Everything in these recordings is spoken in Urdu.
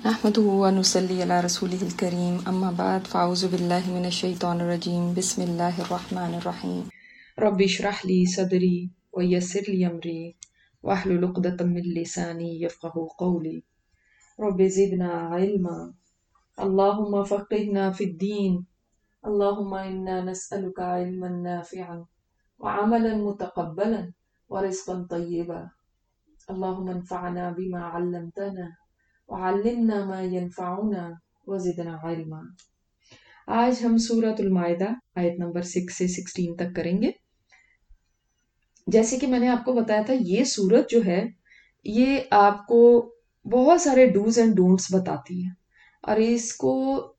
نحمده ونصلي على رسوله الكريم اما بعد فاعوذ بالله من الشيطان الرجيم بسم الله الرحمن الرحيم رب اشرح لي صدري ويسر لي امري واحلل عقدة من لساني يفقهوا قولي رب زدنا علما اللهم فقهنا في الدين اللهم انا نسألك علما نافعا وعملا متقبلا ورزقا طيبا اللهم انفعنا بما علمتنا وعلمنا ما ينفعنا وزدنا علما۔ آج ہم سورۃ المائدہ آیت نمبر 6 سے 16 تک کریں گے۔ جیسے کہ میں نے آپ کو بتایا تھا، یہ سورت جو ہے یہ آپ کو بہت سارے ڈوز اینڈ ڈونٹس بتاتی ہے، اور اس کو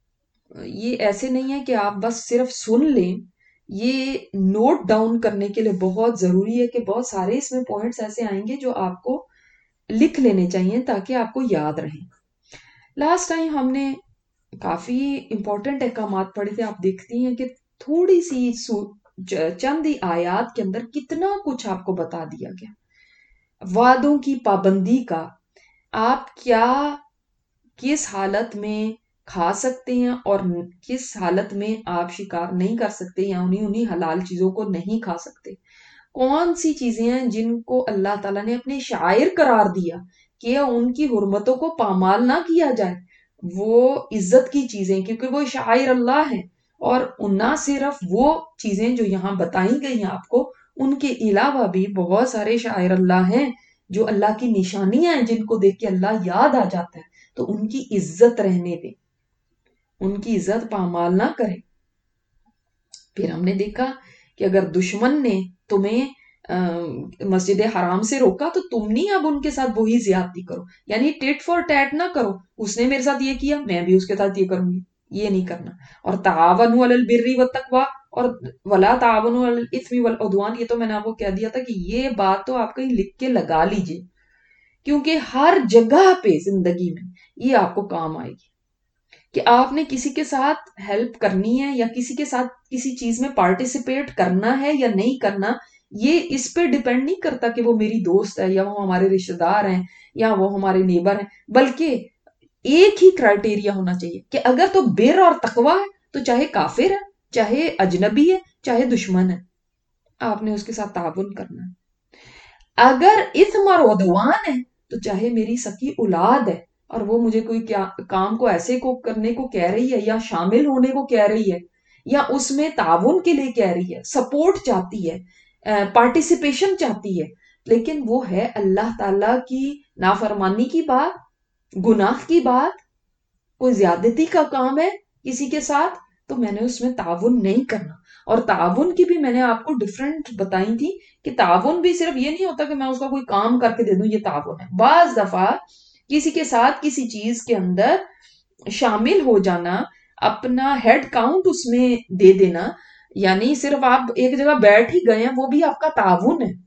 یہ ایسے نہیں ہے کہ آپ بس صرف سن لیں، یہ نوٹ ڈاؤن کرنے کے لیے بہت ضروری ہے کہ بہت سارے اس میں پوائنٹس ایسے آئیں گے جو آپ کو لکھ لینے چاہیے تاکہ آپ کو یاد رہیں۔ لاسٹ ٹائم ہم نے کافی امپورٹنٹ احکامات پڑھے تھے۔ آپ دیکھتی ہیں کہ تھوڑی سی چند ہی آیات کے اندر کتنا کچھ آپ کو بتا دیا گیا۔ وعدوں کی پابندی کا، آپ کیا کس حالت میں کھا سکتے ہیں اور کس حالت میں آپ شکار نہیں کر سکتے یا انہی حلال چیزوں کو نہیں کھا سکتے، کون سی چیزیں ہیں جن کو اللہ تعالیٰ نے اپنے شاعر قرار دیا کہ ان کی حرمتوں کو پامال نہ کیا جائے، وہ عزت کی چیزیں کیونکہ وہ شاعر اللہ ہیں، اور نہ صرف وہ چیزیں جو یہاں بتائی گئی ہیں آپ کو، ان کے علاوہ بھی بہت سارے شاعر اللہ ہیں جو اللہ کی نشانیاں ہیں جن کو دیکھ کے اللہ یاد آ جاتا ہے، تو ان کی عزت رہنے دیں، ان کی عزت پامال نہ کریں۔ پھر ہم نے دیکھا کہ اگر دشمن نے تمہیں مسجد حرام سے روکا تو تم نہیں اب ان کے ساتھ وہی زیادتی کرو، یعنی ٹیٹ فار ٹیٹ نہ کرو، اس نے میرے ساتھ یہ کیا میں بھی اس کے ساتھ یہ کروں گی، یہ نہیں کرنا۔ اور تعاونوا علی البر والتقوی اور ولا تعاونوا علی الاثم والعدوان، یہ تو میں نے آپ کو کہہ دیا تھا کہ یہ بات تو آپ کہیں لکھ کے لگا لیجئے، کیونکہ ہر جگہ پہ زندگی میں یہ آپ کو کام آئے گی کہ آپ نے کسی کے ساتھ ہیلپ کرنی ہے یا کسی کے ساتھ کسی چیز میں پارٹیسپیٹ کرنا ہے یا نہیں کرنا، یہ اس پہ ڈیپینڈ نہیں کرتا کہ وہ میری دوست ہے یا وہ ہمارے رشتہ دار ہیں یا وہ ہمارے نیبر ہیں، بلکہ ایک ہی کرائٹیریا ہونا چاہیے کہ اگر تو بر اور تقوی ہے تو چاہے کافر ہے، چاہے اجنبی ہے، چاہے دشمن ہے، آپ نے اس کے ساتھ تعاون کرنا ہے۔ اگر اثم اور عدوان ہے تو چاہے میری سکی اولاد ہے اور وہ مجھے کوئی کام کو ایسے کو کرنے کو کہہ رہی ہے یا شامل ہونے کو کہہ رہی ہے یا اس میں تعاون کے لیے کہہ رہی ہے، سپورٹ چاہتی ہے، پارٹیسپیشن چاہتی ہے، لیکن وہ ہے اللہ تعالی کی نافرمانی کی بات، گناہ کی بات، کوئی زیادتی کا کام ہے کسی کے ساتھ، تو میں نے اس میں تعاون نہیں کرنا۔ اور تعاون کی بھی میں نے آپ کو ڈیفرنٹ بتائی تھی کہ تعاون بھی صرف یہ نہیں ہوتا کہ میں اس کا کوئی کام کر کے دے دوں، یہ تعاون ہے۔ بعض دفعہ کسی کے ساتھ کسی چیز کے اندر شامل ہو جانا، اپنا ہیڈ کاؤنٹ اس میں دے دینا، یعنی صرف آپ ایک جگہ بیٹھ ہی گئے ہیں، وہ بھی آپ کا تعاون ہے۔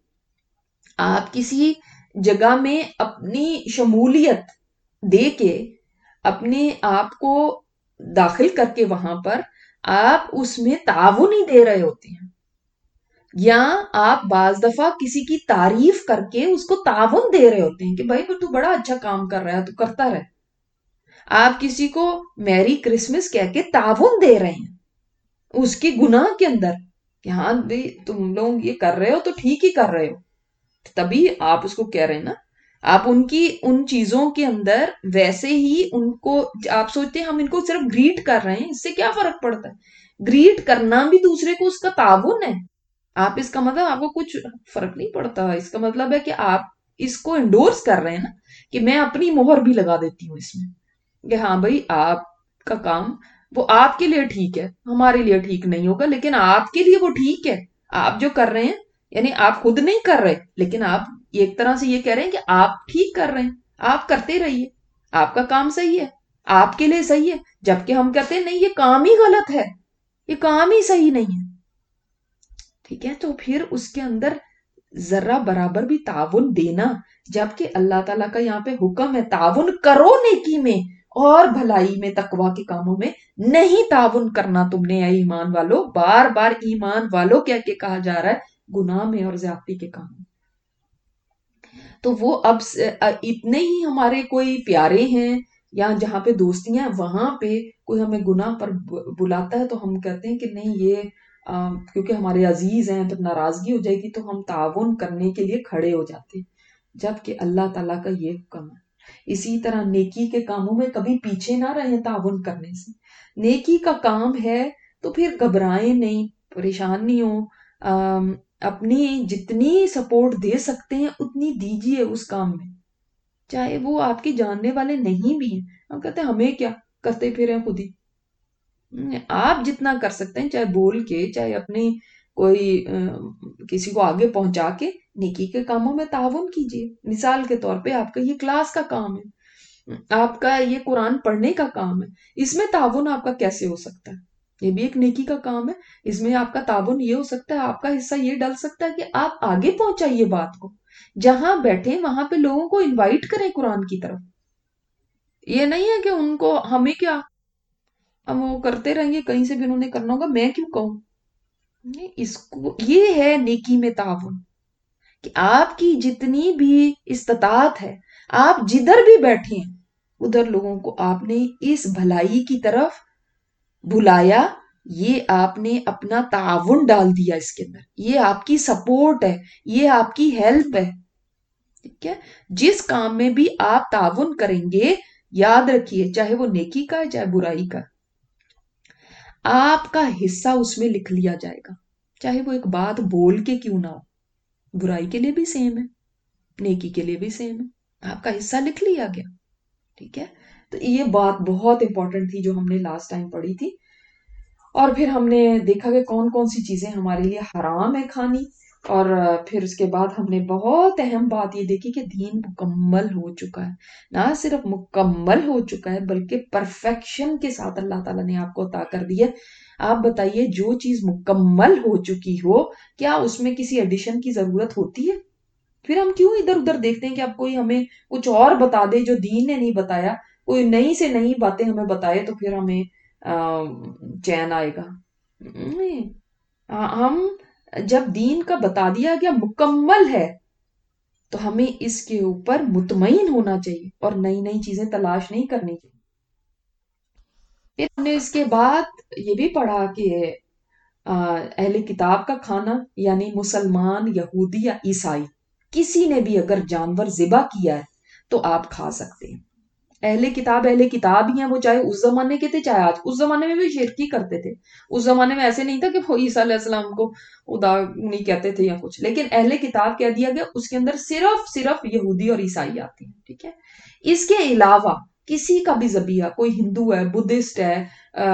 آپ کسی جگہ میں اپنی شمولیت دے کے اپنے آپ کو داخل کر کے وہاں پر آپ اس میں تعاون ہی دے رہے ہوتے ہیں، یا آپ بعض دفعہ کسی کی تعریف کر کے اس کو تعاون دے رہے ہوتے ہیں کہ بھائی تو بڑا اچھا کام کر رہا ہے، تو کرتا رہے۔ آپ کسی کو میری کرسمس کہہ کے تعاون دے رہے ہیں اس کی گناہ کے اندر کہ ہاں بھی تم لوگ یہ کر رہے ہو تو ٹھیک ہی کر رہے ہو، تبھی آپ اس کو کہہ رہے ہیں نا۔ آپ ان کی ان چیزوں کے اندر ویسے ہی ان کو، آپ سوچتے ہیں ہم ان کو صرف گریٹ کر رہے ہیں، اس سے کیا فرق پڑتا ہے؟ گریٹ کرنا بھی دوسرے کو اس کا تعاون ہے۔ آپ اس کا مطلب آپ کو کچھ فرق نہیں پڑتا، اس کا مطلب ہے کہ آپ اس کو انڈورس کر رہے ہیں نا، کہ میں اپنی مہر بھی لگا دیتی ہوں اس میں کہ ہاں بھائی آپ کا کام وہ آپ کے لیے ٹھیک ہے، ہمارے لیے ٹھیک نہیں ہوگا، لیکن آپ کے لیے وہ ٹھیک ہے۔ آپ جو کر رہے ہیں، یعنی آپ خود نہیں کر رہے، لیکن آپ ایک طرح سے یہ کہہ رہے ہیں کہ آپ ٹھیک کر رہے ہیں، آپ کرتے رہیے، آپ کا کام صحیح ہے، آپ کے لیے صحیح ہے، جبکہ ہم کہتے ہیں نہیں یہ کام ہی غلط ہے، یہ کام ہی صحیح نہیں ہے، ٹھیک ہے؟ تو پھر اس کے اندر ذرہ برابر بھی تعاون دینا، جبکہ اللہ تعالیٰ کا یہاں پہ حکم ہے تعاون کرو نیکی میں اور بھلائی میں، تقوی کے کاموں میں نہیں تعاون کرنا تم نے اے ایمان والو، بار بار ایمان والو کہہ کے کہا جا رہا ہے گناہ میں اور زیادتی کے کاموں میں۔ تو وہ اب اتنے ہی ہمارے کوئی پیارے ہیں یا جہاں پہ دوستیاں وہاں پہ کوئی ہمیں گناہ پر بلاتا ہے تو ہم کہتے ہیں کہ نہیں یہ کیونکہ ہمارے عزیز ہیں تو ناراضگی ہو جائے گی، تو ہم تعاون کرنے کے لیے کھڑے ہو جاتے ہیں، جبکہ اللہ تعالیٰ کا یہ حکم ہے۔ اسی طرح نیکی کے کاموں میں کبھی پیچھے نہ رہیں تعاون کرنے سے، نیکی کا کام ہے تو پھر گھبرائیں نہیں، پریشان نہیں ہوں، اپنی جتنی سپورٹ دے سکتے ہیں اتنی دیجیے اس کام میں، چاہے وہ آپ کے جاننے والے نہیں بھی ہیں۔ ہم کہتے ہیں ہمیں کیا، کرتے پھریں خود ہی۔ آپ جتنا کر سکتے ہیں، چاہے بول کے، چاہے اپنی کوئی کسی کو آگے پہنچا کے، نیکی کے کاموں میں تعاون کیجیے۔ مثال کے طور پہ آپ کا یہ کلاس کا کام ہے، آپ کا یہ قرآن پڑھنے کا کام ہے، اس میں تعاون آپ کا کیسے ہو سکتا ہے؟ یہ بھی ایک نیکی کا کام ہے، اس میں آپ کا تعاون یہ ہو سکتا ہے، آپ کا حصہ یہ ڈل سکتا ہے کہ آپ آگے پہنچائیے بات کو، جہاں بیٹھیں وہاں پہ لوگوں کو انوائٹ کریں قرآن کی طرف۔ یہ نہیں ہے کہ ان کو ہمیں کیا، ہم وہ کرتے رہیں گے، کہیں سے بھی انہوں نے کرنا ہوگا، میں کیوں کہوں؟ نہیں، اس کو یہ ہے نیکی میں تعاون، کہ آپ کی جتنی بھی استطاعت ہے، آپ جدھر بھی بیٹھے ہیں ادھر لوگوں کو آپ نے اس بھلائی کی طرف بلایا، یہ آپ نے اپنا تعاون ڈال دیا اس کے اندر، یہ آپ کی سپورٹ ہے، یہ آپ کی ہیلپ ہے، ٹھیک ہے؟ جس کام میں بھی آپ تعاون کریں گے، یاد رکھیے چاہے وہ نیکی کا ہے چاہے برائی کا، آپ کا حصہ اس میں لکھ لیا جائے گا، چاہے وہ ایک بات بول کے کیوں نہ ہو، برائی کے لیے بھی سیم ہے، نیکی کے لیے بھی سیم ہے، آپ کا حصہ لکھ لیا گیا، ٹھیک ہے؟ تو یہ بات بہت امپورٹنٹ تھی جو ہم نے لاسٹ ٹائم پڑھی تھی، اور پھر ہم نے دیکھا کہ کون کون سی چیزیں ہمارے لیے حرام ہے کھانی، اور پھر اس کے بعد ہم نے بہت اہم بات یہ دیکھی کہ دین مکمل ہو چکا ہے، نہ صرف مکمل ہو چکا ہے بلکہ پرفیکشن کے ساتھ اللہ تعالیٰ نے آپ کو عطا کر دی ہے۔ آپ بتائیے جو چیز مکمل ہو چکی ہو، کیا اس میں کسی ایڈیشن کی ضرورت ہوتی ہے؟ پھر ہم کیوں ادھر ادھر دیکھتے ہیں کہ اب کوئی ہمیں کچھ اور بتا دے جو دین نے نہیں بتایا، کوئی نئی سے نئی باتیں ہمیں بتائے تو پھر ہمیں چین آئے گا؟ نہیں، ہم جب دین کا بتا دیا گیا مکمل ہے تو ہمیں اس کے اوپر مطمئن ہونا چاہیے اور نئی نئی چیزیں تلاش نہیں کرنی چاہیے۔ پھر ہم نے اس کے بعد یہ بھی پڑھا کہ اہل کتاب کا کھانا، یعنی مسلمان، یہودی یا عیسائی، کسی نے بھی اگر جانور ذبح کیا ہے تو آپ کھا سکتے ہیں۔ اہل کتاب ہی ہیں، وہ چاہے اس زمانے کے تھے چاہے آج، اس زمانے میں بھی شرک ہی کرتے تھے، اس زمانے میں ایسے نہیں تھا کہ وہ عیسیٰ علیہ السلام کو خدا نہیں کہتے تھے یا کچھ، لیکن اہل کتاب کہہ دیا گیا، اس کے اندر صرف یہودی اور عیسائی آتے ہیں، ٹھیک ہے؟ اس کے علاوہ کسی کا بھی ذبیحہ، کوئی ہندو ہے، بدھسٹ ہے،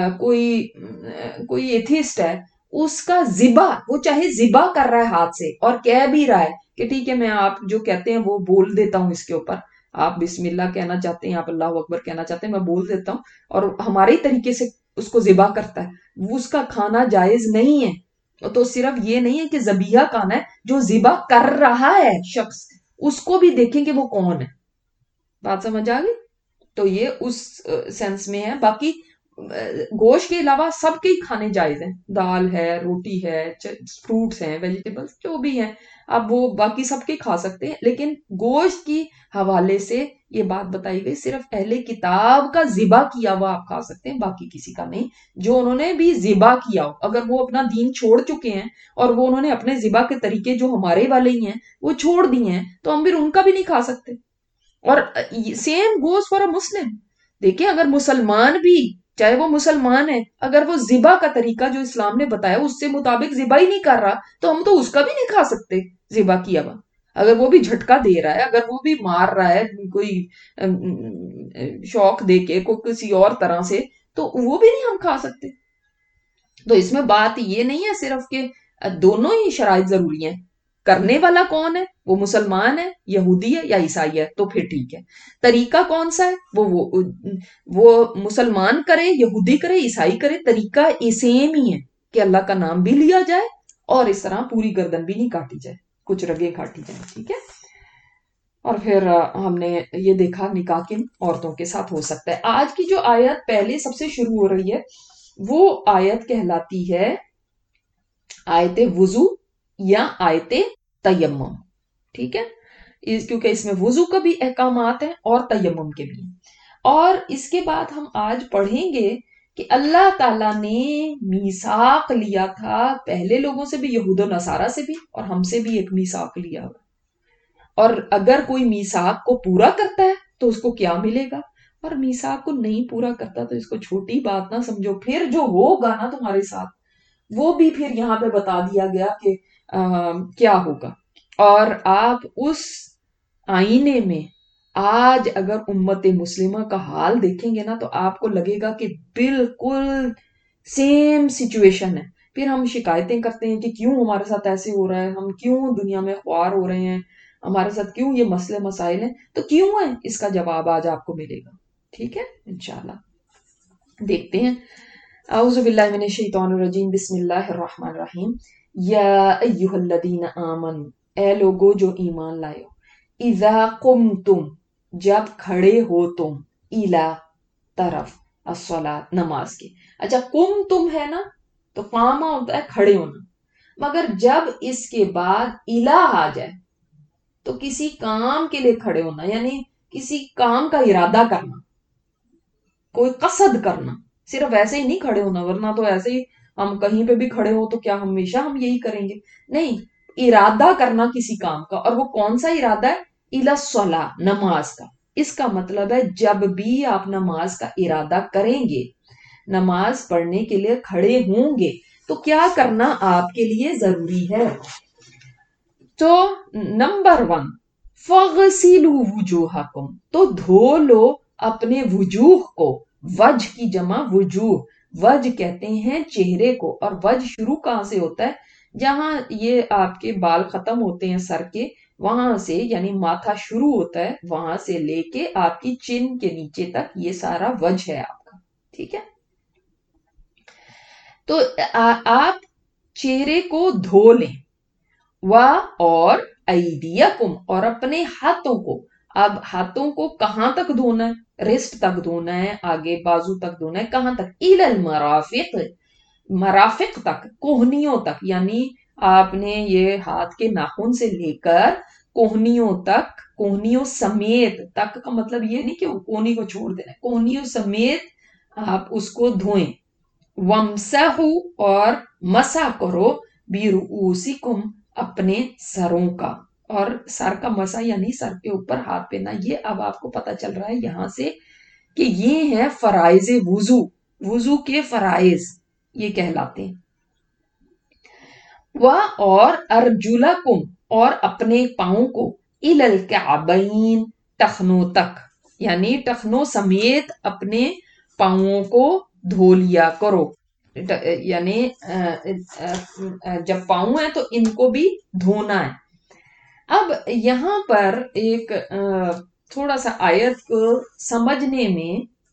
کوئی ایتھیسٹ ہے، اس کا ذبح، وہ چاہے ذبح کر رہا ہے ہاتھ سے اور کہہ بھی رہا ہے کہ ٹھیک ہے میں آپ جو کہتے ہیں وہ بول دیتا ہوں، اس کے اوپر آپ بسم اللہ کہنا چاہتے ہیں، آپ اللہ اکبر کہنا چاہتے ہیں، میں بول دیتا ہوں، اور ہمارے طریقے سے اس کو ذبح کرتا ہے، وہ اس کا کھانا جائز نہیں ہے۔ تو صرف یہ نہیں ہے کہ ذبیحہ کھانا ہے، جو ذبح کر رہا ہے شخص، اس کو بھی دیکھیں کہ وہ کون ہے۔ بات سمجھ آ گئی؟ تو یہ اس سینس میں ہے۔ باقی گوشت کے علاوہ سب کے ہی کھانے جائز ہیں، دال ہے، روٹی ہے، فروٹس ہیں، ویجیٹیبلز جو بھی ہیں، آپ وہ باقی سب کے کھا سکتے ہیں، لیکن گوشت کی حوالے سے یہ بات بتائی گئی صرف اہل کتاب کا ذبح کیا ہوا آپ کھا سکتے ہیں، باقی کسی کا نہیں۔ جو انہوں نے بھی ذبح کیا ہو، اگر وہ اپنا دین چھوڑ چکے ہیں اور وہ انہوں نے اپنے ذبح کے طریقے جو ہمارے والے ہی ہیں وہ چھوڑ دیے ہیں، تو ہم پھر ان کا بھی نہیں کھا سکتے۔ اور same goes for a Muslim, دیکھیں اگر مسلمان بھی، چاہے وہ مسلمان ہے، اگر وہ ذبح کا طریقہ جو اسلام نے بتایا اس سے مطابق ذبح ہی نہیں کر رہا تو ہم تو اس کا بھی نہیں کھا سکتے ذبح کیا ہوا۔ اگر وہ بھی جھٹکا دے رہا ہے، اگر وہ بھی مار رہا ہے کوئی شوق دے کے، کوئی کسی اور طرح سے، تو وہ بھی نہیں ہم کھا سکتے۔ تو اس میں بات یہ نہیں ہے صرف کہ دونوں ہی شرائط ضروری ہیں، کرنے والا کون ہے، وہ مسلمان ہے، یہودی ہے یا عیسائی ہے، تو پھر ٹھیک ہے۔ طریقہ کون سا ہے، وہ مسلمان کرے، یہودی کرے، عیسائی کرے، طریقہ سیم ہی ہے کہ اللہ کا نام بھی لیا جائے اور اس طرح پوری گردن بھی نہیں کاٹی جائے، کچھ رگیں کاٹی جائیں، ٹھیک ہے؟ اور پھر ہم نے یہ دیکھا نکاح کن عورتوں کے ساتھ ہو سکتا ہے۔ آج کی جو آیت پہلے سب سے شروع ہو رہی ہے وہ آیت کہلاتی ہے آیت وضو یا آیت تیمم، ٹھیک ہے؟ کیونکہ اس میں وضو کا بھی احکامات ہیں اور تیمم کے بھی ہیں۔ اور اس کے بعد ہم آج پڑھیں گے کہ اللہ تعالیٰ نے میثاق لیا تھا پہلے لوگوں سے بھی، یہود و نصارہ سے بھی، اور ہم سے بھی ایک میثاق لیا ہوا، اور اگر کوئی میثاق کو پورا کرتا ہے تو اس کو کیا ملے گا، اور میثاق کو نہیں پورا کرتا تو اس کو چھوٹی بات نہ سمجھو، پھر جو ہوگا نا تمہارے ساتھ وہ بھی پھر یہاں پہ بتا دیا گیا کہ کیا ہوگا۔ اور آپ اس آئینے میں آج اگر امت مسلمہ کا حال دیکھیں گے نا تو آپ کو لگے گا کہ بالکل سیم سچویشن ہے۔ پھر ہم شکایتیں کرتے ہیں کہ کیوں ہمارے ساتھ ایسے ہو رہا ہے، ہم کیوں دنیا میں خوار ہو رہے ہیں، ہمارے ساتھ کیوں یہ مسئلے مسائل ہیں، تو کیوں ہے اس کا جواب آج آپ کو ملے گا، ٹھیک ہے انشاءاللہ۔ دیکھتے ہیں۔ اعوذ باللہ من الشیطان الرجیم، بسم اللہ الرحمن الرحیم۔ یا ایہا الذین آمنوا، اے لوگو جو ایمان لائے ہو، اذا قمتم، جب کھڑے ہو تم، الی، طرف، الصلاۃ، نماز کے۔ اچھا قم تم ہے نا تو قامہ ہوتا ہے کھڑے ہونا، مگر جب اس کے بعد الی آ جائے تو کسی کام کے لیے کھڑے ہونا، یعنی کسی کام کا ارادہ کرنا، کوئی قصد کرنا، صرف ایسے ہی نہیں کھڑے ہونا، ورنہ تو ایسے ہی ہم کہیں پہ بھی کھڑے ہو تو کیا ہمیشہ ہم یہی کریں گے؟ نہیں، ارادہ کرنا کسی کام کا، اور وہ کون سا ارادہ ہے؟ الی الصلاۃ، نماز کا۔ اس کا مطلب ہے جب بھی آپ نماز کا ارادہ کریں گے، نماز پڑھنے کے لیے کھڑے ہوں گے، تو کیا کرنا آپ کے لیے ضروری ہے؟ تو نمبر 1، فَغْسِلُوا وُجُوهَكُمْ، تو دھو لو اپنے وجوہ کو۔ وجہ کی جمع وجوہ، وجہ کہتے ہیں چہرے کو، اور وجہ شروع کہاں سے ہوتا ہے؟ جہاں یہ آپ کے بال ختم ہوتے ہیں سر کے، وہاں سے، یعنی ماتھا شروع ہوتا ہے وہاں سے لے کے آپ کی چن کے نیچے تک، یہ سارا وجہ ہے آپ کا، ٹھیک ہے؟ تو آپ چہرے کو دھو لیں، اور ایدیکم، اور اپنے ہاتھوں کو۔ اب ہاتھوں کو کہاں تک دھونا ہے؟ رسٹ تک دھونا ہے، آگے بازو تک دھونا ہے، کہاں تک؟ الی المرافق، مرافق تک، کوہنیوں تک، یعنی آپ نے یہ ہاتھ کے ناخن سے لے کر کوہنیوں تک، کوہنیوں سمیت، تک کا مطلب یہ نہیں کہ کونی کو چھوڑ دینا، کوہنیوں سمیت آپ اس کو دھوئیں۔ وَامْسَحُوا، اور مسح کرو، بِرُؤُوسِکُمْ، اپنے سروں کا۔ اور سر کا مسح یعنی سر کے اوپر ہاتھ پھیرنا۔ یہ اب آپ کو پتا چل رہا ہے یہاں سے کہ یہ ہیں فرائض وضو، وضو کے فرائض یہ کہلاتے ہیں۔ اور ارجلکم، اور اپنے پاؤں کو، الی الکعبین، ٹخنوں تک، یعنی ٹخنوں سمیت اپنے پاؤں کو دھو لیا کرو، یعنی جب پاؤں ہیں تو ان کو بھی دھونا ہے۔ اب یہاں پر ایک تھوڑا سا آیت کو سمجھنے میں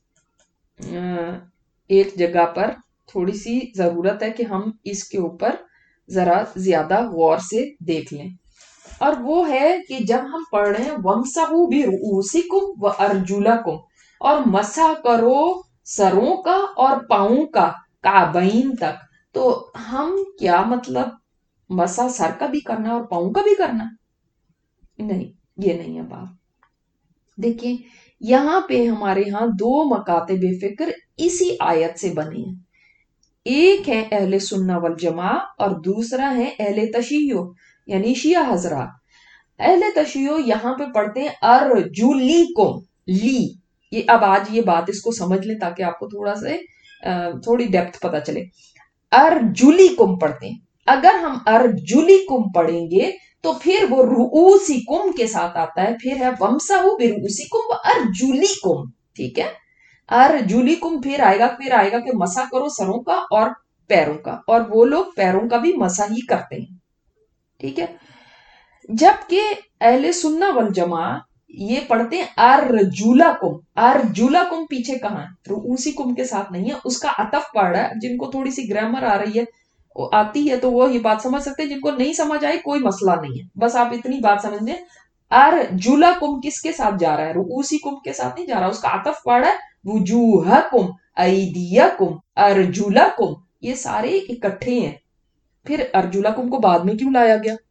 ایک جگہ پر تھوڑی سی ضرورت ہے کہ ہم اس کے اوپر ذرا زیادہ غور سے دیکھ لیں، اور وہ ہے کہ جب ہم پڑھ رہے ہیں وَامْسَحُوا بِرُؤُوسِکُمْ وَأَرْجُلَکُمْ، اور مسح کرو سروں کا اور پاؤں کا، کعبین تک، تو ہم کیا مطلب مسح سر کا بھی کرنا اور پاؤں کا بھی کرنا؟ نہیں، یہ نہیں ہے بات۔ دیکھیں یہاں پہ ہمارے ہاں دو مکاتب فکر اسی آیت سے بنے ہیں، ایک ہے اہل سنہ والجماع اور دوسرا ہے اہل تشیع یعنی شیعہ حضرات۔ اہل تشیع یہاں پہ پڑھتے ہیں ارجلیکم، لی، یہ اب آج یہ بات اس کو سمجھ لیں تاکہ آپ کو تھوڑی ڈیپتھ پتا چلے۔ ارجلیکم پڑھتے ہیں، اگر ہم ارجلیکم پڑھیں گے تو پھر وہ رؤوسکم کے ساتھ آتا ہے، پھر ہے وَامْسَحُوا بِرُؤُوسِکُمْ وَأَرْجُلِکُمْ، ٹھیک ہے؟ ارجلیکم پھر آئے گا کہ مسح کرو سروں کا اور پیروں کا، اور وہ لوگ پیروں کا بھی مسح ہی کرتے ہیں، ٹھیک ہے؟ جبکہ اہل سنہ والجماع یہ پڑھتے ہیں ارجلکم، ارجلکم پیچھے کہاں ہے؟ رؤوسکم کے ساتھ نہیں ہے، اس کا عطف پڑھ رہا ہے۔ جن کو تھوڑی سی گرامر آ رہی ہے، آتی ہے تو وہ یہ بات سمجھ سکتے ہیں، جن کو نہیں سمجھ آئی کوئی مسئلہ نہیں ہے، بس آپ اتنی بات سمجھ لیں۔ ارجلکم کس کے ساتھ جا رہا ہے؟ رؤوسکم کے ساتھ نہیں جا رہا، اس کا عطف پڑھ رہا ہے وجوہکم، ایدیکم، ارجلکم، یہ سارے اکٹھے ہیں۔ پھر ارجلکم کو بعد میں کیوں لایا گیا؟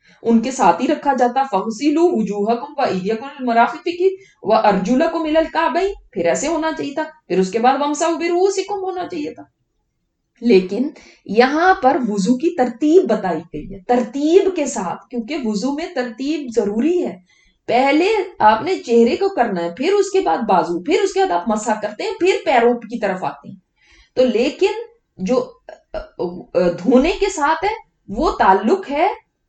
उनके साथ ही रखा जाता, फगसिलू वुजूहकुम व अयदियकुम इलल मराफिकी व अर्जुलकुम इलल काबैन, फिर ऐसे होना चाहिए था, फिर उसके बाद वमसाहू बिरुऊसिकुम होना चाहिए था। लेकिन यहां पर वुजू की तरतीब बताई गई है, तरतीब के साथ, क्योंकि वुजू में तरतीब जरूरी है। पहले आपने चेहरे को करना है, फिर उसके बाद बाजू, फिर उसके बाद आप मसा करते हैं, फिर पैरों की तरफ आते हैं। तो लेकिन जो धोने के साथ है वो ताल्लुक है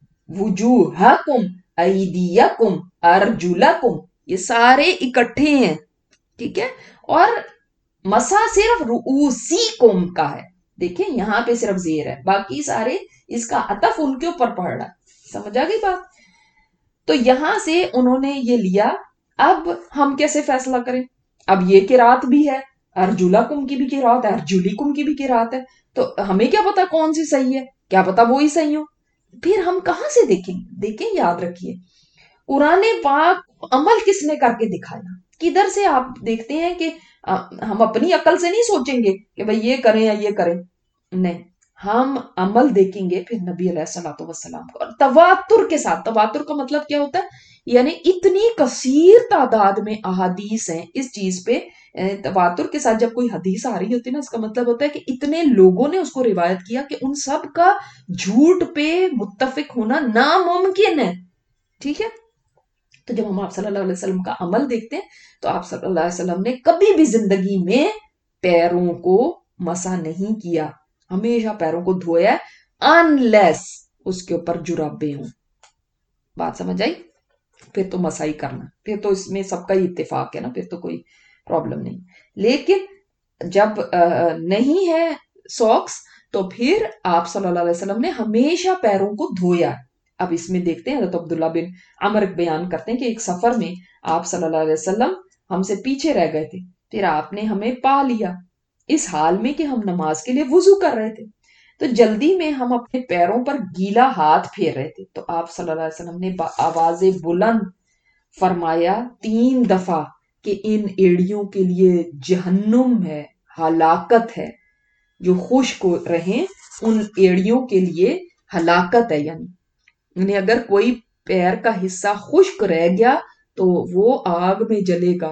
वुजूहकुम, अयदियकुम, अर्जुलकुम, ये सारे इकट्ठे हैं, ठीक है। और मसा सिर्फ रुऊसीकुम का है, देखिए यहां पे सिर्फ जेर है, बाकी सारे इसका अतफ उनके ऊपर पड़ रहा है। समझ आ गई बात? तो यहां से उन्होंने ये लिया। अब हम कैसे फैसला करें? अब ये किरात भी है, अर्जुलाकुम की भी किरात है, अर्जुलिकुम की भी किरात है, तो हमें क्या पता कौन सी सही है, क्या पता वो ही सही हो। फिर हम कहां से देखेंगे? देखें, याद रखिए, कुरान पाक अमल किसने करके दिखाया? किधर से आप देखते हैं कि हम अपनी अकल से नहीं सोचेंगे कि भाई ये करें या ये करें, नहीं, हम अमल देखेंगे फिर नबी अलैहिस्सलाम को, और तवातुर के साथ। तवातुर का मतलब क्या होता है? यानी इतनी कसीर तादाद में अहादीस हैं इस चीज पे। तवातुर के साथ जब कोई हदीस आ रही होती है ना, इसका मतलब होता है कि इतने लोगों ने उसको रिवायत किया कि उन सब का झूठ पे मुत्तफिक होना नामुमकिन है, ठीक है। तो जब हम आप सल्लल्लाहु अलैहि वसल्लम का अमल देखते हैं, तो आप सल्लल्लाहु अलैहि वसल्लम ने कभी भी जिंदगी में पैरों को मसा नहीं किया, हमेशा पैरों को धोया, अनलेस उसके ऊपर जुराबे हों। बात समझ आई? फिर तो मसा ही करना, फिर तो इसमें सबका ही इत्तेफाक है ना, फिर तो कोई प्रॉब्लम नहीं। लेकिन जब नहीं है सॉक्स, तो फिर आप सल्लल्लाहु अलैहि वसल्लम ने हमेशा पैरों को धोया। अब इसमें देखते हैं, हज़रत अब्दुल्ला बिन अमर बयान करते हैं कि एक सफर में आप सल्लल्लाहु अलैहि वसल्लम हमसे पीछे रह गए थे, फिर आपने हमें पा लिया इस हाल में कि हम नमाज के लिए वुजू कर रहे थे। तो जल्दी में हम अपने पैरों पर गीला हाथ फेर रहे थे, तो आप सल्लल्लाहु अलैहि वसल्लम ने आवाज़े बुलंद फरमाया 3 दफा कि इन एड़ियों के लिए जहन्नुम है, हलाकत है, जो खुश्क रहे उन एड़ियों के लिए हलाकत है। यानी अगर कोई पैर का हिस्सा खुश्क रह गया तो वो आग में जलेगा।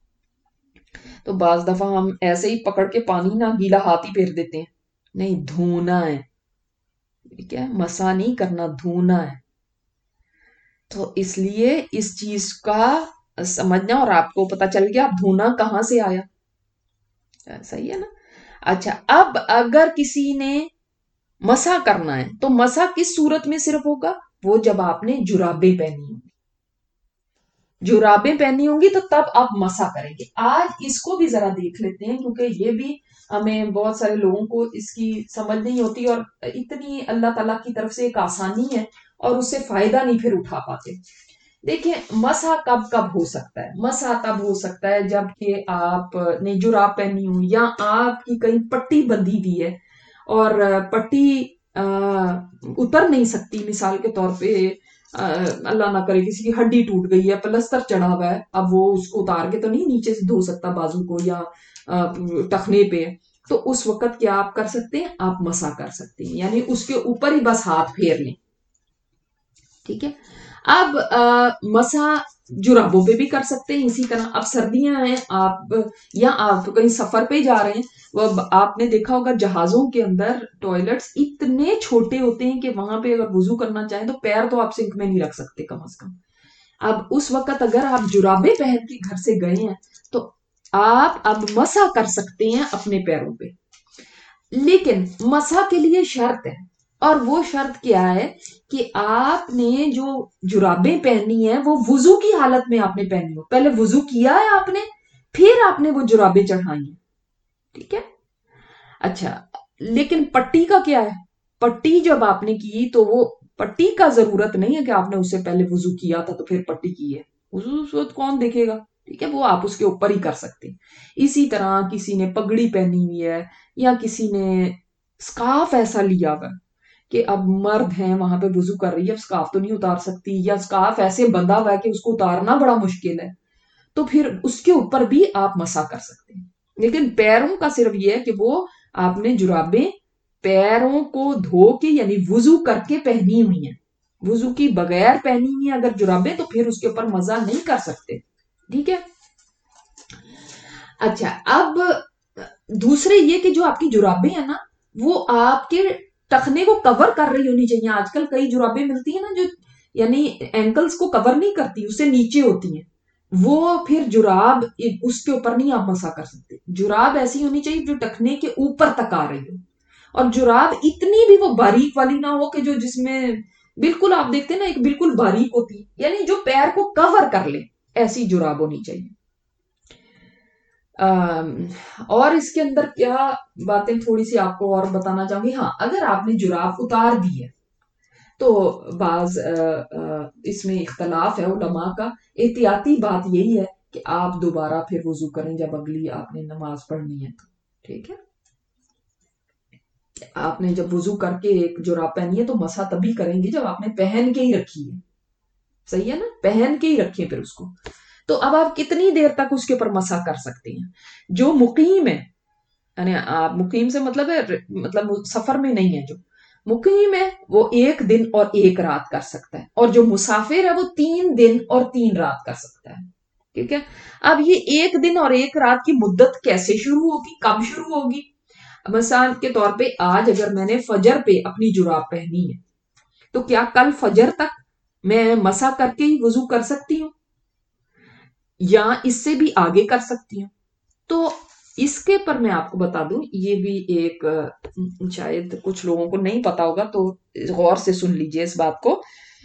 तो बाज दफा हम ऐसे ही पकड़ के पानी ना गीला हाथ ही फेर देते हैं, नहीं, धोना है, ठीक है, मसा नहीं करना, धोना है। तो इसलिए इस चीज का समझना, और आपको पता चल गया अब धोना कहां से आया, सही है ना। अच्छा, अब अगर किसी ने मसा करना है तो मसा किस सूरत में सिर्फ होगा? वो जब आपने जुराबे पहनी होंगी, जुराबें पहनी होंगी तो तब आप मसा करेंगे। आज इसको भी जरा देख लेते हैं, क्योंकि ये भी हमें बहुत सारे लोगों को इसकी समझ नहीं होती, और इतनी अल्लाह ताला की तरफ से एक आसानी है और उससे फायदा नहीं फिर उठा पाते। देखिए, मसा कब कब हो सकता है? मसा तब हो सकता है जबकि आपने जुराब पहनी हो, या आपकी कहीं पट्टी बंधी हुई है और पट्टी उतर नहीं सकती। मिसाल के तौर पे अल्लाह ना करे किसी की हड्डी टूट गई है, प्लस्तर चढ़ा हुआ है, अब वो उसको उतार के तो नहीं नीचे से धो सकता बाजू को या टखने पे, तो उस वक्त क्या आप कर सकते हैं? आप मसा कर सकते हैं, यानी उसके ऊपर ही बस हाथ फेर लें, ठीक है। अब मसा जुराबों पे भी कर सकते हैं इसी तरह। अब सर्दियां हैं, आप या आप कहीं सफर पे जा रहे हैं, वो आपने देखा होगा जहाजों के अंदर टॉयलेट्स इतने छोटे होते हैं कि वहां पे अगर वुजू करना चाहें तो पैर तो आप सिंक में नहीं रख सकते कम से कम। अब उस वक्त अगर आप जुराबे पहन के घर से गए हैं तो आप अब मसा कर सकते हैं अपने पैरों पे, लेकिन मसा के लिए शर्त है, और वो शर्त क्या है कि आपने जो जुराबें पहनी है वो वुजू की हालत में आपने पहनी हो। पहले वुजू किया है आपने, फिर आपने वो जुराबें चढ़ाई है, ठीक है। अच्छा, लेकिन पट्टी का क्या है? पट्टी जब आपने की तो वो पट्टी का जरूरत नहीं है कि आपने उससे पहले वुजू किया था तो फिर पट्टी की है, वुजू उस वक्त कौन देखेगा, ठीक है, वो आप उसके ऊपर ही कर सकते हैं। इसी तरह किसी ने पगड़ी पहनी हुई है, या किसी ने स्कार्फ ऐसा लिया हुआ है कि अब मर्द हैं वहां पे वुजू कर रही है, स्कार्फ तो नहीं उतार सकती, या स्कार्फ ऐसे बंधा हुआ है कि उसको उतारना बड़ा मुश्किल है, तो फिर उसके ऊपर भी आप मसा कर सकते हैं। लेकिन पैरों का सिर्फ ये है कि वो आपने जुराबें पैरों को धो के यानी वुजू करके पहनी हुई हैं, وضو کی بغیر پہنی ہوئی اگر جرابیں تو پھر اس کے اوپر مزہ نہیں کر سکتے. ٹھیک ہے. اچھا اب دوسرے یہ کہ جو آپ کی جرابیں ہیں نا وہ آپ کے ٹخنے کو کور کر رہی ہونی چاہیے. آج کل کئی جرابیں ملتی ہیں نا جو یعنی اینکلز کو کور نہیں کرتی, اس سے نیچے ہوتی ہیں, وہ پھر جراب اس کے اوپر نہیں آپ مسا کر سکتے. جراب ایسی ہونی چاہیے جو ٹخنے کے اوپر تک آ رہی ہو, اور جراب اتنی بھی وہ باریک والی نہ ہو کہ جو جس میں بالکل آپ دیکھتے ہیں نا ایک بالکل باریک ہوتی ہے, یعنی جو پیر کو کور کر لے ایسی جراب ہونی چاہیے. اور اس کے اندر کیا باتیں تھوڑی سی آپ کو اور بتانا چاہوں گی. ہاں اگر آپ نے جراب اتار دی ہے تو بعض اس میں اختلاف ہے علماء کا. احتیاطی بات یہی ہے کہ آپ دوبارہ پھر وضو کریں جب اگلی آپ نے نماز پڑھنی ہے تو. ٹھیک ہے, آپ نے جب وضو کر کے ایک جراب پہنی ہے تو مسا تبھی کریں گے جب آپ نے پہن کے ہی رکھی ہے. صحیح ہے نا, پہن کے ہی رکھیں پھر اس کو. تو اب آپ کتنی دیر تک اس کے اوپر مسا کر سکتے ہیں. جو مقیم ہے, یعنی آپ مقیم سے مطلب ہے مطلب سفر میں نہیں ہے, جو مقیم ہے وہ 1 دن اور 1 رات کر سکتا ہے, اور جو مسافر ہے وہ 3 دن اور 3 رات کر سکتا ہے. ٹھیک ہے. اب یہ 1 دن اور 1 رات کی مدت کیسے شروع ہوگی, کب شروع ہوگی؟ مثال کے طور پہ آج اگر میں نے فجر پہ اپنی جراب پہنی ہے تو کیا کل فجر تک میں مسا کر کے ہی وضو کر سکتی ہوں, یا اس سے بھی آگے کر سکتی ہوں؟ تو اس کے پر میں آپ کو بتا دوں, یہ بھی ایک شاید کچھ لوگوں کو نہیں پتا ہوگا تو غور سے سن لیجئے اس بات کو.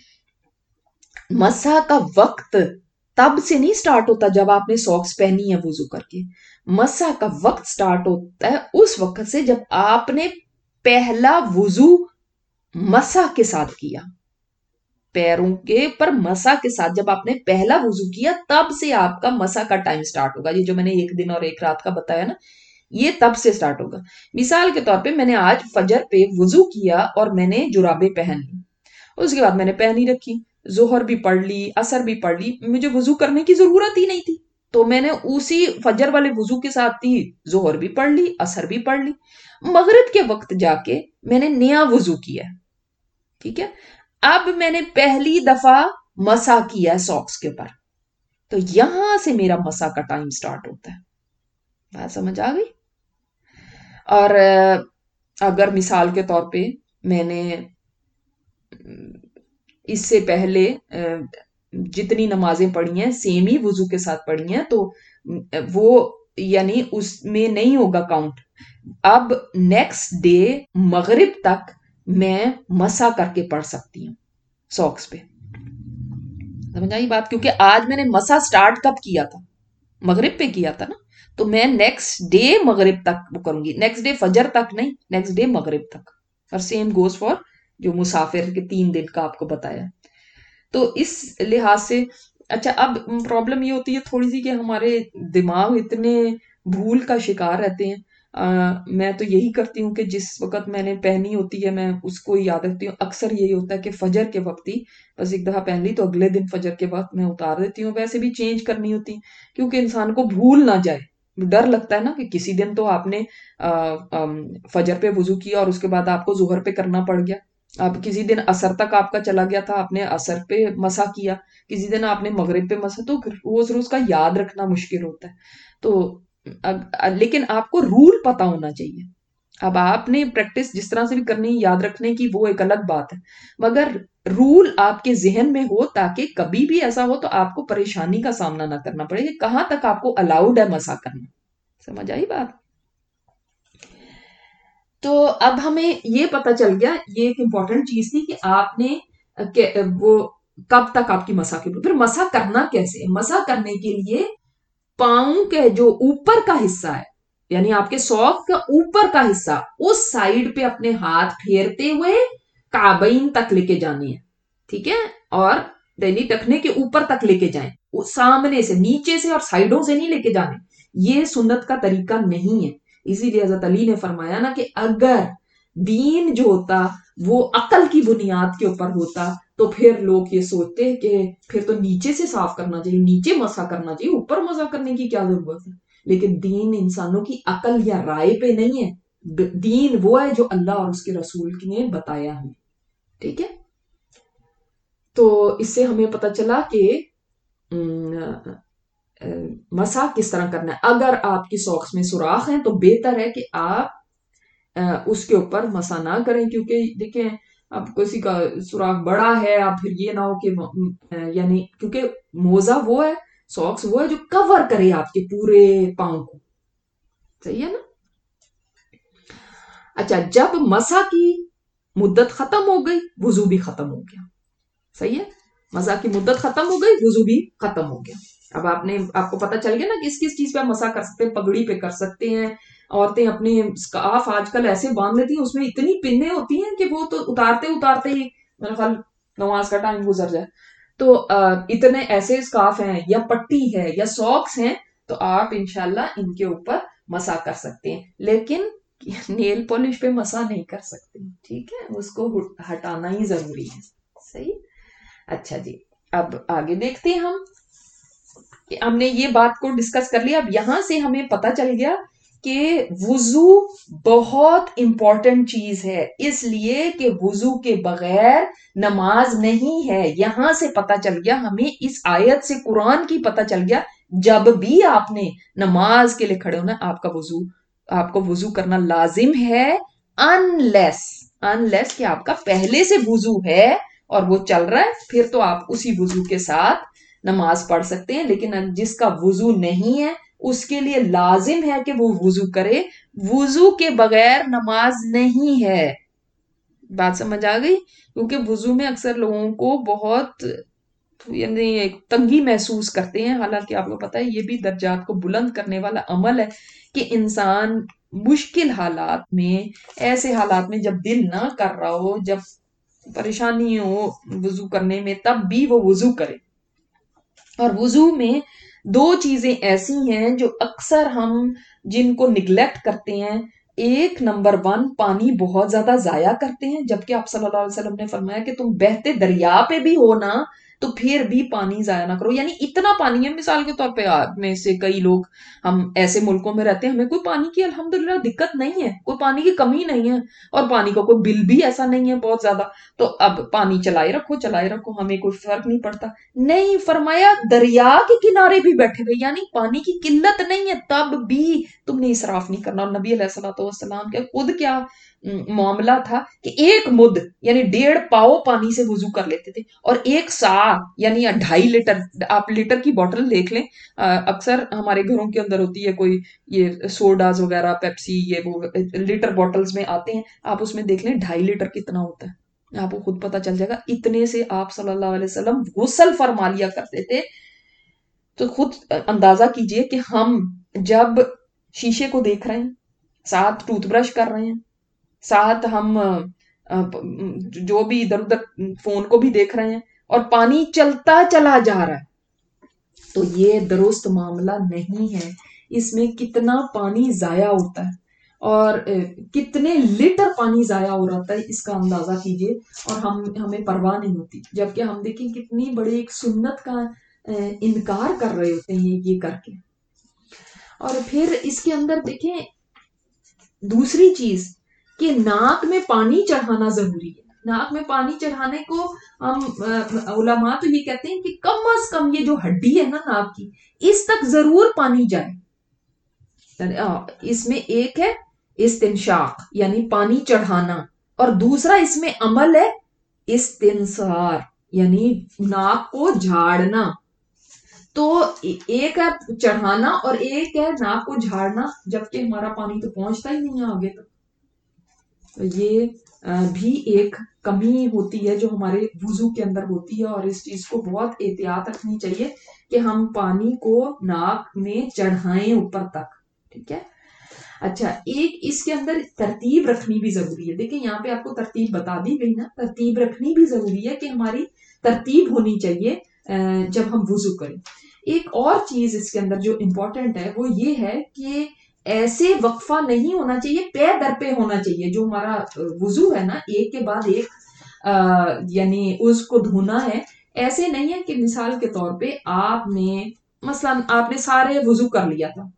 مسا کا وقت تب سے نہیں سٹارٹ ہوتا جب آپ نے ساکس پہنی ہے وضو کر کے. مسا کا وقت سٹارٹ ہوتا ہے اس وقت سے جب آپ نے پہلا وضو مسا کے ساتھ کیا, پیروں کے پر مسا کے ساتھ جب آپ نے پہلا وضو کیا تب سے آپ کا مسا کا ٹائم سٹارٹ ہوگا. یہ جو میں نے 1 دن اور 1 رات کا بتایا نا, یہ تب سے سٹارٹ ہوگا. مثال کے طور پہ میں نے آج فجر پہ وضو کیا اور میں نے جرابیں پہن لی, اس کے بعد میں نے پہنی رکھی, ظہر بھی پڑھ لی, عصر بھی پڑھ لی, مجھے وضو کرنے کی ضرورت ہی نہیں تھی, تو میں نے اسی فجر والے وضو کے ساتھ ہی ظہر بھی پڑھ لی, عصر بھی پڑھ لی. مغرب کے وقت جا کے میں نے نیا وضو کیا. ٹھیک ہے, اب میں نے پہلی دفعہ مسا کیا ہے ساکس کے اوپر, تو یہاں سے میرا مسا کا ٹائم سٹارٹ ہوتا ہے. بات سمجھ آ گئی؟ اور اگر مثال کے طور پہ میں نے اس سے پہلے جتنی نمازیں پڑھی ہیں سیم ہی وضو کے ساتھ پڑھی ہیں تو وہ یعنی اس میں نہیں ہوگا کاؤنٹ. اب نیکسٹ ڈے مغرب تک میں مسا کر کے پڑھ سکتی ہوں ساکس پہ. سمجھ آئی بات؟ کیونکہ آج میں نے مسا سٹارٹ کب کیا تھا, مغرب پہ کیا تھا نا, تو میں نیکسٹ ڈے مغرب تک وہ کروں گی, نیکسٹ ڈے فجر تک نہیں, نیکسٹ ڈے مغرب تک. اور سیم گوز فار جو مسافر کے 3 دن کا آپ کو بتایا. تو اس لحاظ سے اچھا اب پرابلم یہ ہوتی ہے تھوڑی سی کہ ہمارے دماغ اتنے بھول کا شکار رہتے ہیں. میں تو یہی کرتی ہوں کہ جس وقت میں نے پہنی ہوتی ہے میں اس کو یاد رکھتی ہوں. اکثر یہی ہوتا ہے کہ فجر کے وقت ہی بس ایک دفعہ پہن لی تو اگلے دن فجر کے وقت میں اتار دیتی ہوں. ویسے بھی چینج کرنی ہوتی کیونکہ انسان کو بھول نہ جائے. ڈر لگتا ہے نا کہ کسی دن تو آپ نے فجر پہ وضو کیا اور اس کے بعد آپ کو ظہر پہ کرنا پڑ گیا. اب کسی دن عصر تک آپ کا چلا گیا تھا, آپ نے عصر پہ مسا کیا, کسی دن آپ نے مغرب پہ مسا, تو روز روز کا یاد رکھنا مشکل ہوتا ہے. تو لیکن آپ کو رول پتا ہونا چاہیے. اب آپ نے پریکٹس جس طرح سے بھی کرنی یاد رکھنے کی وہ ایک الگ بات ہے, مگر رول آپ کے ذہن میں ہو تاکہ کبھی بھی ایسا ہو تو آپ کو پریشانی کا سامنا نہ کرنا پڑے کہ کہاں تک آپ کو الاؤڈ ہے مسا کرنا. سمجھ آئی بات؟ تو اب ہمیں یہ پتا چل گیا, یہ ایک امپورٹنٹ چیز تھی کہ آپ نے وہ کب تک آپ کی مسا کی. پھر مسا کرنا کیسے؟ مسا کرنے کے لیے پاؤں کے جو اوپر کا حصہ ہے یعنی آپ کے ساک کا اوپر کا حصہ اس سائیڈ پہ اپنے ہاتھ پھیرتے ہوئے کعبین تک لے کے جانے ہیں. ٹھیک ہے, اور یعنی ٹخنے کے اوپر تک لے کے جائیں, سامنے سے, نیچے سے اور سائیڈوں سے نہیں لے کے جانے. یہ سنت کا طریقہ نہیں ہے. اسی لیے حضرت علی نے فرمایا نا کہ اگر دین جو ہوتا وہ عقل کی بنیاد کے اوپر ہوتا تو پھر لوگ یہ سوچتے کہ پھر تو نیچے سے صاف کرنا چاہیے, نیچے مسا کرنا چاہیے, اوپر مسا کرنے کی کیا ضرورت ہے. لیکن دین انسانوں کی عقل یا رائے پہ نہیں ہے, دین وہ ہے جو اللہ اور اس کے رسول نے بتایا ہمیں. ٹھیک ہے, تو اس سے ہمیں پتہ چلا کہ مسح کس طرح کرنا ہے. اگر آپ کی ساکس میں سوراخ ہیں تو بہتر ہے کہ آپ اس کے اوپر مسح نہ کریں، کیونکہ دیکھیں اب کسی کا سوراخ بڑا ہے، اب پھر یہ نہ ہو کہ یعنی کیونکہ موزہ وہ ہے، ساکس وہ ہے جو کور کرے آپ کے پورے پاؤں کو. صحیح ہے نا؟ اچھا، جب مسح کی مدت ختم ہو گئی وضو بھی ختم ہو گیا. صحیح ہے، مسح کی مدت ختم ہو گئی وضو بھی ختم ہو گیا. اب آپ کو پتا چل گیا نا کس کس چیز پہ مسح کر سکتے ہیں. پگڑی پہ کر سکتے ہیں، عورتیں اپنی سکارف آج کل ایسے باندھ لیتی ہیں، اس میں اتنی پنیں ہوتی ہیں کہ وہ تو اتارتے اتارتے ہی میرے خیال نماز کا ٹائم گزر جائے. تو اتنے ایسے سکارف ہیں یا پٹی ہے یا ساکس ہیں تو آپ انشاءاللہ ان کے اوپر مسح کر سکتے ہیں، لیکن نیل پالش پہ مسح نہیں کر سکتے. ٹھیک ہے، اس کو ہٹانا ہی ضروری ہے. صحیح. اچھا جی، اب آگے دیکھتے ہیں کہ ہم نے یہ بات کو ڈسکس کر لیا. اب یہاں سے ہمیں پتا چل گیا کہ وضو بہت امپورٹنٹ چیز ہے، اس لیے کہ وضو کے بغیر نماز نہیں ہے. یہاں سے پتا چل گیا ہمیں، اس آیت سے قرآن کی پتا چل گیا جب بھی آپ نے نماز کے لیے کھڑے ہونا آپ کو وضو کرنا لازم ہے، انلیس کہ آپ کا پہلے سے وضو ہے اور وہ چل رہا ہے، پھر تو آپ اسی وضو کے ساتھ نماز پڑھ سکتے ہیں. لیکن جس کا وضو نہیں ہے اس کے لیے لازم ہے کہ وہ وضو کرے. وضو کے بغیر نماز نہیں ہے. بات سمجھ آ گئی؟ کیونکہ وضو میں اکثر لوگوں کو بہت یعنی تنگی محسوس کرتے ہیں، حالانکہ آپ کو پتا ہے یہ بھی درجات کو بلند کرنے والا عمل ہے کہ انسان مشکل حالات میں، ایسے حالات میں جب دل نہ کر رہا ہو، جب پریشانی ہو وضو کرنے میں، تب بھی وہ وضو کرے. اور وضو میں دو چیزیں ایسی ہیں جو اکثر ہم جن کو نگلیکٹ کرتے ہیں. ایک نمبر 1، پانی بہت زیادہ ضائع کرتے ہیں، جبکہ آپ صلی اللہ علیہ وسلم نے فرمایا کہ تم بہتے دریا پہ بھی ہو نا تو پھر بھی پانی ضائع نہ کرو. یعنی اتنا پانی ہے، مثال کے طور پہ آپ میں سے کئی لوگ ہم ایسے ملکوں میں رہتے ہیں ہمیں کوئی پانی کی الحمدللہ دقت نہیں ہے، کوئی پانی کی کمی نہیں ہے، اور پانی کا کوئی بل بھی ایسا نہیں ہے بہت زیادہ، تو اب پانی چلائے رکھو، ہمیں کوئی فرق نہیں پڑتا. نہیں، فرمایا دریا کے کنارے بھی بیٹھے ہوئے، یعنی پانی کی قلت نہیں ہے تب بھی تم نے اسراف نہیں کرنا. اور نبی علیہ الصلوۃ والسلام کے خود کیا معاملہ تھا کہ 1 مد یعنی 1.5 پاؤ پانی سے وضو کر لیتے تھے، اور 1 سا یعنی 2.5 لیٹر، آپ لیٹر کی بوٹل دیکھ لیں، اکثر ہمارے گھروں کے اندر ہوتی ہے کوئی یہ سوڈاز وغیرہ، پیپسی، یہ وہ لیٹر بوٹلز میں آتے ہیں، آپ اس میں دیکھ لیں 2.5 لیٹر کتنا ہوتا ہے، آپ کو خود پتا چل جائے گا. اتنے سے آپ صلی اللہ علیہ وسلم غسل فرما لیا کرتے تھے. تو خود اندازہ کیجئے کہ ہم جب شیشے کو دیکھ رہے ہیں، ساتھ ٹوتھ برش کر رہے ہیں، ساتھ ہم جو بھی ادھر ادھر فون کو بھی دیکھ رہے ہیں، اور پانی چلتا چلا جا رہا ہے، تو یہ درست معاملہ نہیں ہے. اس میں کتنا پانی ضائع ہوتا ہے اور کتنے لیٹر پانی ضائع ہو رہا ہے، اس کا اندازہ کیجئے، اور ہمیں پرواہ نہیں ہوتی. جبکہ ہم دیکھیں کتنی بڑی ایک سنت کا انکار کر رہے ہوتے ہیں یہ کر کے. اور پھر اس کے اندر دیکھیں دوسری چیز کہ ناک میں پانی چڑھانا ضروری ہے. ناک میں پانی چڑھانے کو ہم علماء تو یہ کہتے ہیں کہ کم از کم یہ جو ہڈی ہے نا ناک کی، اس تک ضرور پانی جائے. اس میں ایک ہے استنشاق یعنی پانی چڑھانا، اور دوسرا اس میں عمل ہے استنثار یعنی ناک کو جھاڑنا. تو ایک ہے چڑھانا اور ایک ہے ناک کو جھاڑنا، جبکہ ہمارا پانی تو پہنچتا ہی نہیں ہے آگے تک. یہ بھی ایک کمی ہوتی ہے جو ہمارے وضو کے اندر ہوتی ہے، اور اس چیز کو بہت احتیاط رکھنی چاہیے کہ ہم پانی کو ناک میں چڑھائیں اوپر تک. ٹھیک ہے. اچھا، ایک اس کے اندر ترتیب رکھنی بھی ضروری ہے. دیکھیں یہاں پہ آپ کو ترتیب بتا دی گئی نا، ترتیب رکھنی بھی ضروری ہے کہ ہماری ترتیب ہونی چاہیے جب ہم وضو کریں. ایک اور چیز اس کے اندر جو امپورٹنٹ ہے وہ یہ ہے کہ ایسے وقفہ نہیں ہونا چاہیے، پے در پہ ہونا چاہیے. جو ہمارا وضو ہے نا ایک کے بعد ایک یعنی اس کو دھونا ہے، ایسے نہیں ہے کہ مثال کے طور پہ آپ نے سارے وضو کر لیا تھا،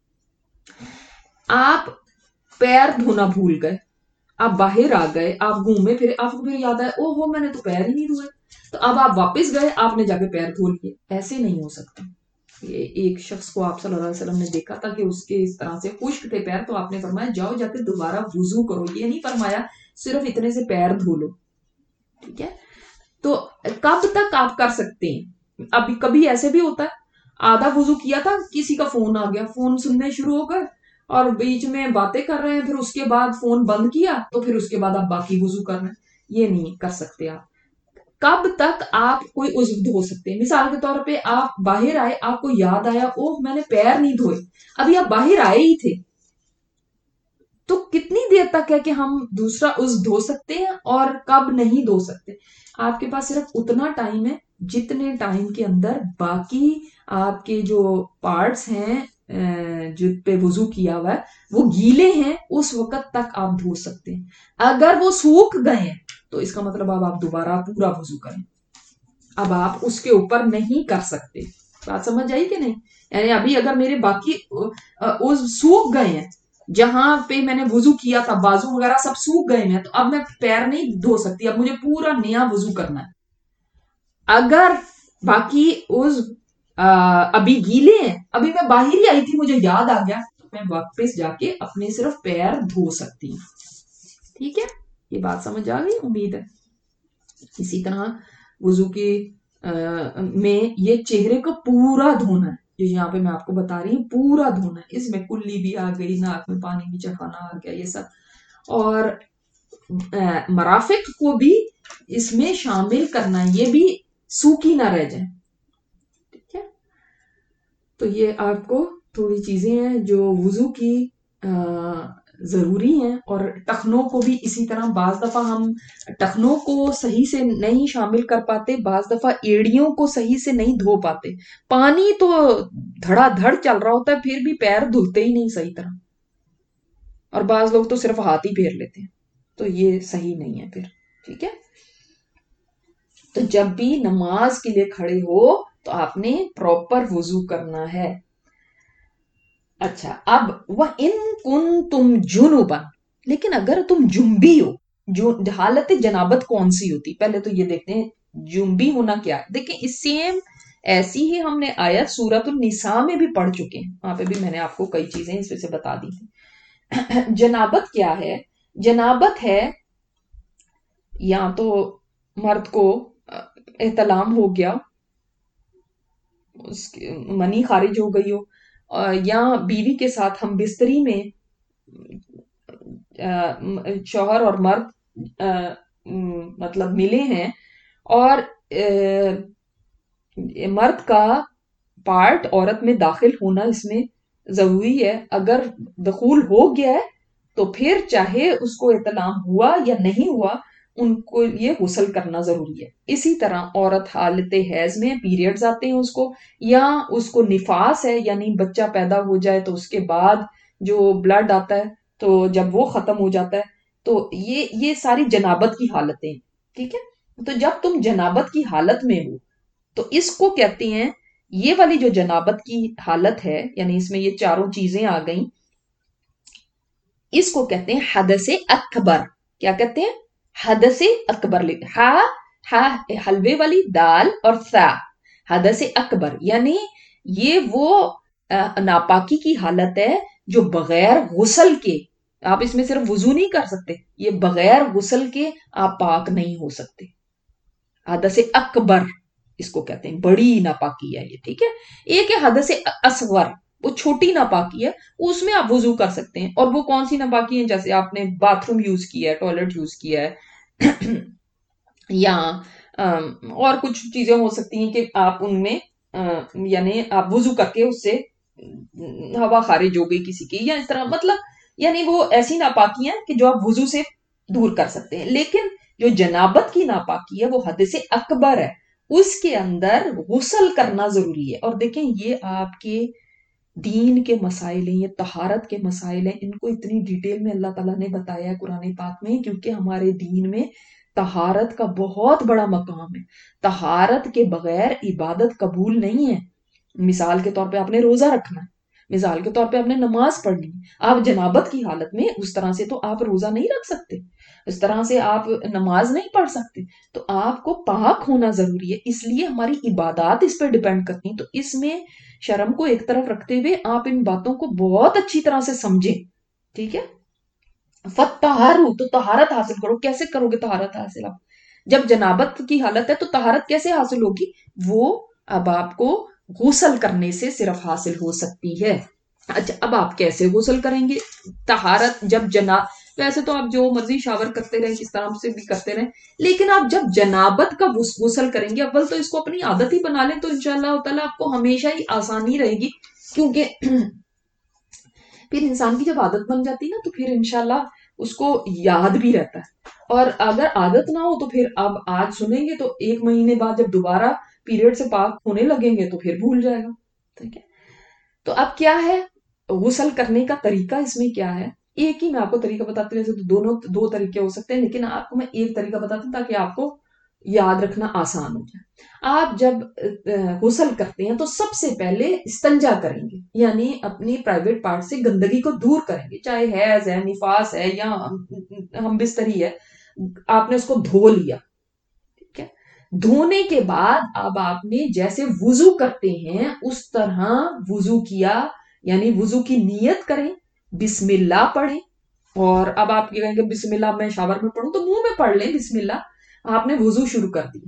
آپ پیر دھونا بھول گئے، آپ باہر آ گئے، آپ گھومے پھر، آپ کو پھر یاد آیا او ہو میں نے تو پیر ہی نہیں دھوئے، تو اب آپ واپس گئے، آپ نے جا کے پیر دھو لیے، ایسے نہیں ہو سکتا. یہ ایک شخص کو آپ صلی اللہ علیہ وسلم نے دیکھا تھا کہ اس کے اس طرح سے خشک تھے پیر، تو آپ نے فرمایا جاؤ جا کے دوبارہ وضو کرو. یہ نہیں فرمایا صرف اتنے سے پیر دھو لو. ٹھیک ہے. تو کب تک آپ کر سکتے ہیں؟ ابھی کبھی ایسے بھی ہوتا ہے آدھا وضو کیا تھا، کسی کا فون آ گیا، فون سننے شروع ہو گئے اور بیچ میں باتیں کر رہے ہیں، پھر اس کے بعد فون بند کیا تو پھر اس کے بعد آپ باقی وضو کر رہے ہیں. یہ نہیں کر سکتے آپ. کب تک آپ کوئی عضو دھو سکتے ہیں؟ مثال کے طور پہ آپ باہر آئے، آپ کو یاد آیا اوہ میں نے پیر نہیں دھوئے، ابھی آپ باہر آئے ہی تھے، تو کتنی دیر تک ہے کہ ہم دوسرا عضو دھو سکتے ہیں اور کب نہیں دھو سکتے؟ آپ کے پاس صرف اتنا ٹائم ہے جتنے ٹائم کے اندر باقی آپ کے جو پارٹس ہیں جن پہ وضو کیا ہوا ہے وہ گیلے ہیں، اس وقت تک آپ دھو سکتے ہیں. اگر وہ سوکھ گئے ہیں تو اس کا مطلب اب آپ دوبارہ پورا وضو کریں، اب آپ اس کے اوپر نہیں کر سکتے. بات سمجھ آئی کہ نہیں؟ یعنی ابھی اگر میرے باقی عضو سوکھ گئے ہیں، جہاں پہ میں نے وضو کیا تھا بازو وغیرہ سب سوکھ گئے ہیں، تو اب میں پیر نہیں دھو سکتی، اب مجھے پورا نیا وضو کرنا ہے. اگر باقی عضو ابھی گیلے ہیں، ابھی میں باہر ہی آئی تھی مجھے یاد آ گیا، تو میں واپس جا کے اپنے صرف پیر دھو سکتی ہوں. ٹھیک ہے، یہ بات سمجھ آ گئی امید ہے. اسی طرح وضو کی میں یہ چہرے کو پورا دھونا ہے، جو یہاں پہ میں آپ کو بتا رہی ہوں پورا دھونا ہے. اس میں کلی بھی آ گئی، ناک میں پانی بھی چکھانا آ گیا، یہ سب. اور مرافق کو بھی اس میں شامل کرنا ہے، یہ بھی سوکھی نہ رہ جائیں. ٹھیک ہے. تو یہ آپ کو تھوڑی چیزیں ہیں جو وضو کی ضروری ہیں. اور ٹخنوں کو بھی اسی طرح، بعض دفعہ ہم ٹخنوں کو صحیح سے نہیں شامل کر پاتے، بعض دفعہ ایڑیوں کو صحیح سے نہیں دھو پاتے. پانی تو دھڑا دھڑ چل رہا ہوتا ہے پھر بھی پیر دھلتے ہی نہیں صحیح طرح، اور بعض لوگ تو صرف ہاتھ ہی پھیر لیتے ہیں، تو یہ صحیح نہیں ہے پھر. ٹھیک ہے. تو جب بھی نماز کے لیے کھڑے ہو تو آپ نے پراپر وضو کرنا ہے. اچھا، اب وَإِن كُنتُمْ جُنُبًا، لیکن اگر تم جنبی ہو، جو حالت جنابت کون سی ہوتی؟ پہلے تو یہ دیکھتے ہیں جنبی ہونا کیا ہے. دیکھیں اس سیم ایسی ہی ہم نے آیت سورۃ النساء میں بھی پڑھ چکے ہیں، وہاں پہ بھی میں نے آپ کو کئی چیزیں اس سے بتا دی تھی. جنابت کیا ہے؟ جنابت ہے یا تو مرد کو احتلام ہو گیا، اس منی خارج ہو گئی ہو، یا بیوی کے ساتھ ہم بستری میں شوہر اور مرد مطلب ملے ہیں، اور مرد کا پارٹ عورت میں داخل ہونا اس میں ضروری ہے. اگر دخول ہو گیا ہے تو پھر چاہے اس کو احتلام ہوا یا نہیں ہوا، ان کو یہ غسل کرنا ضروری ہے. اسی طرح عورت حالت حیض میں پیریڈز آتے ہیں اس کو، یا اس کو نفاس ہے یعنی بچہ پیدا ہو جائے تو اس کے بعد جو بلڈ آتا ہے تو جب وہ ختم ہو جاتا ہے، تو یہ ساری جنابت کی حالتیں ہیں. ٹھیک ہے. تو جب تم جنابت کی حالت میں ہو تو اس کو کہتے ہیں، یہ والی جو جنابت کی حالت ہے یعنی اس میں یہ چاروں چیزیں آ گئیں، اس کو کہتے ہیں حدث اکبر. کیا کہتے ہیں؟ حدث اکبر. ہا حلوے والی دال اور ثا، حدث اکبر یعنی یہ وہ ناپاکی کی حالت ہے جو بغیر غسل کے، آپ اس میں صرف وضو نہیں کر سکتے، یہ بغیر غسل کے آپ پاک نہیں ہو سکتے. حدث اکبر اس کو کہتے ہیں، بڑی ناپاکی ہے یہ. ٹھیک ہے. ایک ہے حدث اصغر، وہ چھوٹی ناپاکی ہے، اس میں آپ وضو کر سکتے ہیں. اور وہ کون سی ناپاکی ہیں؟ جیسے آپ نے باتھ روم یوز کیا ہے، ٹوائلٹ یوز کیا ہے، یا اور کچھ چیزیں ہو سکتی ہیں کہ آپ ان میں یعنی آپ وضو کر کے اس سے ہوا خارج ہو گئی کسی کی، یا اس طرح، مطلب یعنی وہ ایسی ناپاکی ہیں کہ جو آپ وضو سے دور کر سکتے ہیں. لیکن جو جنابت کی ناپاکی ہے وہ حدث اکبر ہے، اس کے اندر غسل کرنا ضروری ہے. اور دیکھیں یہ آپ کے دین کے مسائل ہیں، یہ طہارت کے مسائل ہیں، ان کو اتنی ڈیٹیل میں اللہ تعالیٰ نے بتایا ہے قرآن پاک میں، کیونکہ ہمارے دین میں طہارت کا بہت بڑا مقام ہے. طہارت کے بغیر عبادت قبول نہیں ہے. مثال کے طور پہ آپ نے روزہ رکھنا ہے، مثال کے طور پہ آپ نے نماز پڑھ لی، آپ جنابت کی حالت میں اس طرح سے تو آپ روزہ نہیں رکھ سکتے، اس طرح سے آپ نماز نہیں پڑھ سکتے، تو آپ کو پاک ہونا ضروری ہے، اس لیے ہماری عبادات اس پہ ڈیپینڈ کرتی ہیں۔ تو اس میں شرم کو ایک طرف رکھتے ہوئے آپ ان باتوں کو بہت اچھی طرح سے سمجھیں، ٹھیک ہے؟ فتحارو، تو طہارت حاصل کرو، کیسے کرو گے طہارت حاصل آپ؟ جب جنابت کی حالت ہے تو طہارت کیسے حاصل ہوگی؟ وہ اب آپ کو غسل کرنے سے صرف حاصل ہو سکتی ہے۔ اچھا اب آپ کیسے غسل کریں گے؟ طہارت جب ویسے تو آپ جو مرضی شاور کرتے رہیں، کس طرح سے بھی کرتے رہیں، لیکن آپ جب جنابت کا غسل کریں گے، اول تو اس کو اپنی عادت ہی بنا لیں، تو انشاءاللہ تعالیٰ آپ کو ہمیشہ ہی آسانی رہے گی، کیونکہ پھر انسان کی جب عادت بن جاتی ہے نا تو پھر انشاءاللہ اس کو یاد بھی رہتا ہے، اور اگر عادت نہ ہو تو پھر اب آج سنیں گے تو 1 مہینے بعد جب دوبارہ پیریڈ سے پاک ہونے لگیں گے تو پھر بھول جائے گا، ٹھیک ہے؟ تو اب کیا ہے غسل کرنے کا طریقہ، اس میں کیا ہے؟ ایک ہی میں آپ کو طریقہ بتاتی ہوں، ویسے تو دو طریقے ہو سکتے ہیں، لیکن آپ کو میں ایک طریقہ بتاتی ہوں تاکہ آپ کو یاد رکھنا آسان ہو جائے۔ آپ جب غسل کرتے ہیں تو سب سے پہلے استنجا کریں گے، یعنی اپنی پرائیویٹ پارٹ سے گندگی کو دور کریں گے، چاہے حیض ہے، نفاس ہے، یا ہم بستری ہے، آپ نے اس کو دھو لیا، ٹھیک ہے؟ دھونے کے بعد اب آپ نے جیسے وضو کرتے ہیں اس طرح وضو کیا، یعنی وضو کی نیت کریں، بسم اللہ پڑھیں، اور اب آپ یہ کہیں گے بسم اللہ میں شاور میں پڑھوں، تو منہ میں پڑھ لیں بسم اللہ، آپ نے وضو شروع کر دیا۔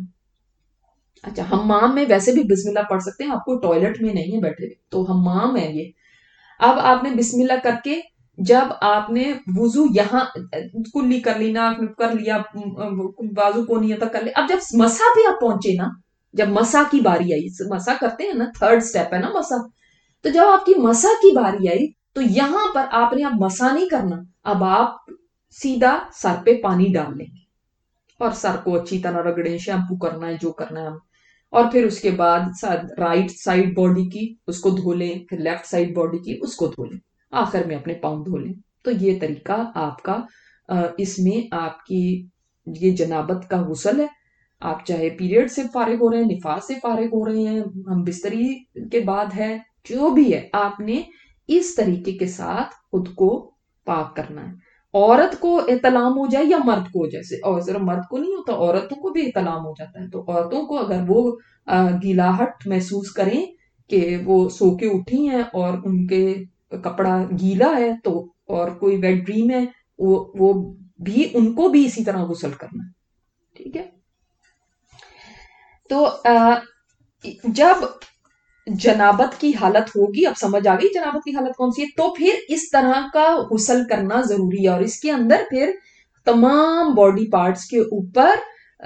اچھا حمام میں ویسے بھی بسم اللہ پڑھ سکتے ہیں، آپ کو ٹوائلٹ میں نہیں ہے بیٹھے ہوئے، تو حمام ہے یہ۔ اب آپ نے بسم اللہ کر کے جب آپ نے وضو یہاں کلی کر لی، ناک میں کر لیا، بازو کو نہیں تک کر لیا، اب جب مسا پہ آپ پہنچے نا، جب مسا کی باری آئی، مسا کرتے ہیں نا، 3rd سٹیپ ہے نا مسا، تو جب آپ کی مسا کی باری آئی تو یہاں پر آپ نے اب مسا نہیں کرنا، اب آپ سیدھا سر پہ پانی ڈال لیں گے اور سر کو اچھی طرح رگڑیں، شیمپو کرنا ہے جو کرنا ہے، اور پھر اس کے بعد رائٹ سائڈ باڈی کی اس کو دھو لیں، پھر لیفٹ سائڈ باڈی کی اس کو دھو لیں، آخر میں اپنے پاؤں دھو لیں۔ تو یہ طریقہ آپ کا اس میں آپ کی یہ جنابت کا غسل ہے، آپ چاہے پیریڈ سے فارغ ہو رہے ہیں، نفاس سے فارغ ہو رہے ہیں، ہم بستری کے بعد ہے، جو بھی ہے آپ نے اس طریقے کے ساتھ خود کو پاک کرنا ہے۔ عورت کو احتلام ہو جائے یا مرد کو ہو جائے، اور صرف مرد کو نہیں ہوتا، عورتوں کو بھی احتلام ہو جاتا ہے، تو عورتوں کو اگر وہ گیلاہٹ محسوس کریں کہ وہ سو کے اٹھی ہیں اور ان کے کپڑا گیلا ہے تو، اور کوئی ویٹ ڈریم ہے، وہ بھی ان کو بھی اسی طرح غسل کرنا ہے، ٹھیک ہے؟ تو جب جنابت کی حالت ہوگی، اب سمجھ آ گئی جنابت کی حالت کون سی ہے، تو پھر اس طرح کا غسل کرنا ضروری ہے، اور اس کے اندر پھر تمام باڈی پارٹس کے اوپر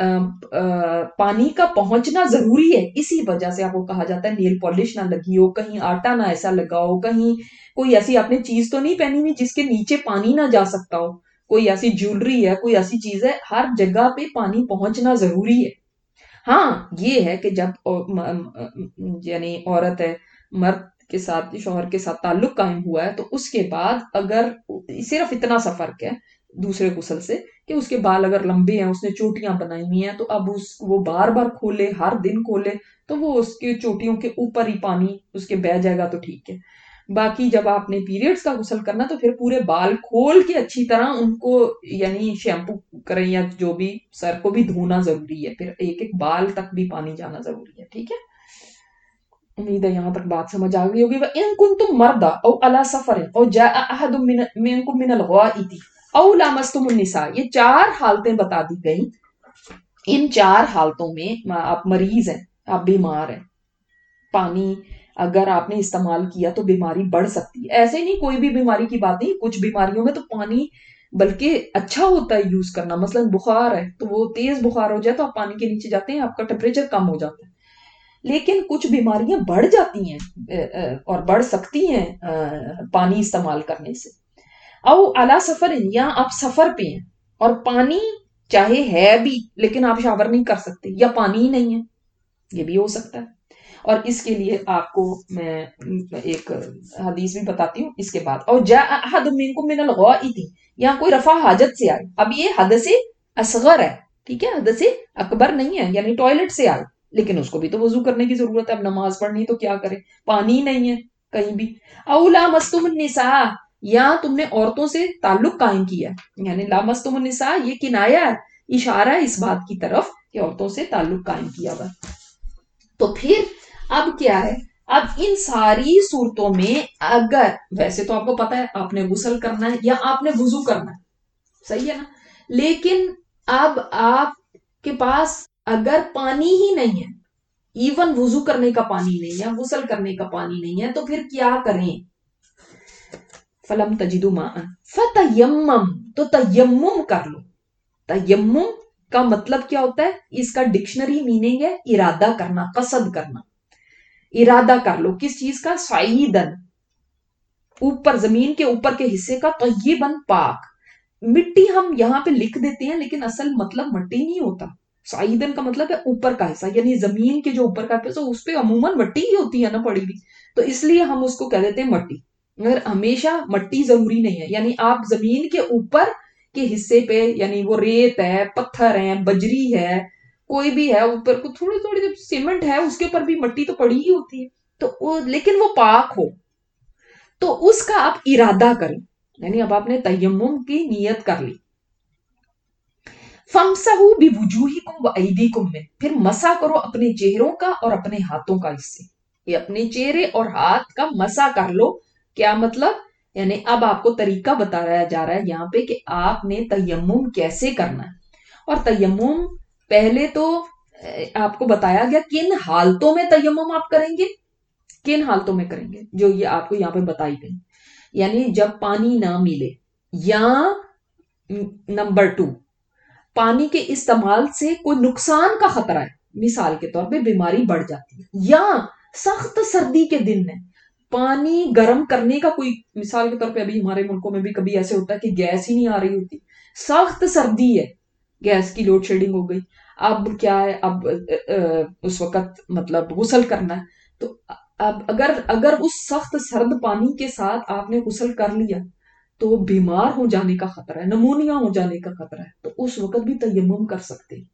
پانی کا پہنچنا ضروری ہے، اسی وجہ سے آپ کو کہا جاتا ہے نیل پالش نہ لگی ہو، کہیں آٹا نہ ایسا لگا ہو، کہیں کوئی ایسی آپ نے چیز تو نہیں پہنی ہوئی جس کے نیچے پانی نہ جا سکتا ہو، کوئی ایسی جیولری ہے، کوئی ایسی چیز ہے، ہر جگہ پہ پانی پہنچنا ضروری ہے۔ ہاں یہ ہے کہ جب یعنی عورت ہے، مرد کے ساتھ، شوہر کے ساتھ تعلق قائم ہوا ہے، تو اس کے بعد اگر صرف اتنا سا فرق ہے دوسرے غسل سے کہ اس کے بال اگر لمبے ہیں، اس نے چوٹیاں بنائی ہوئی ہیں، تو اب وہ بار بار کھولے، ہر دن کھولے، تو وہ اس کے چوٹیوں کے اوپر ہی پانی اس کے بہ جائے گا تو ٹھیک ہے۔ باقی جب آپ نے پیریڈز کا غسل کرنا تو پھر پورے بال کھول کے اچھی طرح ان کو یعنی شیمپو کریں یا جو بھی، سر کو بھی دھونا ضروری ہے، پھر ایک ایک بال تک بھی پانی جانا ضروری ہے، ٹھیک ہے؟ امید ہے یہاں تک بات سمجھ آ گئی ہوگی۔ وَإِن كُنتُم مَرْضَىٰ أَوْ عَلَىٰ سَفَرٍ أَوْ جَاءَ أَحَدٌ مِّنكُم مِّنَ الْغَائِطِ أَوْ لَامَسْتُمُ النِّسَاءَ، یہ 4 حالتیں بتا دی گئیں۔ ان 4 حالتوں میں آپ مریض ہیں، آپ بیمار ہیں، پانی اگر آپ نے استعمال کیا تو بیماری بڑھ سکتی ہے، ایسے نہیں کوئی بھی بیماری کی بات نہیں، کچھ بیماریوں میں تو پانی بلکہ اچھا ہوتا ہے یوز کرنا، مثلا بخار ہے تو وہ تیز بخار ہو جائے تو آپ پانی کے نیچے جاتے ہیں، آپ کا ٹیمپریچر کم ہو جاتا ہے، لیکن کچھ بیماریاں بڑھ جاتی ہیں اور بڑھ سکتی ہیں پانی استعمال کرنے سے۔ او اعلی سفر، یا آپ سفر پہ ہیں اور پانی چاہے ہے بھی لیکن آپ شاور نہیں کر سکتے، یا پانی ہی نہیں ہے، یہ بھی ہو سکتا ہے، اور اس کے لیے آپ کو میں ایک حدیث بھی بتاتی ہوں اس کے بعد۔ اور جاء احد منکم من الغائط، یا کوئی رفع حاجت سے آئے، اب یہ حدث اصغر ہے، ٹھیک ہے، حدث اکبر نہیں ہے، یعنی ٹوائلٹ سے آئے، لیکن اس کو بھی تو وضو کرنے کی ضرورت ہے، اب نماز پڑھنی تو کیا کرے، پانی ہی نہیں ہے، کہیں بھی. او لامستم النساء، یا تم نے عورتوں سے تعلق قائم کیا، یعنی لامستم النساء یہ کنایا ہے، اشارہ ہے اس بات کی طرف کہ عورتوں سے تعلق قائم کیا ہوا. تو پھر اب کیا ہے، اب ان ساری صورتوں میں اگر ویسے تو آپ کو پتا ہے آپ نے غسل کرنا ہے یا آپ نے وضو کرنا ہے، صحیح ہے نا، لیکن اب آپ کے پاس اگر پانی ہی نہیں ہے، ایون وضو کرنے کا پانی نہیں ہے، غسل کرنے کا پانی نہیں ہے، تو پھر کیا کریں؟ فلم تجدوا ماء فتیمم، تو تیمم کر لو. تیمم کا مطلب کیا ہوتا ہے؟ اس کا ڈکشنری میننگ ہے ارادہ کرنا، قصد کرنا. ارادہ کر لو کس چیز کا؟ صعیدن، اوپر زمین کے اوپر کے حصے کا، طیبن پاک. مٹی ہم یہاں پہ لکھ دیتے ہیں لیکن اصل مطلب مٹی نہیں ہوتا. صعیدن کا مطلب ہے اوپر کا حصہ، یعنی زمین کے جو اوپر کا حصہ اس پہ عموماً مٹی ہی ہوتی ہے نا پڑی بھی، تو اس لیے ہم اس کو کہہ دیتے ہیں مٹی. مگر ہمیشہ مٹی ضروری نہیں ہے، یعنی آپ زمین کے اوپر کے حصے پہ، یعنی وہ ریت ہے، پتھر ہے، بجری ہے، کوئی بھی ہے اوپر کو تھوڑی تھوڑی جب سیمنٹ ہے اس کے اوپر بھی مٹی تو پڑی ہی ہوتی ہے، تو لیکن وہ پاک ہو تو اس کا آپ ارادہ کریں، یعنی اب آپ نے تیمم کی نیت کر لی. فَامْسَحُوا بِوُجُوهِكُمْ وَأَيْدِيكُمْ میں پھر مسح کرو اپنے چہروں کا اور اپنے ہاتھوں کا، اس سے یہ اپنے چہرے اور ہاتھ کا مسح کر لو. کیا مطلب؟ یعنی اب آپ کو طریقہ بتایا جا رہا ہے یہاں پہ کہ آپ نے تیمم کیسے کرنا ہے. اور تیمم پہلے تو آپ کو بتایا گیا کن حالتوں میں تیمم آپ کریں گے، کن حالتوں میں کریں گے جو یہ آپ کو یہاں پہ بتائی گئی، یعنی جب پانی نہ ملے، یا نمبر 2 پانی کے استعمال سے کوئی نقصان کا خطرہ ہے، مثال کے طور پہ بیماری بڑھ جاتی ہے، یا سخت سردی کے دن میں پانی گرم کرنے کا کوئی، مثال کے طور پہ ابھی ہمارے ملکوں میں بھی کبھی ایسے ہوتا ہے کہ گیس ہی نہیں آ رہی ہوتی، سخت سردی ہے، گیس کی لوڈ شیڈنگ ہو گئی، اب کیا ہے، اب اس وقت مطلب غسل کرنا ہے، تو اب اگر اس سخت سرد پانی کے ساتھ آپ نے غسل کر لیا تو بیمار ہو جانے کا خطرہ ہے، نمونیا ہو جانے کا خطرہ ہے، تو اس وقت بھی تیمم کر سکتے ہیں.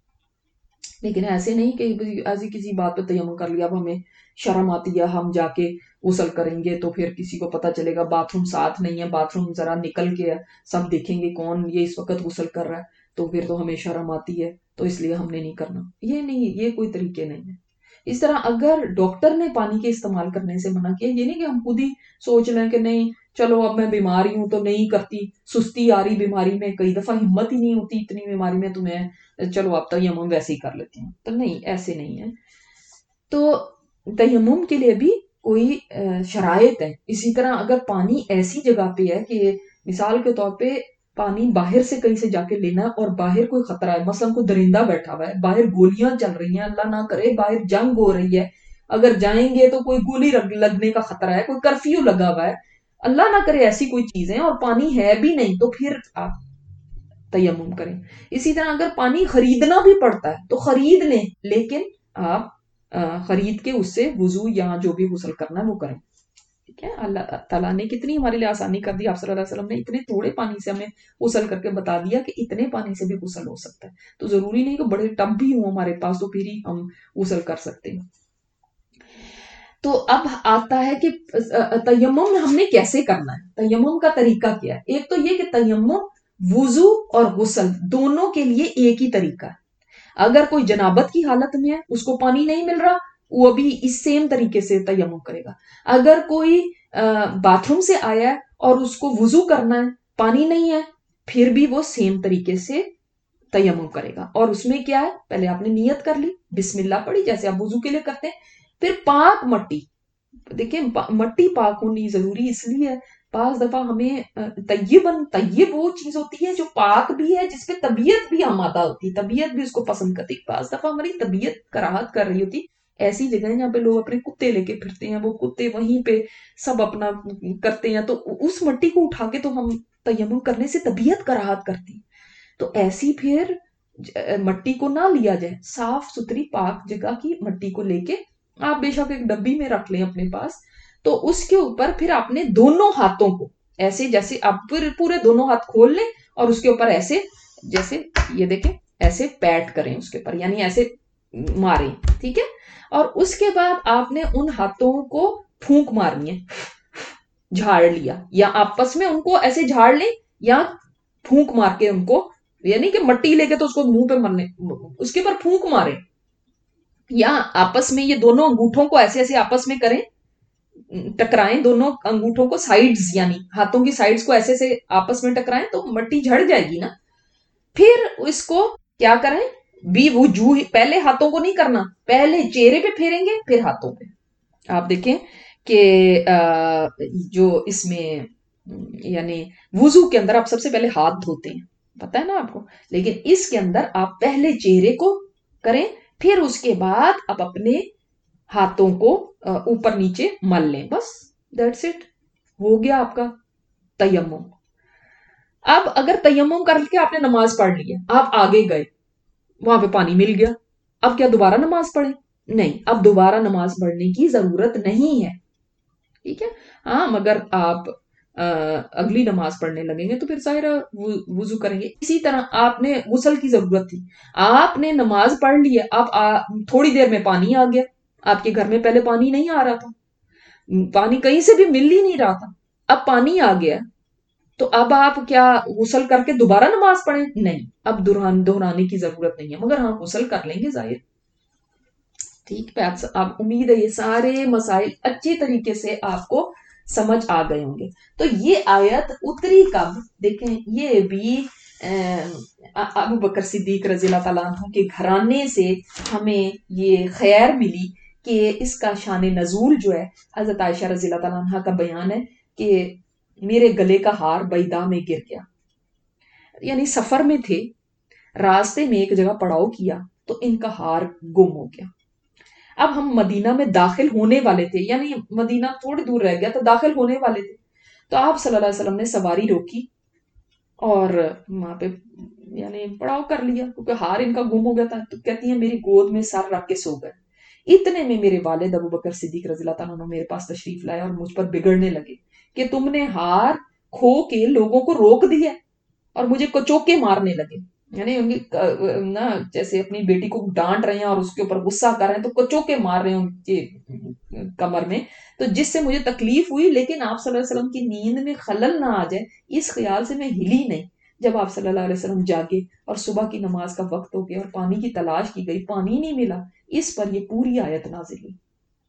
لیکن ایسے نہیں کہ ایسی کسی بات پہ تیمم کر لیا، اب ہمیں شرم آتی ہے ہم جا کے غسل کریں گے تو پھر کسی کو پتا چلے گا باتھ روم ساتھ نہیں ہے، باتھ روم ذرا نکل کے ہے، سب دیکھیں گے کون یہ اس وقت غسل کر رہا ہے، تو پھر تو ہمیں شرم آتی ہے، تو اس لیے ہم نے نہیں کرنا. یہ نہیں، یہ کوئی طریقے نہیں ہے. اس طرح اگر ڈاکٹر نے پانی کے استعمال کرنے سے منع کیا، یہ نہیں کہ ہم خود ہی سوچ لیں کہ نہیں چلو اب میں بیماری ہوں تو نہیں کرتی، سستی آ رہی بیماری میں، کئی دفعہ ہمت ہی نہیں ہوتی اتنی بیماری میں تمہیں، چلو اب تیمم ویسے ہی کر لیتی ہوں، تو نہیں، ایسے نہیں ہے. تو تیمم کے لیے بھی کوئی شرائط ہے. اسی طرح اگر پانی ایسی جگہ پہ ہے کہ مثال کے طور پہ پانی باہر سے کہیں سے جا کے لینا اور باہر کوئی خطرہ ہے، مثلا کوئی درندہ بیٹھا ہوا ہے، باہر گولیاں چل رہی ہیں، اللہ نہ کرے باہر جنگ ہو رہی ہے، اگر جائیں گے تو کوئی گولی لگنے کا خطرہ ہے، کوئی کرفیو لگا ہوا ہے، اللہ نہ کرے ایسی کوئی چیزیں، اور پانی ہے بھی نہیں، تو پھر آپ تیمم کریں. اسی طرح اگر پانی خریدنا بھی پڑتا ہے تو خرید لیں، لیکن آپ خرید کے اس سے وضو یا جو بھی غسل کرنا ہے وہ کریں. ٹھیک ہے، اللہ تعالیٰ نے کتنی ہمارے لیے آسانی کر دی، آپ صلی اللہ علیہ وسلم نے اتنے تھوڑے پانی سے ہمیں غسل کر کے بتا دیا کہ اتنے پانی سے بھی غسل ہو سکتا ہے، تو ضروری نہیں کہ بڑے ٹب بھی ہوں ہمارے پاس تو پھر ہی ہم غسل کر سکتے ہیں. تو اب آتا ہے کہ تیمم ہم نے کیسے کرنا ہے، تیمم کا طریقہ کیا ہے. ایک تو یہ کہ تیمم وضو اور غسل دونوں کے لیے ایک ہی طریقہ ہے. اگر کوئی جنابت کی حالت میں ہے، اس کو پانی نہیں مل رہا، وہ بھی اس سیم طریقے سے تیمم کرے گا. اگر کوئی باتھ روم سے آیا ہے اور اس کو وضو کرنا ہے، پانی نہیں ہے، پھر بھی وہ سیم طریقے سے تیمم کرے گا. اور اس میں کیا ہے، پہلے آپ نے نیت کر لی، بسم اللہ پڑھی جیسے آپ وضو کے لیے کرتے ہیں، پھر پاک مٹی، دیکھیں مٹی پاک ہونی ضروری اس لیے ہے، بعض دفعہ ہمیں طیب وہ چیز ہوتی ہے جو پاک بھی ہے، جس پہ طبیعت بھی آمادہ ہوتی، طبیعت بھی اس کو پسند کرتی. بعض دفعہ ہماری طبیعت کراہت کر رہی ہوتی، ایسی جگہیں جہاں پہ لوگ اپنے کتے لے کے پھرتے ہیں، وہ کتے وہیں پہ سب اپنا کرتے ہیں، تو اس مٹی کو اٹھا کے تو ہم تیمم کرنے سے طبیعت کراہت کرتی. تو ایسی پھر مٹی کو نہ لیا جائے، صاف ستھری پاک جگہ کی مٹی کو لے کے آپ بے شک ایک ڈبی میں رکھ لیں اپنے پاس، تو اس کے اوپر پھر آپ نے دونوں ہاتھوں کو ایسے، جیسے آپ پورے دونوں ہاتھ کھول لیں اور اس کے اوپر ایسے، جیسے یہ دیکھیں ایسے پیٹ کریں اس کے اوپر، یعنی ایسے ماریں. ٹھیک ہے، اور اس کے بعد آپ نے ان ہاتھوں کو پھونک مارنی ہے، جھاڑ لیا، یا آپس میں ان کو ایسے جھاڑ لیں یا پھونک مار کے ان کو، یعنی کہ مٹی لے کے تو اس کو منہ پہ مرنے، اس کے اوپر پھونک مارے، یا آپس میں یہ دونوں انگوٹھوں کو ایسے ایسے آپس میں کریں، ٹکرائیں دونوں انگوٹھوں کو، سائیڈز یعنی ہاتھوں کی سائیڈز کو ایسے سے آپس میں ٹکرائیں تو مٹی جھڑ جائے گی نا. پھر اس کو کیا کریں، بھی وجوہ، پہلے ہاتھوں کو نہیں کرنا، پہلے چہرے پہ پھیریں گے پھر ہاتھوں پہ. آپ دیکھیں کہ جو اس میں یعنی وضو کے اندر آپ سب سے پہلے ہاتھ دھوتے ہیں، پتہ ہے نا آپ کو، لیکن اس کے اندر آپ پہلے چہرے کو کریں، پھر اس کے بعد آپ اپنے ہاتھوں کو اوپر نیچے مل لیں، بس دیٹس اٹ، ہو گیا آپ کا تیمم. اب اگر تیمم کر کے آپ نے نماز پڑھ لی ہے، آپ آگے گئے، وہاں پہ پانی مل گیا، اب کیا دوبارہ نماز پڑھیں؟ نہیں، اب دوبارہ نماز پڑھنے کی ضرورت نہیں ہے، ٹھیک ہے. ہاں مگر آپ اگلی نماز پڑھنے لگیں گے تو پھر ظاہر وضو کریں گے. اسی طرح آپ نے غسل کی ضرورت تھی، آپ نے نماز پڑھ لی ہے، آپ تھوڑی دیر میں پانی آ گیا، آپ کے گھر میں پہلے پانی نہیں آ رہا تھا، پانی کہیں سے بھی مل ہی نہیں رہا تھا، اب پانی آ گیا، تو اب آپ کیا غسل کر کے دوبارہ نماز پڑھیں؟ نہیں، اب دہرانے کی ضرورت نہیں ہے، مگر ہاں غسل کر لیں گے ظاہر. ٹھیک ہے، آپ امید ہے یہ سارے مسائل اچھی طریقے سے آپ کو سمجھ آ گئے ہوں گے. تو یہ آیت اتری کب؟ دیکھیں یہ بھی ابو بکر صدیق رضی اللہ تعالیٰ عنہ کے گھرانے سے ہمیں یہ خیر ملی کہ اس کا شان نزول جو ہے، حضرت عائشہ رضی اللہ تعالیٰ عنہ کا بیان ہے کہ میرے گلے کا ہار بیضا میں گر گیا، یعنی سفر میں تھے، راستے میں ایک جگہ پڑاؤ کیا تو ان کا ہار گم ہو گیا. اب ہم مدینہ میں داخل ہونے والے تھے، یعنی مدینہ تھوڑی دور رہ گیا تو داخل ہونے والے تھے، تو آپ صلی اللہ علیہ وسلم نے سواری روکی اور وہاں پہ یعنی پڑاؤ کر لیا کیونکہ ہار ان کا گم ہو گیا تھا. تو کہتی ہیں میری گود میں سر رکھ کے سو گئے. اتنے میں میرے والد ابو بکر صدیق رضی اللہ تعالیٰ عنہ میرے پاس تشریف لائے اور مجھ پر بگڑنے لگے کہ تم نے ہار کھو کے لوگوں کو روک دیا، اور مجھے کچوکے مارنے لگے، یعنی ان کی نا جیسے اپنی بیٹی کو ڈانٹ رہے ہیں اور اس کے اوپر غصہ کر رہے ہیں تو کچوکے مار رہے ہیں ان کے کمر میں، تو جس سے مجھے تکلیف ہوئی، لیکن آپ صلی اللہ علیہ وسلم کی نیند میں خلل نہ آ جائے اس خیال سے میں ہلی نہیں. جب آپ صلی اللہ علیہ وسلم جاگے اور صبح کی نماز کا وقت ہو گیا اور پانی کی تلاش کی گئی، پانی نہیں ملا، اس پر یہ پوری آیت نازل ہوئی.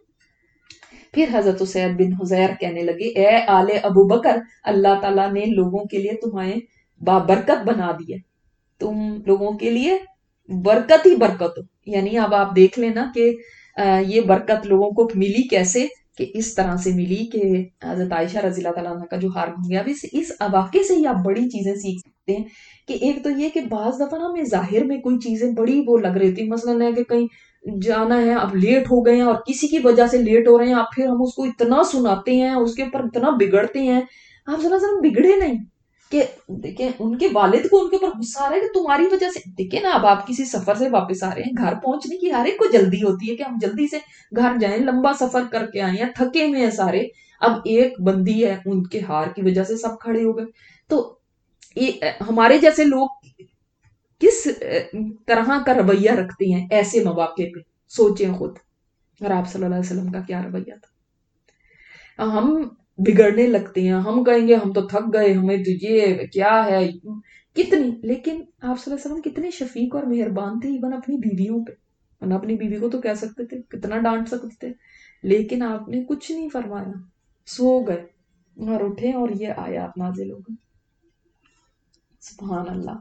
پھر حضرت اسید بن حضیر کہنے لگے اے آل ابو بکر، اللہ تعالیٰ نے لوگوں کے لیے تمہیں بابرکت بنا دی ہے، تم لوگوں کے لیے برکت ہی برکت ہو. یعنی اب آپ دیکھ لینا کہ یہ برکت لوگوں کو ملی کیسے، کہ اس طرح سے ملی کہ حضرت عائشہ رضی اللہ تعالیٰ عنہ کا جو ہار گم گیا. اس واقعے سے ہی آپ بڑی چیزیں سیکھ سکتے ہیں کہ ایک تو یہ کہ بعض دفعہ نا ہمیں ظاہر میں کوئی چیزیں بڑی وہ لگ رہی ہوتی، مثلا ہے کہ کہیں جانا ہے، اب لیٹ ہو گئے ہیں اور کسی کی وجہ سے لیٹ ہو رہے ہیں، اب پھر ہم اس کو اتنا سناتے ہیں، اس کے اوپر اتنا بگڑتے ہیں. آپ صلی اللہ علیہ وسلم بگڑے نہیں، کہ دیکھیں ان کے والد کو ان کے اوپر غصہ آ رہا ہے کہ تمہاری وجہ سے، دیکھیں نا اب آپ کسی سفر سے واپس آ رہے ہیں، گھر پہنچنے کی ہر ایک کو جلدی ہوتی ہے کہ ہم جلدی سے گھر جائیں، لمبا سفر کر کے آئے ہیں، تھکے ہوئے ہیں سارے، اب ایک بندی ہے ان کے ہار کی وجہ سے سب کھڑے ہو گئے. تو ہمارے جیسے لوگ کس طرح کا رویہ رکھتے ہیں ایسے مواقع پہ، سوچیں خود. اور آپ صلی اللہ علیہ وسلم کا کیا رویہ تھا؟ ہم بگڑنے لگتے ہیں، ہم کہیں گے ہم تو تھک گئے، ہمیں تو یہ کیا ہے کتنی، لیکن آپ صلی اللہ علیہ وسلم کتنے شفیق اور مہربان تھے ایون اپنی بیویوں پہ. ورنہ اپنی بیوی کو تو کہہ سکتے تھے، کتنا ڈانٹ سکتے تھے، لیکن آپ نے کچھ نہیں فرمایا، سو گئے اور اٹھے اور یہ آیات نازل ہو گئی. سبحان اللہ.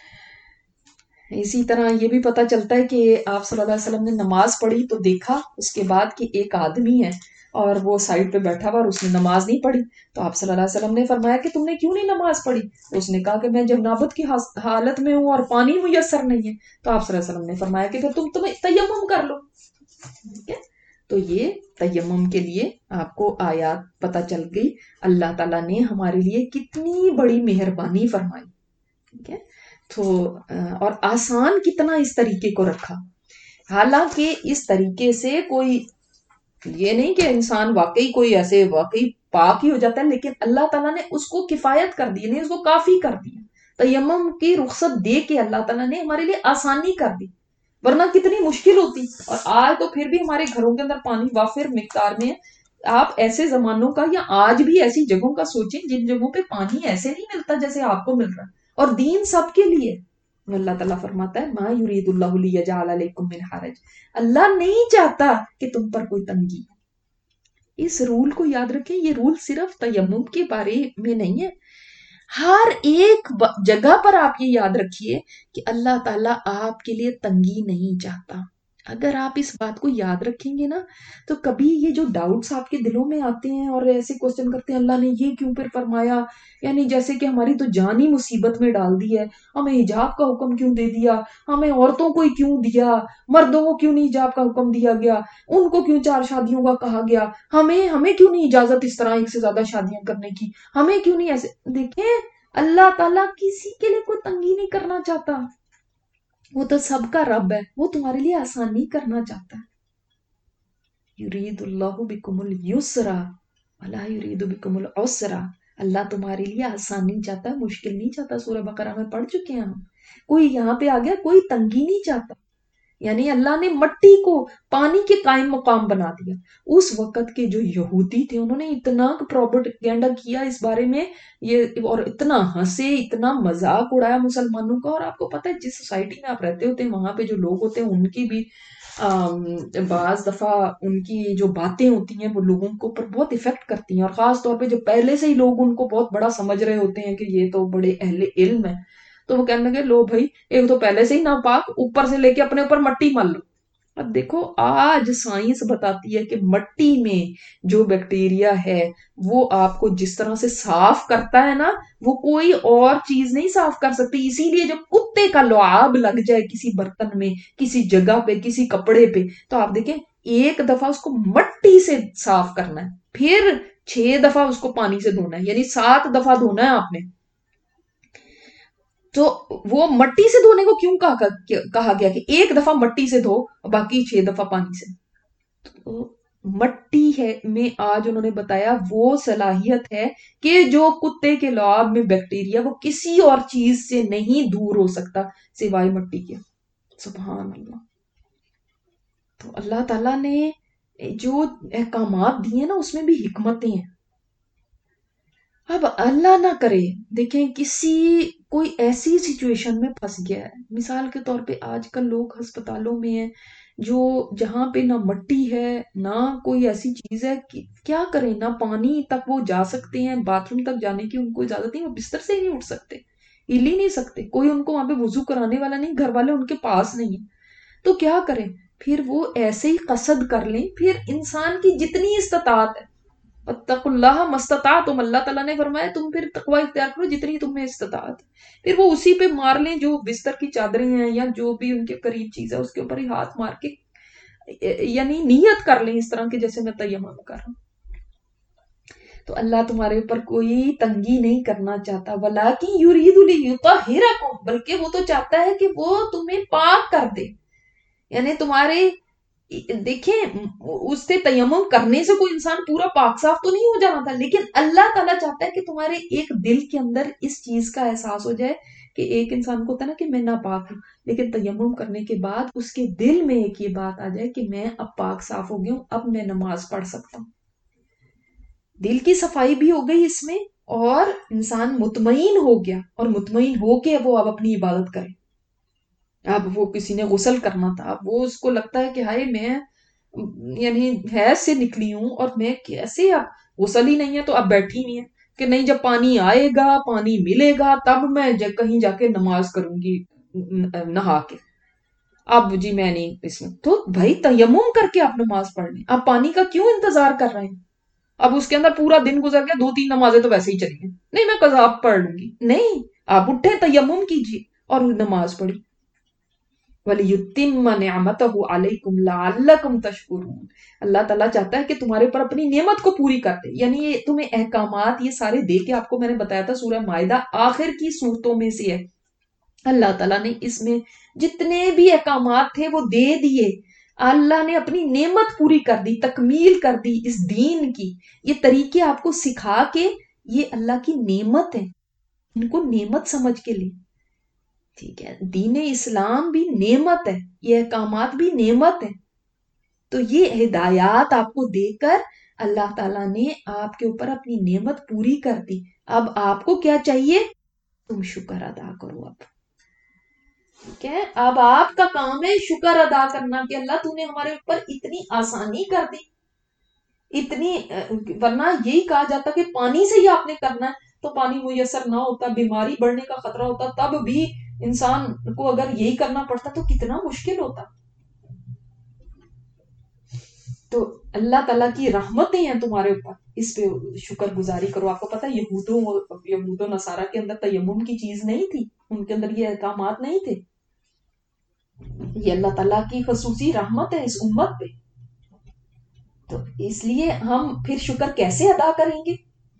اسی طرح یہ بھی پتہ چلتا ہے کہ آپ صلی اللہ علیہ وسلم نے نماز پڑھی تو دیکھا اس کے بعد کہ ایک آدمی ہے اور وہ سائڈ پہ بیٹھا ہوا اور اس نے نماز نہیں پڑھی. تو آپ صلی اللہ علیہ وسلم نے فرمایا کہ تم نے کیوں نہیں نماز پڑھی؟ اس نے کہا کہ میں جنابت کی حالت میں ہوں اور پانی میسر نہیں ہے. تو آپ صلی اللہ علیہ وسلم نے فرمایا کہ پھر تم تیمم کر لو. ٹھیک ہے، تو یہ تیمم کے لیے آپ کو آیات پتہ چل گئی، اللہ تعالیٰ نے ہمارے لیے کتنی بڑی مہربانی فرمائی. ٹھیک ہے، تو اور آسان کتنا اس طریقے کو رکھا. حالانکہ اس طریقے سے کوئی یہ نہیں کہ انسان واقعی کوئی ایسے واقعی پاک ہی ہو جاتا ہے، لیکن اللہ تعالیٰ نے اس کو کفایت کر دی، نہیں اس کو کافی کر دیا. تیمم کی رخصت دے کے اللہ تعالیٰ نے ہمارے لیے آسانی کر دی، ورنہ کتنی مشکل ہوتی. اور آج تو پھر بھی ہمارے گھروں کے اندر پانی وافر مقدار میں ہے، آپ ایسے زمانوں کا یا آج بھی ایسی جگہوں کا سوچیں جن جگہوں پہ پانی ایسے نہیں ملتا جیسے آپ کو مل رہا، اور دین سب کے لیے۔ اللہ تعالیٰ فرماتا ہے ما یرید اللہ لیجعل علیکم من حرج، اللہ نہیں چاہتا کہ تم پر کوئی تنگی۔ اس رول کو یاد رکھیں، یہ رول صرف تیمم کے بارے میں نہیں ہے، ہر ایک جگہ پر آپ یہ یاد رکھیے کہ اللہ تعالیٰ آپ کے لیے تنگی نہیں چاہتا۔ اگر آپ اس بات کو یاد رکھیں گے نا تو کبھی یہ جو ڈاؤٹس آپ کے دلوں میں آتے ہیں اور ایسے کوسچن کرتے ہیں اللہ نے یہ کیوں پھر فرمایا، یعنی جیسے کہ ہماری تو جان ہی مصیبت میں ڈال دی ہے، ہمیں حجاب کا حکم کیوں دے دیا، ہمیں عورتوں کو ہی کیوں دیا، مردوں کو کیوں نہیں حجاب کا حکم دیا گیا، ان کو کیوں 4 شادیوں کا کہا گیا، ہمیں کیوں نہیں اجازت اس طرح ایک سے زیادہ شادیاں کرنے کی، ہمیں کیوں نہیں ایسے۔ دیکھیں اللہ تعالیٰ کسی کے لیے کوئی تنگی نہیں کرنا چاہتا، وہ تو سب کا رب ہے، وہ تمہارے لیے آسانی کرنا چاہتا ہے۔ یرید اللہ بکم اليسر ولا یرید بکم العسر، اللہ تمہارے لیے آسانی چاہتا ہے، مشکل نہیں چاہتا۔ سورہ بقرہ میں پڑھ چکے ہیں ہم، کوئی یہاں پہ آ گیا کوئی تنگی نہیں چاہتا۔ یعنی اللہ نے مٹی کو پانی کے قائم مقام بنا دیا۔ اس وقت کے جو یہودی تھے انہوں نے اتنا پروپیگنڈا کیا اس بارے میں، یہ اور اتنا ہنسے، اتنا مذاق اڑایا مسلمانوں کا۔ اور آپ کو پتہ ہے جس سوسائٹی میں آپ رہتے ہوتے ہیں وہاں پہ جو لوگ ہوتے ہیں ان کی بھی بعض دفعہ ان کی جو باتیں ہوتی ہیں وہ لوگوں کو اوپر بہت افیکٹ کرتی ہیں، اور خاص طور پہ جو پہلے سے ہی لوگ ان کو بہت بڑا سمجھ رہے ہوتے ہیں کہ یہ تو بڑے اہل علم ہے، تو وہ کہنے لگے لو بھائی ایک تو پہلے سے ہی ناپاک، اوپر سے لے کے اپنے اوپر مٹی مل لو۔ اب دیکھو آج سائنس بتاتی ہے کہ مٹی میں جو بیکٹیریا ہے وہ آپ کو جس طرح سے صاف کرتا ہے نا وہ کوئی اور چیز نہیں صاف کر سکتی۔ اسی لیے جب کتے کا لعاب لگ جائے کسی برتن میں، کسی جگہ پہ، کسی کپڑے پہ، تو آپ دیکھیں ایک دفعہ اس کو مٹی سے صاف کرنا ہے، پھر 6 دفعہ اس کو پانی سے دھونا ہے، یعنی 7 دفعہ دھونا ہے آپ نے۔ تو وہ مٹی سے دھونے کو کیوں کہا گیا کہ ایک دفعہ مٹی سے دھو باقی 6 دفعہ پانی سے؟ تو مٹی ہے میں آج انہوں نے بتایا وہ صلاحیت ہے کہ جو کتے کے لعاب میں بیکٹیریا وہ کسی اور چیز سے نہیں دور ہو سکتا سوائے مٹی کے۔ سبحان اللہ۔ تو اللہ تعالیٰ نے جو احکامات دیے نا اس میں بھی حکمتیں ہیں۔ اب اللہ نہ کرے دیکھیں کوئی ایسی سچویشن میں پھنس گیا ہے، مثال کے طور پہ آج کل لوگ ہسپتالوں میں ہیں جو جہاں پہ نہ مٹی ہے نہ کوئی ایسی چیز ہے کہ کیا کریں، نہ پانی تک وہ جا سکتے ہیں، باتھ روم تک جانے کی ان کو اجازت نہیں، وہ بستر سے ہی نہیں اٹھ سکتے، ہل ہی نہیں سکتے، کوئی ان کو وہاں پہ وضو کرانے والا نہیں، گھر والے ان کے پاس نہیں ہیں، تو کیا کریں؟ پھر وہ ایسے ہی قصد کر لیں، پھر انسان کی جتنی استطاعت ہے وَاتَّقُوا اللَّهَ مَا اسْتَطَعْتُمْ، اللہ تعالیٰ نے فرمایا تم پھر تقوی اختیار کرو جتنی تمہیں استطاعت ہے، پھر وہ اسی پہ مار لیں جو بستر کی چادریں ہیں یا جو بھی ان کے قریب چیز ہے اس کے اوپر ہی ہاتھ مار کے یعنی نیت کر لیں اس طرح کے جیسے میں تیمم کر رہا ہوں۔ تو اللہ تمہارے اوپر کوئی تنگی نہیں کرنا چاہتا، وَلَٰكِن يُرِيدُ لِيُطَهِّرَكُمْ، بلکہ وہ تو چاہتا ہے کہ وہ تمہیں پاک کر دے، یعنی تمہارے دیکھیں اس سے تیمم کرنے سے کوئی انسان پورا پاک صاف تو نہیں ہو جانا تھا، لیکن اللہ تعالیٰ چاہتا ہے کہ تمہارے ایک دل کے اندر اس چیز کا احساس ہو جائے کہ ایک انسان کو ہوتا ہے نا کہ میں ناپاک ہوں، لیکن تیمم کرنے کے بعد اس کے دل میں ایک یہ بات آ جائے کہ میں اب پاک صاف ہو گیا ہوں، اب میں نماز پڑھ سکتا ہوں۔ دل کی صفائی بھی ہو گئی اس میں، اور انسان مطمئن ہو گیا، اور مطمئن ہو کے وہ اب اپنی عبادت کرے۔ اب وہ کسی نے غسل کرنا تھا، اب وہ اس کو لگتا ہے کہ ہائے میں یعنی حیض سے نکلی ہوں اور میں کیسے، اب غسل ہی نہیں ہے تو اب بیٹھی نہیں ہے کہ نہیں جب پانی آئے گا پانی ملے گا تب میں کہیں جا کے نماز کروں گی نہا کے، اب جی میں نہیں اس میں، تو بھائی تیمم کر کے آپ نماز پڑھ لیں، آپ پانی کا کیوں انتظار کر رہے ہیں؟ اب اس کے اندر پورا دن گزر گیا، 2-3 نمازیں تو ویسے ہی چلی گئی، نہیں میں قضا پڑھ لوں گی، نہیں آپ اٹھے تیمم کیجیے اور نماز پڑھی۔ وَلِيُتِمَّ نِعْمَتَهُ عَلَيْكُمْ لَعَلَّكُمْ تَشْكُرُونَ، اللہ تعالیٰ چاہتا ہے کہ تمہارے اوپر اپنی نعمت کو پوری کر دے، یعنی یہ تمہیں احکامات یہ سارے دے کے، آپ کو میں نے بتایا تھا سورہ مائدہ آخر کی صورتوں میں سے ہے، اللہ تعالیٰ نے اس میں جتنے بھی احکامات تھے وہ دے دیے، اللہ نے اپنی نعمت پوری کر دی، تکمیل کر دی اس دین کی، یہ طریقے آپ کو سکھا کے، یہ اللہ کی نعمت ہے، ان کو نعمت سمجھ کے لیں، ٹھیک ہے؟ دین اسلام بھی نعمت ہے، یہ احکامات بھی نعمت ہے، تو یہ ہدایات آپ کو دے کر اللہ تعالیٰ نے آپ کے اوپر اپنی نعمت پوری کر دی، اب آپ کو کیا چاہیے؟ تم شکر ادا کرو اب، ٹھیک ہے؟ اب آپ کا کام ہے شکر ادا کرنا کہ اللہ تو نے ہمارے اوپر اتنی آسانی کر دی، اتنی ورنہ یہی کہا جاتا کہ پانی سے ہی آپ نے کرنا ہے تو پانی میسر نہ ہوتا، بیماری بڑھنے کا خطرہ ہوتا، تب بھی انسان کو اگر یہی کرنا پڑتا تو کتنا مشکل ہوتا۔ تو اللہ تعالیٰ کی رحمتیں ہیں تمہارے اوپر، اس پہ شکر گزاری کرو۔ آپ کو پتا یہود و نصارہ کے اندر تیمم کی چیز نہیں تھی، ان کے اندر یہ احکامات نہیں تھے، یہ اللہ تعالیٰ کی خصوصی رحمت ہے اس امت پہ۔ تو اس لیے ہم پھر شکر کیسے ادا کریں گے؟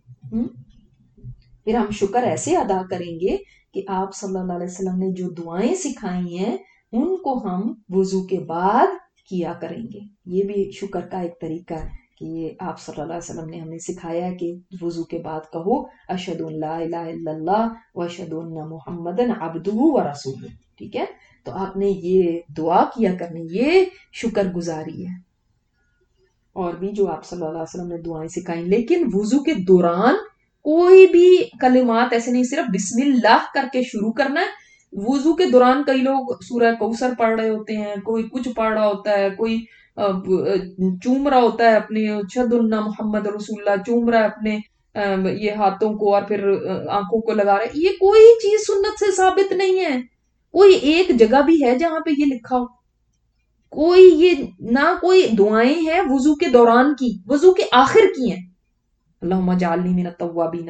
پھر ہم شکر ایسے ادا کریں گے کہ آپ صلی اللہ علیہ وسلم نے جو دعائیں سکھائی ہیں ان کو ہم وضو کے بعد کیا کریں گے۔ یہ بھی شکر کا ایک طریقہ ہے کہ یہ آپ صلی اللہ علیہ وسلم نے ہمیں سکھایا ہے کہ وضو کے بعد کہو اشہد ان لا الہ الا اللہ و اشہد ان محمدً عبدہ و رسولہ، ٹھیک ہے؟ تو آپ نے یہ دعا کیا کرنی، یہ شکر گزاری ہے۔ اور بھی جو آپ صلی اللہ علیہ وسلم نے دعائیں سکھائیں، لیکن وضو کے دوران کوئی بھی کلمات ایسے نہیں، صرف بسم اللہ کر کے شروع کرنا ہے۔ وضو کے دوران کئی لوگ سورہ کوثر پڑھ رہے ہوتے ہیں، کوئی کچھ پڑھ رہا ہوتا ہے، کوئی چوم رہا ہوتا ہے اپنے اشہد ان محمد رسول اللہ، چوم رہا ہے اپنے یہ ہاتھوں کو اور پھر آنکھوں کو لگا رہا ہے۔ یہ کوئی چیز سنت سے ثابت نہیں ہے، کوئی ایک جگہ بھی ہے جہاں پہ یہ لکھا ہو؟ کوئی یہ نہ کوئی دعائیں ہیں وضو کے دوران کی، وضو کے آخر کی ہیں، اللہم اجعلنی من التوابین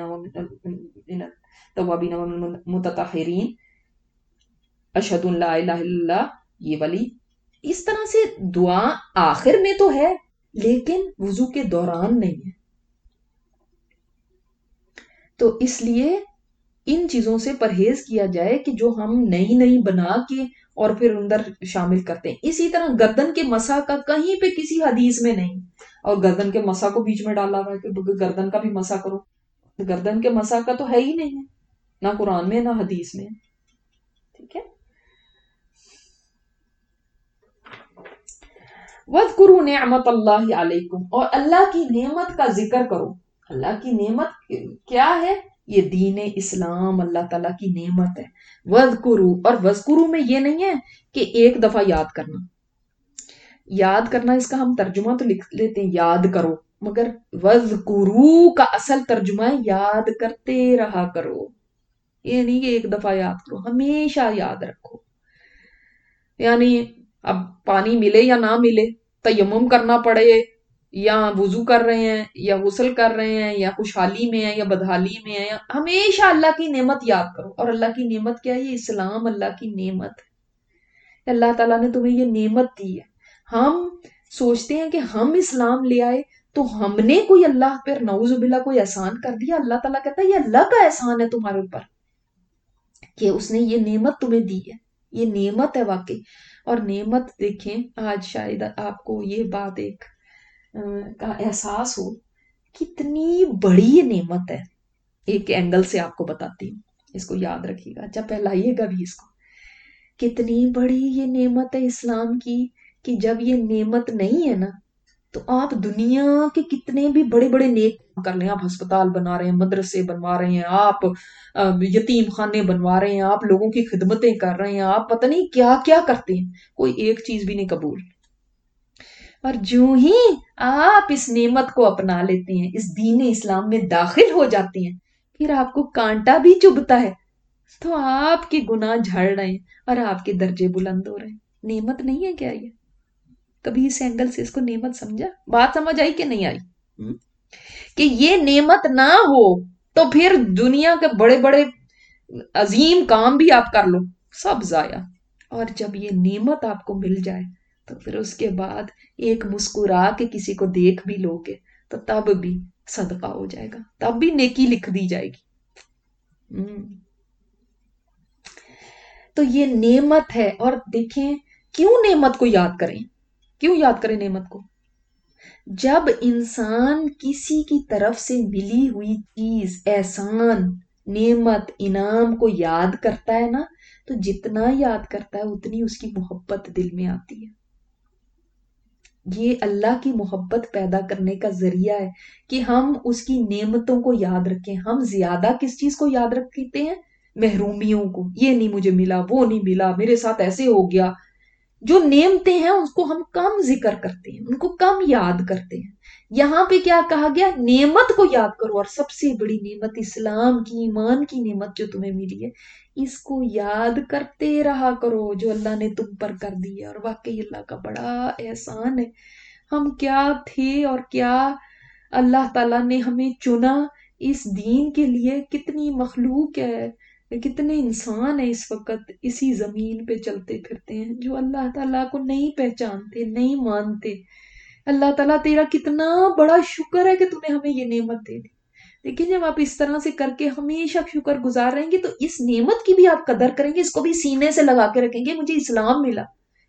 والمتطہرین، اشہد ان لا الہ الا اللہ، یہ والی اس طرح سے دعا آخر میں تو ہے لیکن وضو کے دوران نہیں ہے۔ تو اس لیے ان چیزوں سے پرہیز کیا جائے کہ جو ہم نئی بنا کے اور پھر اندر شامل کرتے ہیں۔ اسی طرح گردن کے مسح کا کہیں پہ کسی حدیث میں نہیں، اور گردن کے مسح کو بیچ میں ڈالا ہوا ہے کہ گردن کا بھی مسح کرو، گردن کے مسح کا تو ہے ہی نہیں ہے، نہ قرآن میں نہ حدیث میں، ٹھیک ہے؟ وَاذْكُرُوا نِعْمَتَ اللَّهِ عَلَيْكُمْ، اور اللہ کی نعمت کا ذکر کرو۔ اللہ کی نعمت کیا ہے؟ یہ دین اسلام اللہ تعالیٰ کی نعمت ہے۔ وَاذْكُرُوا، اور وَاذْكُرُوا میں یہ نہیں ہے کہ ایک دفعہ یاد کرنا، یاد کرنا اس کا ہم ترجمہ تو لکھ لیتے ہیں یاد کرو، مگر وَاذْكُرُوا کا اصل ترجمہ ہے یاد کرتے رہا کرو۔ یہ نہیں کہ ایک دفعہ یاد کرو، ہمیشہ یاد رکھو۔ یعنی اب پانی ملے یا نہ ملے، تیمم کرنا پڑے یا وضو کر رہے ہیں یا غسل کر رہے ہیں یا خوشحالی میں ہیں یا بدحالی میں ہیں، ہمیشہ اللہ کی نعمت یاد کرو۔ اور اللہ کی نعمت کیا ہے؟ یہ اسلام اللہ کی نعمت ہے، اللہ تعالیٰ نے تمہیں یہ نعمت دی ہے۔ ہم سوچتے ہیں کہ ہم اسلام لے آئے تو ہم نے کوئی اللہ پر نعوذ باللہ کوئی احسان کر دیا۔ اللہ تعالیٰ کہتا ہے یہ اللہ کا احسان ہے تمہارے اوپر کہ اس نے یہ نعمت تمہیں دی ہے، یہ نعمت ہے واقعی۔ اور نعمت دیکھیں، آج شاید آپ کو یہ بات ایک کا احساس ہو کتنی بڑی یہ نعمت ہے۔ ایک اینگل سے آپ کو بتاتی ہوں، اس کو یاد رکھیے گا، اچھا پہلائیے گا بھی اس کو۔ کتنی بڑی یہ نعمت ہے اسلام کی کہ جب یہ نعمت نہیں ہے نا تو آپ دنیا کے کتنے بھی بڑے بڑے نیک کام کر لیں، آپ ہسپتال بنا رہے ہیں، مدرسے بنوا رہے ہیں، آپ یتیم خانے بنوا رہے ہیں، آپ لوگوں کی خدمتیں کر رہے ہیں، آپ پتہ نہیں کیا کیا کرتے ہیں، کوئی ایک چیز بھی نہیں قبول۔ اور جو ہی آپ اس نعمت کو اپنا لیتے ہیں، اس دین اسلام میں داخل ہو جاتے ہیں، پھر آپ کو کانٹا بھی چبھتا ہے تو آپ کے گناہ جھڑ رہے ہیں اور آپ کے درجے بلند ہو رہے ہیں۔ نعمت نہیں ہے کیا یہ؟ کبھی اس اینگل سے اس کو نعمت سمجھا؟ بات سمجھ آئی کہ نہیں آئی؟ کہ یہ نعمت نہ ہو تو پھر دنیا کے بڑے بڑے عظیم کام بھی آپ کر لو، سب ضائع۔ اور جب یہ نعمت آپ کو مل جائے تو پھر اس کے بعد ایک مسکرا کے کسی کو دیکھ بھی لو گے تو تب بھی صدقہ ہو جائے گا، تب بھی نیکی لکھ دی جائے گی۔ تو یہ نعمت ہے۔ اور دیکھیں کیوں نعمت کو یاد کریں، کیوں یاد کریں نعمت کو؟ جب انسان کسی کی طرف سے ملی ہوئی چیز، احسان، نعمت، انعام کو یاد کرتا ہے نا تو جتنا یاد کرتا ہے اتنی اس کی محبت دل میں آتی ہے۔ یہ اللہ کی محبت پیدا کرنے کا ذریعہ ہے کہ ہم اس کی نعمتوں کو یاد رکھیں. ہم زیادہ کس چیز کو یاد رکھتے ہیں؟ محرومیوں کو. یہ نہیں مجھے ملا، وہ نہیں ملا، میرے ساتھ ایسے ہو گیا. جو نعمتیں ہیں اس کو ہم کم ذکر کرتے ہیں، ان کو کم یاد کرتے ہیں. یہاں پہ کیا کہا گیا؟ نعمت کو یاد کرو، اور سب سے بڑی نعمت اسلام کی، ایمان کی نعمت جو تمہیں ملی ہے، اس کو یاد کرتے رہا کرو جو اللہ نے تم پر کر دی ہے. اور واقعی اللہ کا بڑا احسان ہے. ہم کیا تھے اور کیا اللہ تعالیٰ نے ہمیں چنا اس دین کے لیے. کتنی مخلوق ہے، کتنے انسان ہیں اس وقت اسی زمین پہ چلتے پھرتے ہیں جو اللہ تعالیٰ کو نہیں پہچانتے، نہیں مانتے. اللہ تعالیٰ تیرا کتنا بڑا شکر ہے کہ تو نے ہمیں یہ نعمت دے دی. لیکن جب آپ اس طرح سے کر کے ہمیشہ شکر گزار رہیں گے تو اس نعمت کی بھی آپ قدر کریں گے، اس کو بھی سینے سے لگا کے رکھیں گے. مجھے اسلام ملا.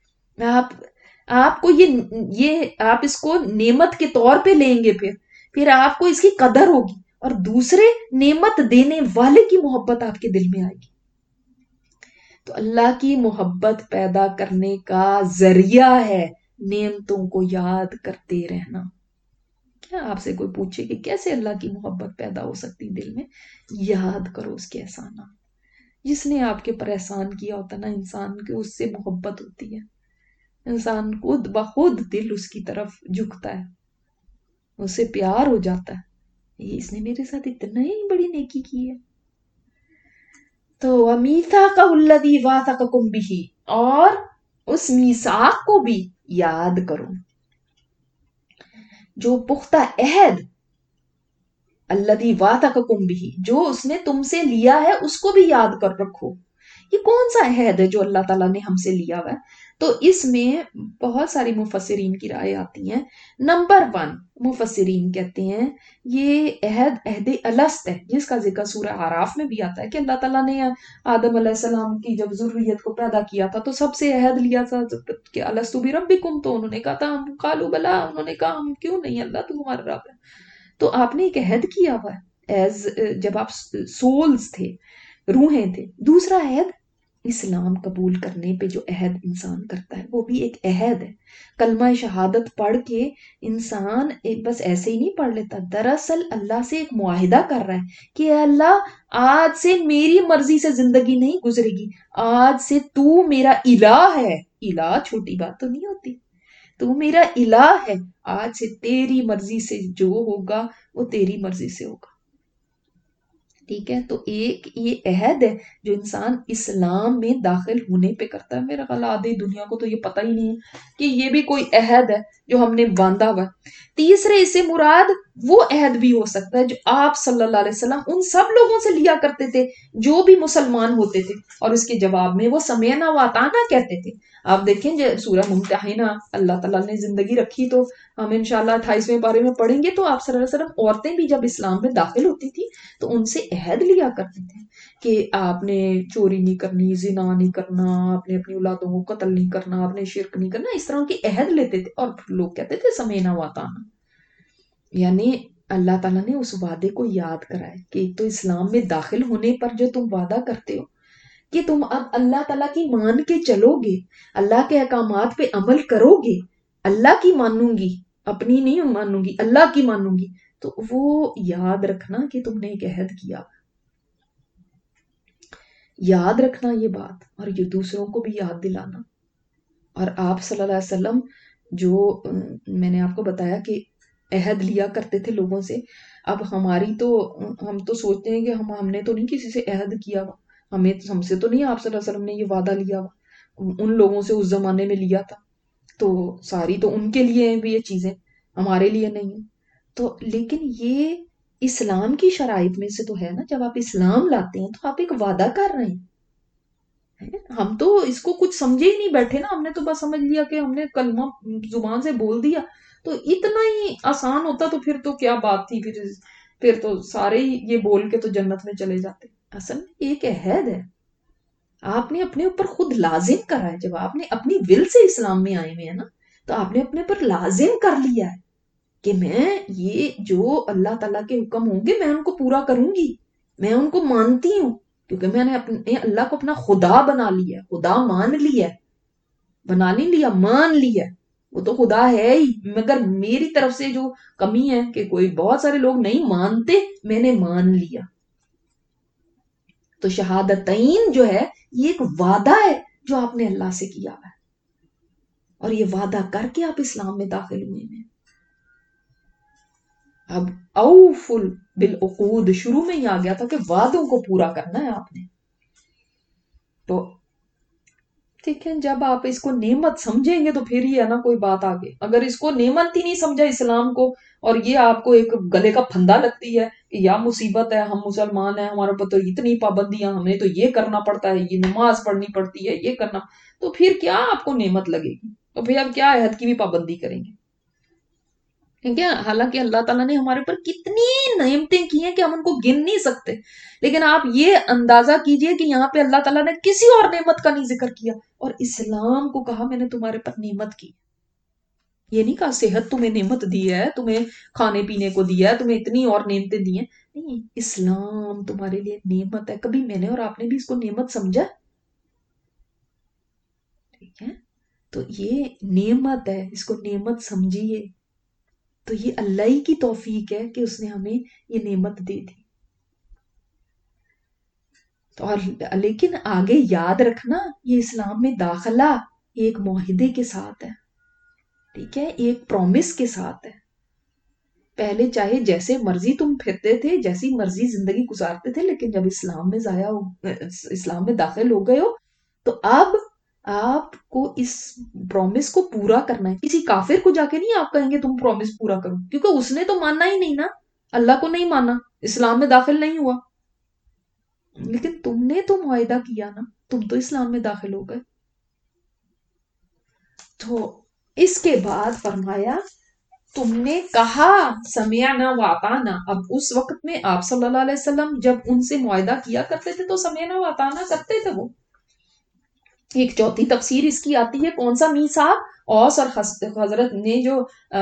آپ کو یہ آپ اس کو نعمت کے طور پہ لیں گے، پھر آپ کو اس کی قدر ہوگی، اور دوسرے نعمت دینے والے کی محبت آپ کے دل میں آئے گی. تو اللہ کی محبت پیدا کرنے کا ذریعہ ہے نعمتوں کو یاد کرتے رہنا. کیا آپ سے کوئی پوچھے کہ کیسے اللہ کی محبت پیدا ہو سکتی دل میں؟ یاد کرو اس کے احسانات. جس نے آپ کے پر احسان کیا ہوتا نا، انسان کے اس سے محبت ہوتی ہے. انسان خود بخود دل اس کی طرف جھکتا ہے، اس سے پیار ہو جاتا ہے. یہ اس نے میرے ساتھ اتنا ہی بڑی نیکی کی ہے. تو وَمِيثَاقَهُ الَّذِي وَاثَقَكُم بِهِ، اور اس میثاق کو بھی یاد کرو، جو پختہ عہد، الَّذِي وَاثَقَكُم بِهِ، جو اس نے تم سے لیا ہے اس کو بھی یاد کر رکھو. یہ کون سا عہد ہے جو اللہ تعالیٰ نے ہم سے لیا ہوا ہے؟ تو اس میں بہت ساری مفسرین کی رائے آتی ہیں. نمبر 1 مفسرین کہتے ہیں یہ عہد الست ہے، جس کا ذکر سورہ اعراف میں بھی آتا ہے کہ اللہ تعالیٰ نے آدم علیہ السلام کی جب ذریت کو پیدا کیا تھا تو سب سے عہد لیا تھا کہ الست بربکم، تو انہوں نے کہا تھا ہم قالوا بلا، انہوں نے کہا ہم کیوں نہیں، اللہ تو ہمارا رب ہے. تو آپ نے ایک عہد کیا ہوا ہے جب آپ سولز تھے، روحیں تھے. دوسرا عہد اسلام قبول کرنے پہ جو عہد انسان کرتا ہے وہ بھی ایک عہد ہے. کلمہ شہادت پڑھ کے انسان بس ایسے ہی نہیں پڑھ لیتا، دراصل اللہ سے ایک معاہدہ کر رہا ہے کہ اے اللہ آج سے میری مرضی سے زندگی نہیں گزرے گی، آج سے تو میرا الہ ہے. الہ چھوٹی بات تو نہیں ہوتی، تو میرا الہ ہے، آج سے تیری مرضی سے جو ہوگا وہ تیری مرضی سے ہوگا. ٹھیک ہے، تو ایک یہ عہد ہے جو انسان اسلام میں داخل ہونے پہ کرتا ہے. میرا خیال آدھی دنیا کو تو یہ پتہ ہی نہیں ہے کہ یہ بھی کوئی عہد ہے جو ہم نے باندھا ہوا. تیسرے اس سے مراد وہ عہد بھی ہو سکتا ہے جو آپ صلی اللہ علیہ وسلم ان سب لوگوں سے لیا کرتے تھے جو بھی مسلمان ہوتے تھے، اور اس کے جواب میں وہ سمعنا واطعنا کہتے تھے. آپ دیکھیں جو سورہ ممتحنہ اللہ تعالیٰ نے زندگی رکھی تو ہم انشاءاللہ 28ویں پارے میں پڑھیں گے، تو آپ صلی اللہ علیہ وسلم عورتیں بھی جب اسلام میں داخل ہوتی تھی تو ان سے عہد لیا کرتے تھے کہ آپ نے چوری نہیں کرنی، زنا نہیں کرنا، آپ نے اپنی اولادوں کو قتل نہیں کرنا، آپ نے شرک نہیں کرنا. اس طرح کے عہد لیتے تھے اور لوگ کہتے تھے سمعنا واطعنا. یعنی اللہ تعالیٰ نے اس وعدے کو یاد کرائے کہ ایک تو اسلام میں داخل ہونے پر جو تم وعدہ کرتے ہو کہ تم اب اللہ تعالیٰ کی مان کے چلو گے، اللہ کے احکامات پہ عمل کرو گے، اللہ کی مانوں گی، اپنی نہیں مانوں گی، اللہ کی مانوں گی. تو وہ یاد رکھنا کہ تم نے ایک عہد کیا، یاد رکھنا یہ بات، اور یہ دوسروں کو بھی یاد دلانا. اور آپ صلی اللہ علیہ وسلم جو میں نے آپ کو بتایا کہ عہد لیا کرتے تھے لوگوں سے. اب ہماری تو ہم تو سوچتے ہیں کہ ہم نے تو نہیں کسی سے عہد کیا ہوا، ہم سے تو نہیں آپ صلی اللہ علیہ وسلم نے یہ وعدہ لیا ہوا، ان لوگوں سے اس زمانے میں لیا تھا، تو ساری تو ان کے لیے ہیں بھی یہ چیزیں، ہمارے لیے نہیں ہیں. تو لیکن یہ اسلام کی شرائط میں سے تو ہے نا. جب آپ اسلام لاتے ہیں تو آپ ایک وعدہ کر رہے ہیں. ہم تو اس کو کچھ سمجھے ہی نہیں بیٹھے نا، ہم نے تو بس سمجھ لیا کہ ہم نے کلمہ زبان سے بول دیا تو اتنا ہی آسان ہوتا، تو پھر تو کیا بات تھی، پھر تو سارے ہی یہ بول کے تو جنت میں چلے جاتے. اصل میں ایک عہد ہے، آپ نے اپنے اوپر خود لازم کرا ہے. جب آپ نے اپنی ول سے اسلام میں آئے ہوئے ہیں نا، تو آپ نے اپنے پر لازم کر لیا ہے کہ میں یہ جو اللہ تعالیٰ کے حکم ہوں گے میں ان کو پورا کروں گی، میں ان کو مانتی ہوں، کیونکہ میں نے اپنے اللہ کو اپنا خدا بنا لیا ہے. خدا مان لیا ہے، بنا نہیں لیا، مان لیا ہے. وہ تو خدا ہے ہی، مگر میری طرف سے جو کمی ہے کہ کوئی بہت سارے لوگ نہیں مانتے، میں نے مان لیا. تو شہادتین جو ہے یہ ایک وعدہ ہے جو آپ نے اللہ سے کیا ہے، اور یہ وعدہ کر کے آپ اسلام میں داخل ہوئے ہیں. اب اوفل بالعقود شروع میں ہی آ گیا تھا کہ وعدوں کو پورا کرنا ہے آپ نے. تو ٹھیک ہے، جب آپ اس کو نعمت سمجھیں گے تو پھر ہی ہے نا کوئی بات آگے. اگر اس کو نعمت ہی نہیں سمجھا اسلام کو، اور یہ آپ کو ایک گلے کا پھندا لگتی ہے کہ یا مصیبت ہے، ہم مسلمان ہیں، ہمارے اوپر تو اتنی پابندیاں، ہمیں تو یہ کرنا پڑتا ہے، یہ نماز پڑھنی پڑتی ہے، یہ کرنا، تو پھر کیا آپ کو نعمت لگے گی؟ تو پھر آپ کیا عہد کی بھی پابندی کریں گے؟ ٹھیک ہے، حالانکہ اللہ تعالیٰ نے ہمارے اوپر کتنی نعمتیں کی ہیں کہ ہم ان کو گن نہیں سکتے، لیکن آپ یہ اندازہ کیجئے کہ یہاں پہ اللہ تعالیٰ نے کسی اور نعمت کا نہیں ذکر کیا، اور اسلام کو کہا میں نے تمہارے پر نعمت کی. یہ نہیں کہا صحت تمہیں نعمت دی ہے، تمہیں کھانے پینے کو دیا ہے، تمہیں اتنی اور نعمتیں دی ہیں. نہیں، اسلام تمہارے لیے نعمت ہے. کبھی میں نے اور آپ نے بھی اس کو نعمت سمجھا؟ ٹھیک ہے، تو یہ نعمت ہے، اس کو نعمت سمجھیے. تو یہ اللہ ہی کی توفیق ہے کہ اس نے ہمیں یہ نعمت دے دی. اور لیکن آگے یاد رکھنا، یہ اسلام میں داخلہ ایک معاہدے کے ساتھ ہے، ٹھیک ہے، ایک پرومس کے ساتھ ہے. پہلے چاہے جیسے مرضی تم پھرتے تھے، جیسی مرضی زندگی گزارتے تھے، لیکن جب اسلام میں داخل ہو گئے ہو تو اب آپ کو اس پرومس کو پورا کرنا ہے. کسی کافر کو جا کے نہیں آپ کہیں گے تم پرومس پورا کرو، کیونکہ اس نے تو ماننا ہی نہیں نا، اللہ کو نہیں مانا، اسلام میں داخل نہیں ہوا. لیکن تم نے تو معاہدہ کیا نا، تم تو اسلام میں داخل ہو گئے. تو اس کے بعد فرمایا تم نے کہا سمعنا واطعنا. اب اس وقت میں آپ صلی اللہ علیہ وسلم جب ان سے معاہدہ کیا کرتے تھے تو سمعنا واطعنا کرتے تھے. وہ ایک چوتھی تفسیر اس کی آتی ہے، کون سا میثاق؟ اوس اور حضرت نے جو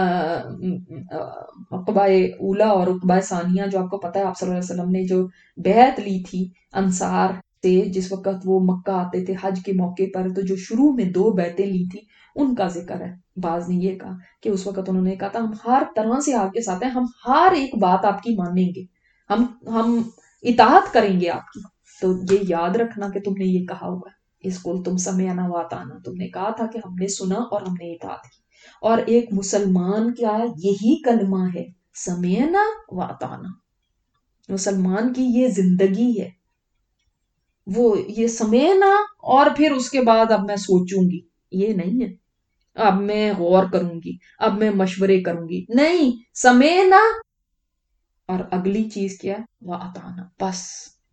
عقبہ اولا اور عقبہ ثانیہ، جو آپ کو پتا ہے آپ صلی اللہ علیہ وسلم نے جو بیعت لی تھی انصار سے جس وقت وہ مکہ آتے تھے حج کے موقع پر، تو جو شروع میں 2 بیعتیں لی تھی ان کا ذکر ہے. بعض نے یہ کہا کہ اس وقت انہوں نے کہا تھا ہم ہر طرح سے آپ کے ساتھ ہیں، ہم ہر ایک بات آپ کی مانیں گے، ہم اطاعت کریں گے آپ کی. تو یہ یاد رکھنا کہ تم نے یہ کہا ہوا ہے، اس کو تم سمعنا واطعنا، تم نے کہا تھا کہ ہم نے سنا اور ہم نے اطاعت کی. اور ایک مسلمان کیا ہے، یہی کلمہ ہے، سمعنا واطعنا. مسلمان کی یہ زندگی ہے، وہ یہ سمعنا اور پھر اس کے بعد اب میں سوچوں گی، یہ نہیں ہے، اب میں غور کروں گی، اب میں مشورے کروں گی، نہیں، سمعنا اور اگلی چیز کیا ہے، واطعنا، بس.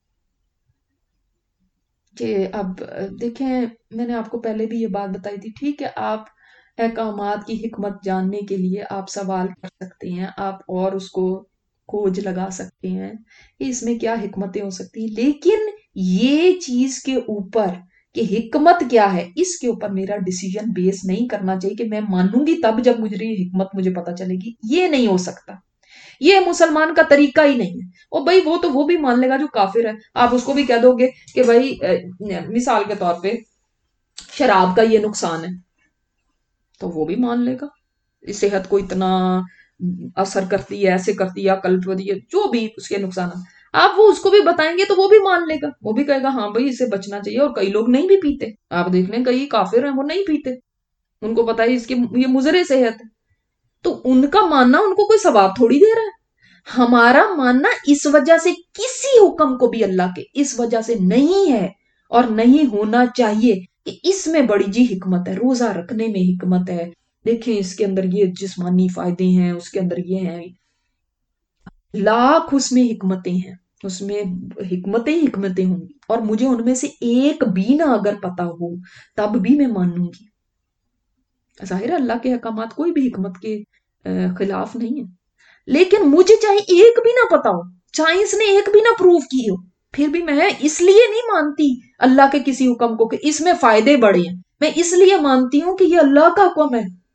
کہ اب دیکھیں، میں نے آپ کو پہلے بھی یہ بات بتائی تھی، ٹھیک ہے، آپ احکامات کی حکمت جاننے کے لیے آپ سوال کر سکتے ہیں، آپ اور اس کو کھوج لگا سکتے ہیں کہ اس میں کیا حکمتیں ہو سکتی ہیں، لیکن یہ چیز کے اوپر کہ حکمت کیا ہے، اس کے اوپر میرا ڈیسیجن بیس نہیں کرنا چاہیے کہ میں مانوں گی تب جب مجھے یہ حکمت مجھے پتا چلے گی. یہ نہیں ہو سکتا، یہ مسلمان کا طریقہ ہی نہیں ہے. اور بھائی وہ تو وہ بھی مان لے گا جو کافر ہے، آپ اس کو بھی کہہ دو گے کہ بھائی مثال کے طور پہ شراب کا یہ نقصان ہے، تو وہ بھی مان لے گا. صحت کو اتنا اثر کرتی ہے، ایسے کرتی ہے، قلب کو دی ہے، جو بھی اس کے نقصانات آپ وہ اس کو بھی بتائیں گے تو وہ بھی مان لے گا، وہ بھی کہے گا ہاں بھائی اسے بچنا چاہیے. اور کئی لوگ نہیں بھی پیتے، آپ دیکھ لیں کئی کافر ہیں وہ نہیں پیتے، ان کو پتا ہے اس کی یہ مضر صحت ہے، تو ان کا ماننا ان کو کوئی ثواب تھوڑی دے رہا ہے. ہمارا ماننا اس وجہ سے کسی حکم کو بھی اللہ کے اس وجہ سے نہیں ہے اور نہیں ہونا چاہیے کہ اس میں بڑی جی حکمت ہے، روزہ رکھنے میں حکمت ہے، دیکھیں اس کے اندر یہ جسمانی فائدے ہیں، اس کے اندر یہ ہیں، لاکھ اس میں حکمتیں ہیں، اس میں حکمتیں ہوں گی، اور مجھے ان میں سے ایک بھی نہ اگر پتا ہو تب بھی میں مانوں گی. ظاہر ہے اللہ کے احکامات کوئی بھی حکمت کے خلاف نہیں ہے، لیکن مجھے چاہے ایک بھی نہ پتا ہو، سائنس نے ایک بھی نہ پروف کی ہو، پھر بھی میں اس لیے نہیں مانتی اللہ کے کسی حکم کو کہ اس میں فائدے بڑے ہیں، میں اس لیے مانتی ہوں کہ یہ اللہ کا حکم ہے.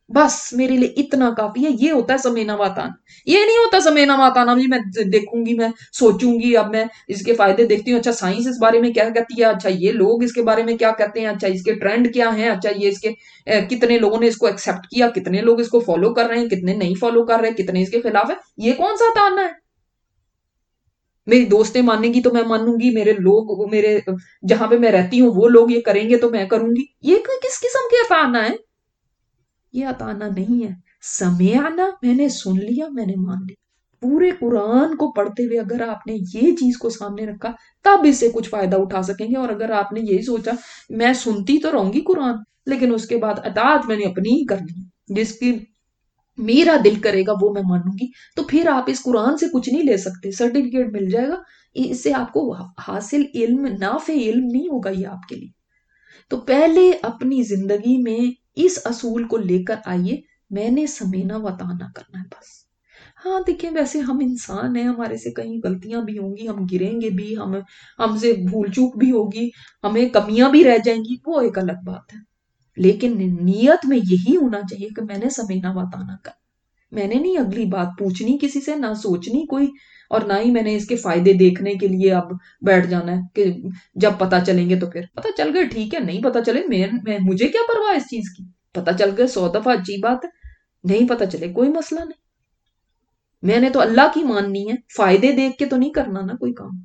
بس میرے لیے اتنا کافی ہے. یہ ہوتا ہے سمینا واتانا. یہ نہیں ہوتا سمینا واتانا میں دیکھوں گی، میں سوچوں گی، اب میں اس کے فائدے دیکھتی ہوں، اچھا سائنس اس بارے میں کیا کہتی ہے، اچھا یہ لوگ اس کے بارے میں کیا کہتے ہیں، اچھا اس کے ٹرینڈ کیا ہیں، اچھا یہ اس کے کتنے لوگوں نے اس کو ایکسپٹ کیا، کتنے لوگ اس کو فالو کر رہے ہیں، کتنے نہیں فالو کر رہے، کتنے اس کے خلاف ہے. یہ کون سا تانا ہے؟ میری دوستیں مانیں گی تو میں مانوں گی، میرے لوگ، میرے جہاں پہ میں رہتی ہوں وہ لوگ یہ کریں گے تو میں کروں گی. یہ کس قسم کے تانا ہے؟ یہ اتانا نہیں ہے. سمیعنا، میں نے سن لیا، میں نے مان لیا. پورے قرآن کو پڑھتے ہوئے اگر آپ نے یہ چیز کو سامنے رکھا تب اس سے کچھ فائدہ اٹھا سکیں گے. اور اگر آپ نے یہی سوچا میں سنتی تو رہوں گی قرآن لیکن اس کے بعد اطاعت میں نے اپنی ہی کرنی ہے، جس کی میرا دل کرے گا وہ میں مانوں گی، تو پھر آپ اس قرآن سے کچھ نہیں لے سکتے. سرٹیفکیٹ مل جائے گا، اس سے آپ کو حاصل علم، نافع علم نہیں ہوگا یہ آپ کے لیے. تو پہلے اپنی زندگی میں اس اصول کو لے کر آئیے، میں نے سمینا وطانا کرنا ہے بس. ہاں دیکھیں، ویسے ہم انسان ہیں، ہمارے سے کہیں غلطیاں بھی ہوں گی، ہم گریں گے بھی، ہم سے بھول چوک بھی ہوگی، ہمیں کمیاں بھی رہ جائیں گی، وہ ایک الگ بات ہے. لیکن نیت میں یہی ہونا چاہیے کہ میں نے سمینا وطانا کر. میں نے نہیں اگلی بات پوچھنی کسی سے، نہ سوچنی کوئی، اور نہ ہی میں نے اس کے فائدے دیکھنے کے لیے اب بیٹھ جانا ہے کہ جب پتا چلیں گے تو پھر پتا چل گئے ٹھیک ہے، نہیں پتا چلے مجھے کیا پرواہ اس چیز کی. پتا چل گئے 100 دفعہ اچھی بات ہے، نہیں پتا چلے کوئی مسئلہ نہیں. میں نے تو اللہ کی ماننی ہے، فائدے دیکھ کے تو نہیں کرنا نا کوئی کام.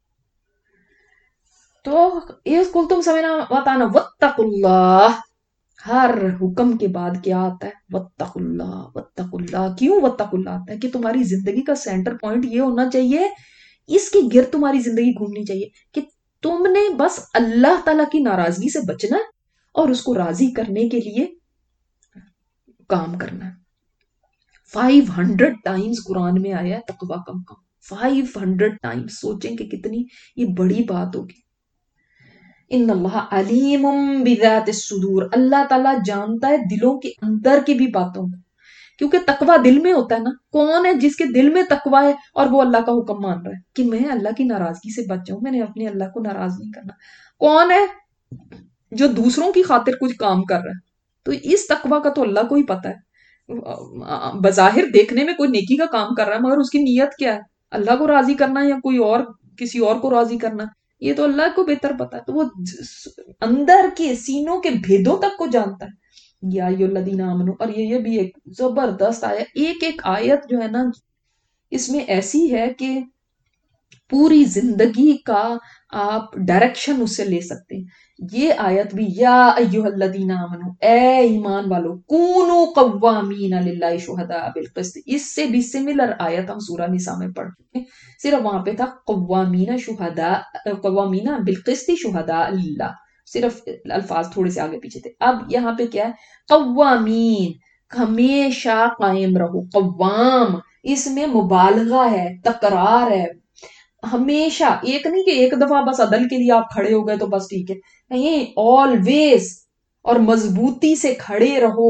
تو اس کل تم سمینا وطانا واتقوا اللہ. ہر حکم کے بعد کیا آتا ہے؟ واتقوا اللہ. واتقوا اللہ کیوں واتقوا اللہ آتا ہے؟ کہ تمہاری زندگی کا سینٹر پوائنٹ یہ ہونا چاہیے، اس کے گرد تمہاری زندگی گھومنی چاہیے کہ تم نے بس اللہ تعالیٰ کی ناراضگی سے بچنا ہے اور اس کو راضی کرنے کے لیے کام کرنا ہے. 500 ٹائمز قرآن میں آیا ہے تقوی کم کم. 500 ٹائمز. سوچیں کہ کتنی یہ بڑی بات ہوگی. ان اللہ علیم بذات الصدور. اللہ تعالیٰ جانتا ہے دلوں کے اندر کی بھی باتوں کو، کیونکہ تقوی دل میں ہوتا ہے نا. کون ہے جس کے دل میں تقوی ہے اور وہ اللہ کا حکم مان رہا ہے کہ میں اللہ کی ناراضگی سے بچ جاؤں، میں نے اپنے اللہ کو ناراض نہیں کرنا؟ کون ہے جو دوسروں کی خاطر کچھ کام کر رہا ہے؟ تو اس تقوی کا تو اللہ کو ہی پتا ہے. بظاہر دیکھنے میں کوئی نیکی کا کام کر رہا ہے مگر اس کی نیت کیا ہے؟ اللہ کو راضی کرنا یا کوئی اور کسی اور کو راضی کرنا؟ یہ تو اللہ کو بہتر پتا ہے. تو وہ اندر کے سینوں کے بھیدوں تک کو جانتا ہے. یا ایھا الذین آمنو. اور یہ بھی ایک زبردست آیت، ایک ایک آیت جو ہے نا اس میں ایسی ہے کہ پوری زندگی کا آپ ڈائریکشن اس سے لے سکتے ہیں. یہ آیت بھی یا ایھا الذین آمنو، اے ایمان والو، کونوا قوامین للہ شہداء بالقسط. اس سے بھی سملر آیت ہم سورہ نساء میں پڑھ چکے ہیں، صرف وہاں پہ تھا قوامین شہداء، قوامین بالقسط شہداء للہ، صرف الفاظ تھوڑے سے آگے پیچھے تھے. اب یہاں پہ کیا ہے؟ قوامین، ہمیشہ قائم رہو. قوام اس میں مبالغہ ہے، تکرار ہے. ہمیشہ، ایک نہیں کہ ایک دفعہ بس عدل کے لیے آپ کھڑے ہو گئے تو بس ٹھیک ہے، نہیں، آلویز. اور مضبوطی سے کھڑے رہو.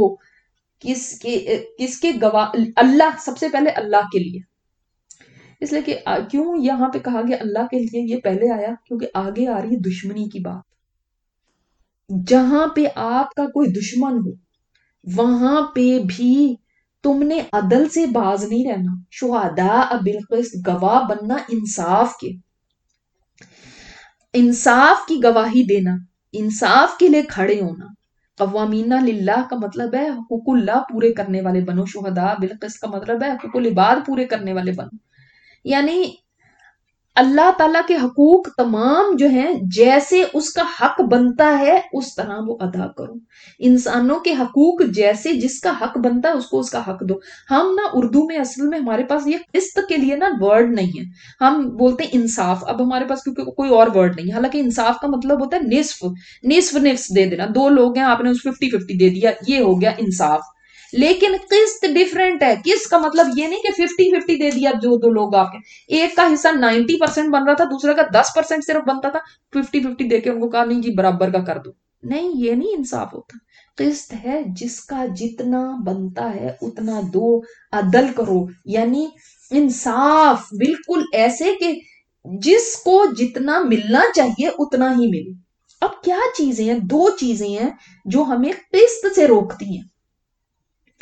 کس کے گواہ؟ اللہ، سب سے پہلے اللہ کے لیے. اس لیے کہ کیوں یہاں پہ کہا گیا اللہ کے لیے؟ یہ پہلے آیا کیونکہ آگے آ رہی ہے دشمنی کی بات. جہاں پہ آپ کا کوئی دشمن ہو وہاں پہ بھی تم نے عدل سے باز نہیں رہنا. شہداء بالقسط، گواہ بننا انصاف کے، انصاف کی گواہی دینا، انصاف کے لیے کھڑے ہونا. قوامین للہ کا مطلب ہے حقوق اللہ پورے کرنے والے بنو. شہداء بالقسط کا مطلب ہے حقوق العباد پورے کرنے والے بنو. یعنی اللہ تعالیٰ کے حقوق تمام جو ہیں جیسے اس کا حق بنتا ہے اس طرح وہ ادا کرو. انسانوں کے حقوق جیسے جس کا حق بنتا ہے اس کو اس کا حق دو. ہم نا اردو میں اصل میں ہمارے پاس یہ قسط کے لیے نا ورڈ نہیں ہے، ہم بولتے ہیں انصاف. اب ہمارے پاس کیونکہ کوئی اور ورڈ نہیں ہے، حالانکہ انصاف کا مطلب ہوتا ہے نصف نصف نصف دے دینا. دو لوگ ہیں، آپ نے اس 50-50 دے دیا، یہ ہو گیا انصاف. لیکن قسط ڈیفرنٹ ہے. قسط کا مطلب یہ نہیں کہ 50-50 دے دیا جو دو لوگ آپ کے، ایک کا حصہ 90% بن رہا تھا، دوسرے کا 10% صرف بنتا تھا، 50-50 دے کے ان کو کہا نہیں جی برابر کا کر دو. نہیں، یہ نہیں انصاف ہوتا. قسط ہے جس کا جتنا بنتا ہے اتنا دو، عدل کرو. یعنی انصاف بالکل ایسے کہ جس کو جتنا ملنا چاہیے اتنا ہی ملے. اب کیا چیزیں ہیں؟ دو چیزیں ہیں جو ہمیں قسط سے روکتی ہیں.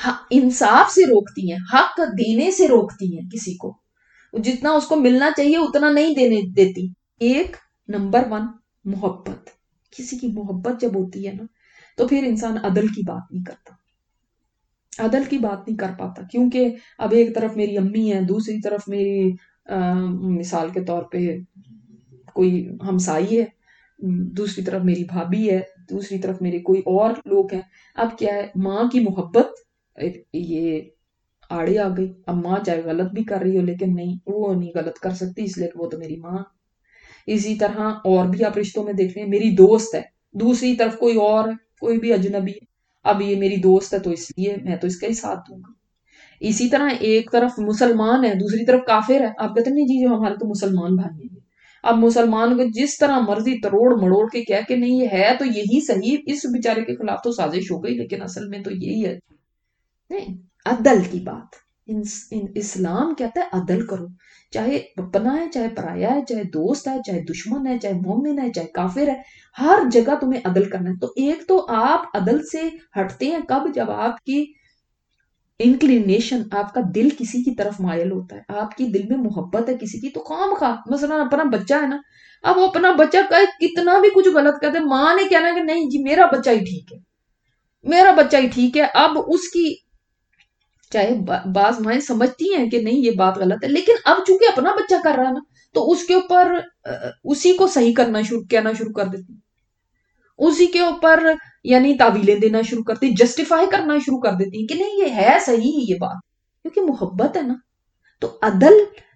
انصاف سے روکتی ہیں، حق دینے سے روکتی ہیں کسی کو، جتنا اس کو ملنا چاہیے اتنا نہیں دینے دیتی۔ ایک نمبر ون محبت، کسی کی محبت جب ہوتی ہے نا تو پھر انسان عدل کی بات نہیں کرتا، عدل کی بات نہیں کر پاتا، کیونکہ اب ایک طرف میری امی ہے، دوسری طرف میری مثال کے طور پہ کوئی ہمسائی ہے، دوسری طرف میری بھابھی ہے، دوسری طرف میرے کوئی اور لوگ ہیں۔ اب کیا ہے، ماں کی محبت یہ آڑے آ گئی، اب ماں چاہے غلط بھی کر رہی ہو لیکن نہیں، وہ نہیں غلط کر سکتی اس لیے کہ وہ تو میری ماں۔ اسی طرح اور بھی آپ رشتوں میں دیکھ رہے ہیں، میری دوست ہے، دوسری طرف کوئی اور ہے، کوئی بھی اجنبی ہے، اب یہ میری دوست ہے تو اس لیے میں تو اس کا ہی ساتھ دوں گا۔ اسی طرح ایک طرف مسلمان ہے، دوسری طرف کافر ہے، آپ کہتے ہیں نہیں جی جو ہمارے تو مسلمان بھائی ہیں، اب مسلمان کو جس طرح مرضی تروڑ مڑوڑ کے کہہ کہ نہیں یہ ہے تو یہی صحیح، اس بیچارے کے خلاف تو سازش ہو گئی لیکن اصل میں تو یہی ہے۔ نہیں، عدل کی بات، اسلام کہتا ہے عدل کرو، چاہے اپنا ہے، چاہے پرایا ہے، چاہے دوست ہے، چاہے دشمن ہے، چاہے مومن ہے، چاہے کافر ہے، ہر جگہ تمہیں عدل کرنا ہے۔ تو ایک تو آپ عدل سے ہٹتے ہیں کب، جب آپ کی انکلینیشن، آپ کا دل کسی کی طرف مائل ہوتا ہے، آپ کی دل میں محبت ہے کسی کی، تو خام خواہ مثلا اپنا بچہ ہے نا، اب وہ اپنا بچہ کا کتنا بھی کچھ غلط کرتے، ماں نے کہنا کہ نہیں جی میرا بچہ ہی ٹھیک ہے، میرا بچہ ہی ٹھیک ہے۔ اب اس کی چاہے بعض مائیں سمجھتی ہیں کہ نہیں یہ بات غلط ہے، لیکن اب چونکہ اپنا بچہ کر رہا ہے نا تو اس کے اوپر اسی کو صحیح کہنا شروع کر دیتی، اسی کے اوپر یعنی تعویلیں دینا شروع کرتی، جسٹیفائی کرنا شروع کر دیتی کہ نہیں یہ ہے صحیح یہ بات، کیونکہ محبت ہے نا۔ تو عدل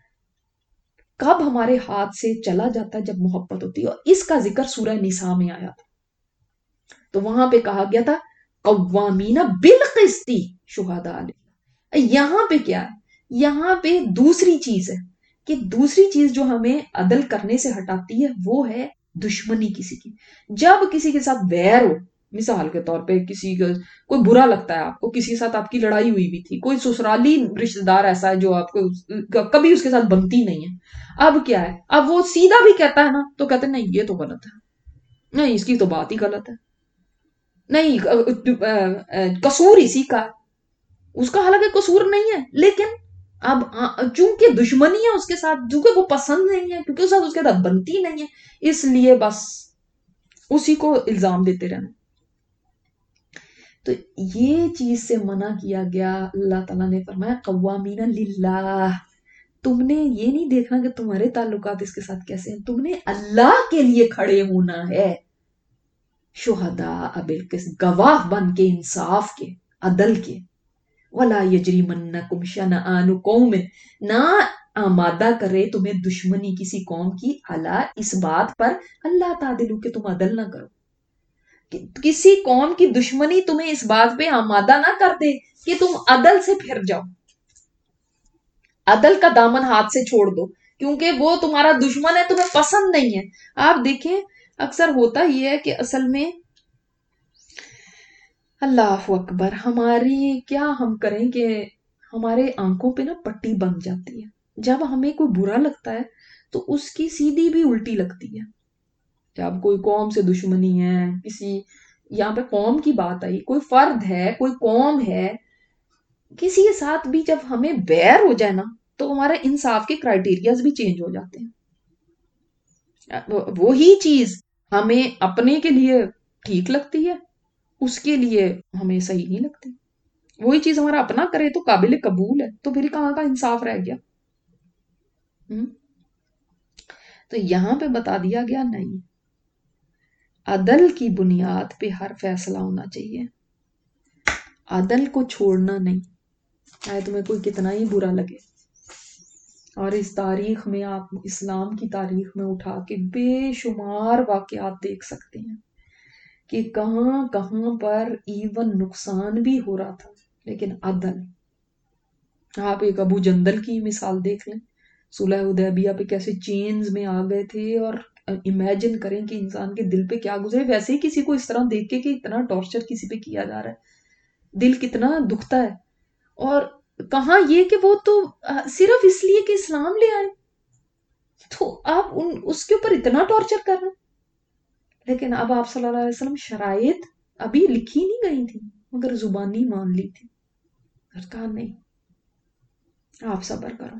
کب ہمارے ہاتھ سے چلا جاتا ہے، جب محبت ہوتی ہے، اور اس کا ذکر سورہ نساء میں آیا تھا، تو وہاں پہ کہا گیا تھا قوامین بالقسط شہداء للہ۔ یہاں پہ کیا ہے، یہاں پہ دوسری چیز ہے کہ دوسری چیز جو ہمیں عدل کرنے سے ہٹاتی ہے وہ ہے دشمنی کسی کی۔ جب کسی کے ساتھ ویر ہو، مثال کے طور پہ کسی کا کوئی برا لگتا ہے آپ کو، کسی کے ساتھ آپ کی لڑائی ہوئی بھی تھی، کوئی سسرالی رشتہ دار ایسا ہے جو آپ کو کبھی اس کے ساتھ بنتی نہیں ہے، اب کیا ہے، اب وہ سیدھا بھی کہتا ہے نا تو کہتے ہیں نہیں یہ تو غلط ہے، نہیں اس کی تو بات ہی غلط ہے، نہیں قصور اسی کا ہے، اس کا حالانکہ قصور نہیں ہے، لیکن اب چونکہ دشمنی ہے اس کے ساتھ، چونکہ وہ پسند نہیں ہے، کیونکہ اس کے ساتھ اس کے ساتھ بنتی نہیں ہے، اس لیے بس اسی کو الزام دیتے رہنا۔ تو یہ چیز سے منع کیا گیا، اللہ تعالیٰ نے فرمایا قوامین للہ، تم نے یہ نہیں دیکھنا کہ تمہارے تعلقات اس کے ساتھ کیسے ہیں، تم نے اللہ کے لیے کھڑے ہونا ہے، شہداء بالقسط، گواہ بن کے انصاف کے، عدل کے، وَلَا يَجْرِمَنَّكُمْ شَنَآنُ قَوْمٍ، نہ آمادہ کرے تمہیں دشمنی کسی قوم کی، علی اس بات پر، اللہ تعدلوا کہ تم عدل نہ کرو، کسی قوم کی دشمنی تمہیں اس بات پہ آمادہ نہ کر دے کہ تم عدل سے پھر جاؤ، عدل کا دامن ہاتھ سے چھوڑ دو، کیونکہ وہ تمہارا دشمن ہے، تمہیں پسند نہیں ہے۔ آپ دیکھیں اکثر ہوتا یہ ہے کہ اصل میں اللہ اکبر، ہماری کیا ہم کریں کہ ہمارے آنکھوں پہ نا پٹی بن جاتی ہے، جب ہمیں کوئی برا لگتا ہے تو اس کی سیدھی بھی الٹی لگتی ہے، جب کوئی قوم سے دشمنی ہے، کسی یہاں پہ قوم کی بات آئی، کوئی فرد ہے، کوئی قوم ہے، کسی کے ساتھ بھی جب ہمیں بیر ہو جائے نا تو ہمارے انصاف کے کرائٹیریاز بھی چینج ہو جاتے ہیں، وہی چیز ہمیں اپنے کے لیے ٹھیک لگتی ہے اس کے لیے ہمیں صحیح نہیں لگتی، وہی چیز ہمارا اپنا کرے تو قابل قبول ہے، تو پھر کہاں کا انصاف رہ گیا؟ تو یہاں پہ بتا دیا گیا نہیں، عدل کی بنیاد پہ ہر فیصلہ ہونا چاہیے، عدل کو چھوڑنا نہیں، چاہے تمہیں کوئی کتنا ہی برا لگے۔ اور اس تاریخ میں آپ اسلام کی تاریخ میں اٹھا کے بے شمار واقعات دیکھ سکتے ہیں کہ کہاں کہاں پر ایون نقصان بھی ہو رہا تھا لیکن عدل۔ آپ ایک ابو جندل کی مثال دیکھ لیں، صلح حدیبیہ پہ کیسے چینز میں آ گئے تھے، اور امیجن کریں کہ انسان کے دل پہ کیا گزرے، ویسے ہی کسی کو اس طرح دیکھ کے کہ اتنا ٹارچر کسی پہ کیا جا رہا ہے، دل کتنا دکھتا ہے، اور کہاں یہ کہ وہ تو صرف اس لیے کہ اسلام لے آئے تو آپ اس کے اوپر اتنا ٹارچر کر رہے ہیں۔ لیکن اب آپ صلی اللہ علیہ وسلم شرائط ابھی لکھی نہیں گئی تھی مگر زبانی مان لی تھی، کہا نہیں، آپ صبر کرو.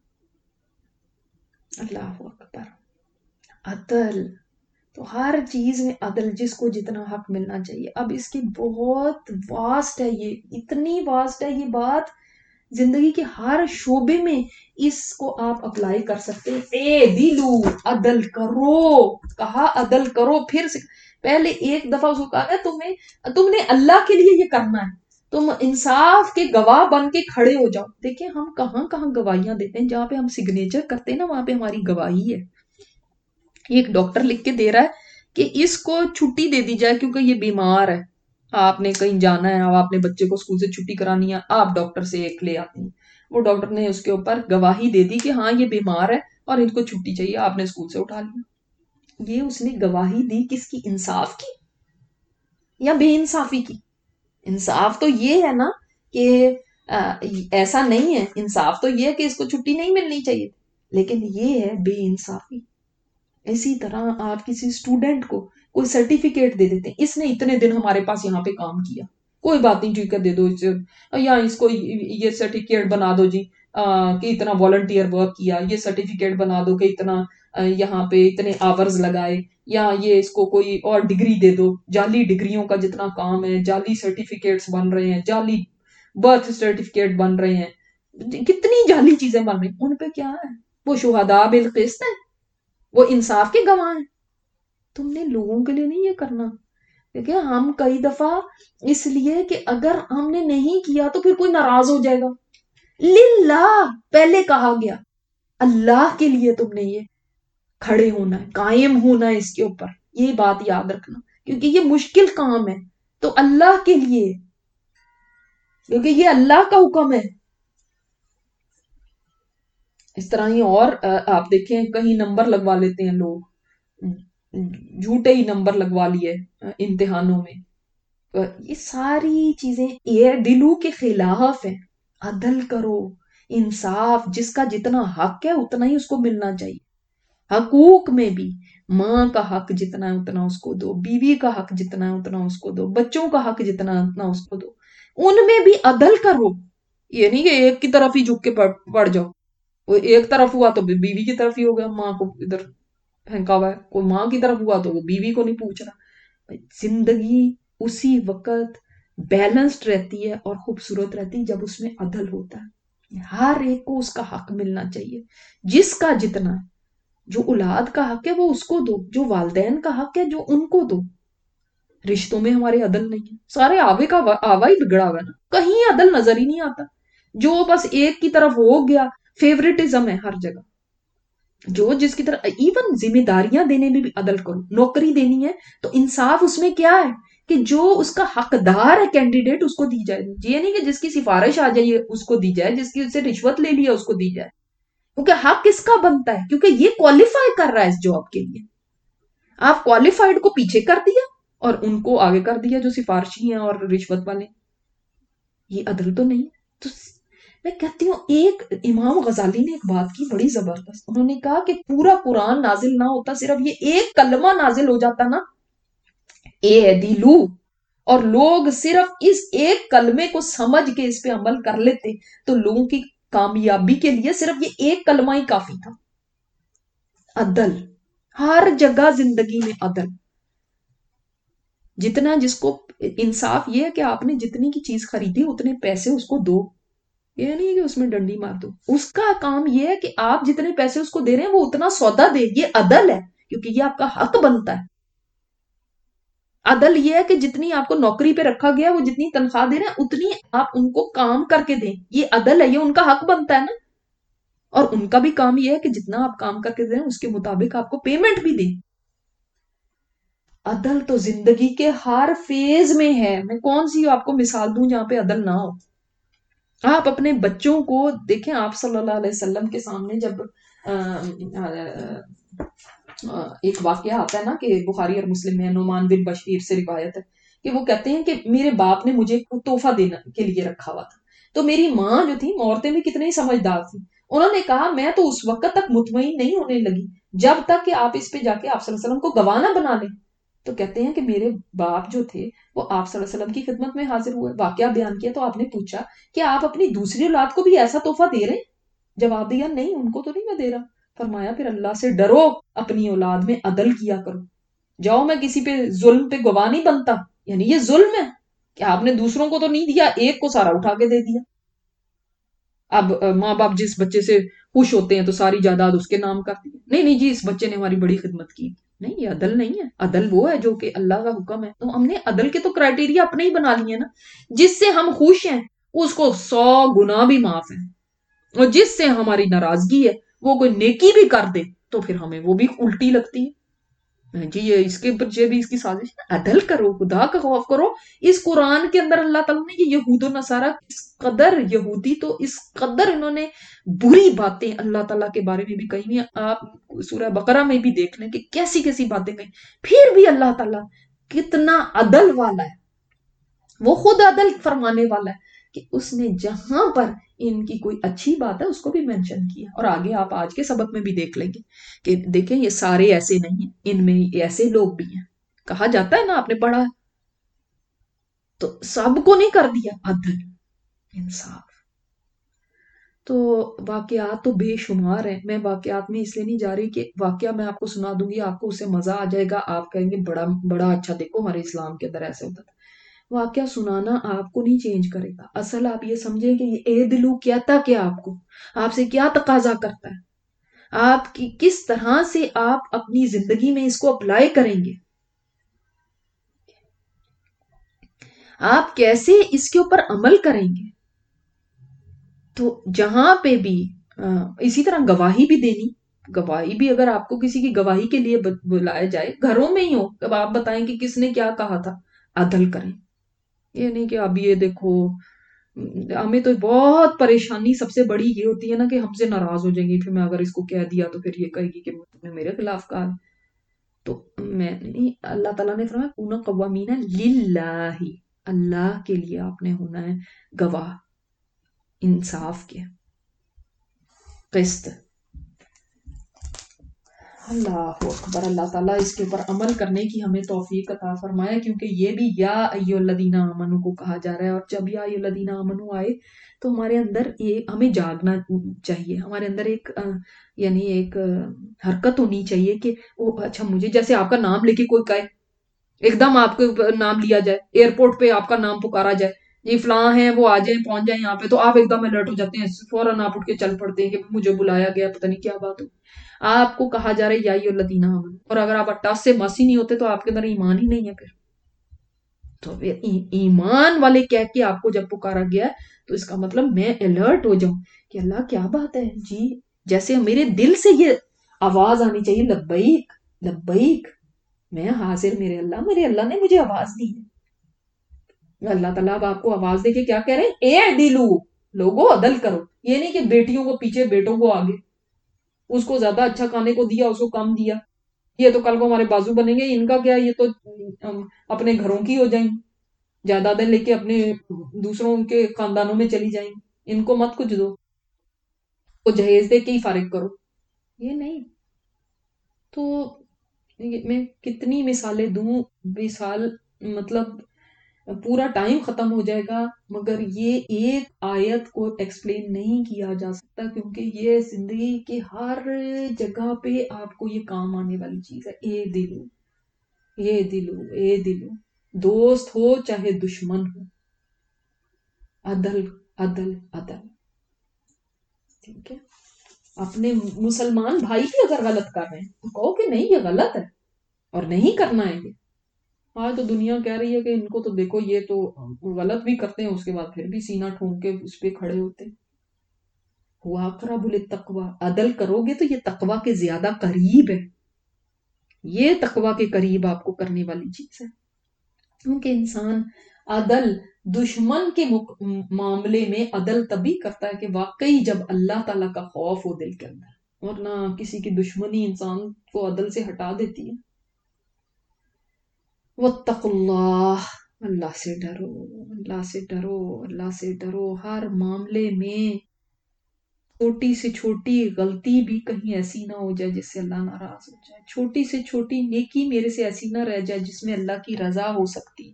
اللہ اکبر. عدل تو ہر چیز میں عدل، جس کو جتنا حق ملنا چاہیے. اب اس کی بہت واسٹ ہے، یہ اتنی واسٹ ہے یہ بات، زندگی کے ہر شعبے میں اس کو آپ اپلائی کر سکتے ہیں. اے دلو، عدل کرو. کہا عدل کرو. پھر پہلے ایک دفعہ اس کو کہا تم نے اللہ کے لیے یہ کرنا ہے، تم انصاف کے گواہ بن کے کھڑے ہو جاؤ. دیکھیں ہم کہاں کہاں گواہیاں دیتے ہیں، جہاں پہ ہم سگنیچر کرتے ہیں نا وہاں پہ ہماری گواہی ہے. ایک ڈاکٹر لکھ کے دے رہا ہے کہ اس کو چھٹی دے دی جائے کیونکہ یہ بیمار ہے، آپ نے کہیں جانا ہے، آپ نے بچے کو اسکول سے چھٹی کرانی ہے، آپ ڈاکٹر سے ایک لے آتے ہیں. وہ ڈاکٹر نے اس کے اوپر گواہی دے دی کہ ہاں یہ بیمار ہے اور ان کو چھٹی چاہیے، آپ نے اسکول سے اٹھا لیا. یہ اس نے گواہی دی کس کی؟ انصاف کی یا بے انصافی کی؟ انصاف تو یہ ہے نا کہ ایسا نہیں ہے، انصاف تو یہ ہے کہ اس کو چھٹی نہیں ملنی چاہیے، لیکن یہ ہے بے انصافی. اسی طرح آپ کسی اسٹوڈنٹ کو کوئی سرٹیفکیٹ دے دیتے ہیں، اس نے اتنے دن ہمارے پاس یہاں پہ کام کیا، کوئی بات نہیں ٹھیک ہے دے دو اسے، یا اس کو یہ سرٹیفکیٹ بنا دو جی کہ اتنا والنٹیئر ورک کیا، یہ سرٹیفکیٹ بنا دو کہ اتنا یہاں پہ اتنے آورز لگائے، یا یہ اس کو کوئی اور ڈگری دے دو. جعلی ڈگریوں کا جتنا کام ہے، جعلی سرٹیفکیٹس بن رہے ہیں، جعلی برتھ سرٹیفکیٹ بن رہے ہیں، کتنی جعلی چیزیں بن رہی ہیں. ان پہ کیا ہے؟ وہ شہداء بالقسط ہے، وہ انصاف کے گواہ ہیں. تم نے لوگوں کے لیے نہیں یہ کرنا. دیکھیں ہم کئی دفعہ اس لیے کہ اگر ہم نے نہیں کیا تو پھر کوئی ناراض ہو جائے گا. للہ پہلے کہا گیا، اللہ کے لیے تم نے یہ کھڑے ہونا ہے، قائم ہونا ہے اس کے اوپر. یہ بات یاد رکھنا، کیونکہ یہ مشکل کام ہے تو اللہ کے لیے، کیونکہ یہ اللہ کا حکم ہے. اس طرح ہی اور آپ دیکھیں کہیں نمبر لگوا لیتے ہیں لوگ، جھوٹے ہی نمبر لگوا لیے امتحانوں میں. یہ ساری چیزیں یہ دلوں کے خلاف ہیں. عدل کرو، انصاف، جس کا جتنا حق ہے اتنا ہی اس کو ملنا چاہیے. حقوق میں بھی ماں کا حق جتنا ہے اتنا اس کو دو، بیوی کا حق جتنا ہے اتنا اس کو دو، بچوں کا حق جتنا ہے اتنا اس کو دو. ان میں بھی عدل کرو. یہ نہیں کہ ایک کی طرف ہی جھک کے پڑ جاؤ، وہ ایک طرف ہوا تو بیوی کی طرف ہی ہو گیا، ماں کو ادھر پھینکا ہوا ہے. کوئی ماں کی طرف ہوا تو وہ بیوی کو نہیں پوچھ رہا. زندگی اسی وقت بیلنسڈ رہتی ہے اور خوبصورت رہتی ہے جب اس میں عدل ہوتا ہے. ہر ایک کو اس کا حق ملنا چاہیے، جس کا جتنا ہے. جو اولاد کا حق ہے وہ اس کو دو، جو والدین کا حق ہے جو ان کو دو. رشتوں میں ہمارے عدل نہیں ہے، سارے آوا ہی بگڑا ہوا ہے نا، کہیں عدل نظر ہی نہیں آتا. جو بس ایک کی طرف ہو گیا، فیوریٹزم ہے ہر جگہ. جو جس کی طرح ایون ذمہ داریاں دینے میں بھی عدل کرو. نوکری دینی ہے تو انصاف اس میں کیا ہے کہ جو اس کا حقدار ہے کینڈیڈیٹ اس کو دی جائے. یہ نہیں کہ جس کی سفارش آ جائے اس کو دی جائے، جس کی اس سے رشوت لے لیا اس کو دی جائے. کیونکہ حق کس کا بنتا ہے؟ کیونکہ یہ کوالیفائی کر رہا ہے اس جاب کے لیے. آپ کوالیفائڈ کو پیچھے کر دیا اور ان کو آگے کر دیا جو سفارشی ہیں اور رشوت والے. یہ عدل تو نہیں. تو میں کہتی ہوں ایک امام غزالی نے ایک بات کی بڑی زبردست. انہوں نے کہا کہ پورا قرآن نازل نہ ہوتا، صرف یہ ایک کلمہ نازل ہو جاتا نا، اے دلو، اور لوگ صرف اس ایک کلمے کو سمجھ کے اس پہ عمل کر لیتے تو لوگوں کی کامیابی کے لیے صرف یہ ایک کلمہ ہی کافی تھا. عدل ہر جگہ، زندگی میں عدل. جتنا جس کو انصاف یہ ہے کہ آپ نے جتنی کی چیز خریدی اتنے پیسے اس کو دو. یہ نہیں کہ اس میں ڈنڈی مار دو. اس کا کام یہ ہے کہ آپ جتنے پیسے اس کو دے رہے ہیں وہ اتنا سودا دے. یہ عدل ہے کیونکہ یہ آپ کا حق بنتا ہے. عدل یہ ہے کہ جتنی آپ کو نوکری پہ رکھا گیا وہ جتنی تنخواہ دے رہے ہیں اتنی آپ ان کو کام کر کے دیں. یہ عدل ہے، یہ ان کا حق بنتا ہے نا. اور ان کا بھی کام یہ ہے کہ جتنا آپ کام کر کے دیں اس کے مطابق آپ کو پیمنٹ بھی دیں. عدل تو زندگی کے ہر فیز میں ہے. میں کون سی آپ کو مثال دوں جہاں پہ عدل نہ ہو. آپ اپنے بچوں کو دیکھیں، آپ صلی اللہ علیہ وسلم کے سامنے جب ایک واقعہ آتا ہے نا کہ بخاری اور مسلم میں نعمان بن بشیر سے روایت ہے کہ وہ کہتے ہیں کہ میرے باپ نے مجھے تحفہ دینے کے لیے رکھا ہوا تھا. تو میری ماں جو تھی، عورتیں بھی کتنی سمجھدار تھی، انہوں نے کہا میں تو اس وقت تک مطمئن نہیں ہونے لگی جب تک کہ آپ اس پہ جا کے آپ صلی اللہ علیہ وسلم کو گواہ نہ بنا لیں. تو کہتے ہیں کہ میرے باپ جو تھے وہ آپ صلی اللہ علیہ وسلم کی خدمت میں حاضر ہوئے، واقعہ بیان کیا، تو آپ نے پوچھا کہ آپ اپنی دوسری اولاد کو بھی ایسا تحفہ دے رہے ہیں؟ جواب دیا نہیں، ان کو تو نہیں میں دے رہا۔ فرمایا پھر اللہ سے ڈرو، اپنی اولاد میں عدل کیا کرو۔ جاؤ، میں کسی پہ ظلم پہ گواہ نہیں بنتا، یعنی یہ ظلم ہے کہ آپ نے دوسروں کو تو نہیں دیا، ایک کو سارا اٹھا کے دے دیا۔ اب ماں باپ جس بچے سے خوش ہوتے ہیں تو ساری جائیداد اس کے نام کرتی ہے، نہیں نہیں جی اس بچے نے ہماری بڑی خدمت کی۔ نہیں، یہ عدل نہیں ہے۔ عدل وہ ہے جو کہ اللہ کا حکم ہے۔ تو ہم نے عدل کے تو کرائٹیریا اپنے ہی بنا لیے نا، جس سے ہم خوش ہیں اس کو 100 گنا بھی معاف ہے، اور جس سے ہماری ناراضگی ہے وہ کوئی نیکی بھی کر دے تو پھر ہمیں وہ بھی الٹی لگتی ہے۔ جی یہ اس کے پیچھے بھی اس کی سازش ہے۔ عدل کرو، خدا کا خوف کرو۔ اس قرآن کے اندر اللہ تعالیٰ نے یہ یہود و نصارہ اس قدر، یہودی تو اس قدر انہوں نے بری باتیں اللہ تعالیٰ کے بارے میں بھی کہی ہیں، آپ سورہ بقرہ میں بھی دیکھ لیں کہ کیسی کیسی باتیں کہیں، پھر بھی اللہ تعالیٰ کتنا عدل والا ہے، وہ خود عدل فرمانے والا ہے کہ اس نے جہاں پر ان کی کوئی اچھی بات ہے اس کو بھی مینشن کیا۔ اور آگے آپ آج کے سبق میں بھی دیکھ لیں گے کہ دیکھیں یہ سارے ایسے نہیں ہیں، ان میں ایسے لوگ بھی ہیں، کہا جاتا ہے نا، آپ نے پڑھا ہے، تو سب کو نہیں کر دیا، عدل، انصاف۔ تو واقعات تو بے شمار ہیں، میں واقعات میں اس لیے نہیں جا رہی کہ واقعہ میں آپ کو سنا دوں گی، آپ کو اس سے مزہ آ جائے گا، آپ کہیں گے بڑا بڑا اچھا، دیکھو ہمارے اسلام کے اندر ایسے ہوتا تھا۔ واقعہ سنانا آپ کو نہیں چینج کرے گا، اصل آپ یہ سمجھیں کہ یہ اے دلو کہتا کیا، آپ کو، آپ سے کیا تقاضا کرتا ہے، آپ کی کس طرح سے آپ اپنی زندگی میں اس کو اپلائی کریں گے، آپ کیسے اس کے اوپر عمل کریں گے۔ تو جہاں پہ بھی اسی طرح گواہی بھی دینی، گواہی بھی اگر آپ کو کسی کی گواہی کے لیے بلایا جائے، گھروں میں ہی ہو، اب آپ بتائیں کہ کس نے کیا کہا تھا، عدل کریں۔ یہ نہیں کہ اب یہ دیکھو، ہمیں تو بہت پریشانی سب سے بڑی یہ ہوتی ہے نا کہ ہم سے ناراض ہو جائیں گی، پھر میں اگر اس کو کہہ دیا تو پھر یہ کہے گی کہ تم نے میرے خلاف کہا۔ تو میں نہیں، اللہ تعالیٰ نے فرمایا کونوا قوامین للہ، اللہ کے لیے آپ نے ہونا ہے گواہ، انصاف کے، قسط۔ اللہ اکبر، اللہ تعالیٰ اس کے اوپر عمل کرنے کی ہمیں توفیق عطا فرمائے، کیونکہ یہ بھی یا ایھا الذین آمنو کو کہا جا رہا ہے، اور جب یا ایھا الذین آمنو آئے تو ہمارے اندر یہ ہمیں جاگنا چاہیے، ہمارے اندر ایک یعنی ایک حرکت ہونی چاہیے کہ اچھا مجھے، جیسے آپ کا نام لے کے کوئی کہے، ایک دم آپ کے نام لیا جائے، ایئرپورٹ پہ آپ کا نام پکارا جائے، یہ فلاں ہیں وہ آ جائیں، پہنچ جائیں یہاں پہ، تو آپ ایک دم الرٹ ہو جاتے ہیں، فوراً آپ اٹھ کے چل پڑتے ہیں کہ مجھے بلایا گیا، پتہ نہیں کیا بات ہو۔ آپ کو کہا جا رہا ہے یا ایھا الذین آمنو، اور اگر آپ 88 سے مسی نہیں ہوتے تو آپ کے اندر ایمان ہی نہیں ہے پھر۔ تو ایمان والے کہہ کے آپ کو جب پکارا گیا تو اس کا مطلب میں الرٹ ہو جاؤں کہ اللہ کیا بات ہے جی، جیسے میرے دل سے یہ آواز آنی چاہیے، لبیک لبیک، میں حاضر، میرے اللہ نے مجھے آواز دی ہے۔ اللہ تعالیٰ اب آپ کو آواز دے کے کیا کہہ رہے ہیں، اے دلو، لوگو عدل کرو۔ یہ نہیں کہ بیٹیوں کو پیچھے بیٹوں کو آگے، اس کو زیادہ اچھا کھانے کو دیا، اس کو کم دیا، یہ تو کل کو ہمارے بازو بنیں گے، ان کا کیا، یہ تو اپنے گھروں کی ہو جائیں گی، جائیدادیں لے کے اپنے دوسروں کے خاندانوں میں چلی جائیں گی، ان کو مت کچھ دو، وہ جہیز دے کے ہی فارغ کرو، یہ نہیں۔ تو میں کتنی مثالیں دوں، مثال مطلب پورا ٹائم ختم ہو جائے گا، مگر یہ ایک آیت کو ایکسپلین نہیں کیا جا سکتا، کیونکہ یہ زندگی کے ہر جگہ پہ آپ کو یہ کام آنے والی چیز ہے۔ اے دلو، اے دلو، اے دلو، دوست ہو چاہے دشمن ہو، عدل عدل عدل، ٹھیک ہے۔ اپنے مسلمان بھائی بھی اگر غلط کر رہے ہیں تو کہو کہ نہیں یہ غلط ہے اور نہیں کرنا ہے یہ۔ آج تو دنیا کہہ رہی ہے کہ ان کو تو دیکھو یہ تو غلط بھی کرتے ہیں، اس کے بعد پھر بھی سینہ ٹھونک کے اس پہ کھڑے ہوتے ہیں۔ ہوا اقرب للتقوی، عدل کرو گے تو یہ تقوی کے زیادہ قریب ہے، یہ تقوی کے قریب آپ کو کرنے والی چیز ہے، کیونکہ انسان عدل دشمن کے معاملے میں عدل تبھی کرتا ہے کہ واقعی جب اللہ تعالیٰ کا خوف ہو دل کے اندر، ورنہ کسی کی دشمنی انسان کو عدل سے ہٹا دیتی ہے۔ واتقوا اللہ، اللہ سے ڈرو، اللہ سے ڈرو، اللہ سے ڈرو، ہر معاملے میں چھوٹی سے چھوٹی غلطی بھی کہیں ایسی نہ ہو جائے جس سے اللہ ناراض ہو جائے، چھوٹی سے چھوٹی نیکی میرے سے ایسی نہ رہ جائے جس میں اللہ کی رضا ہو سکتی۔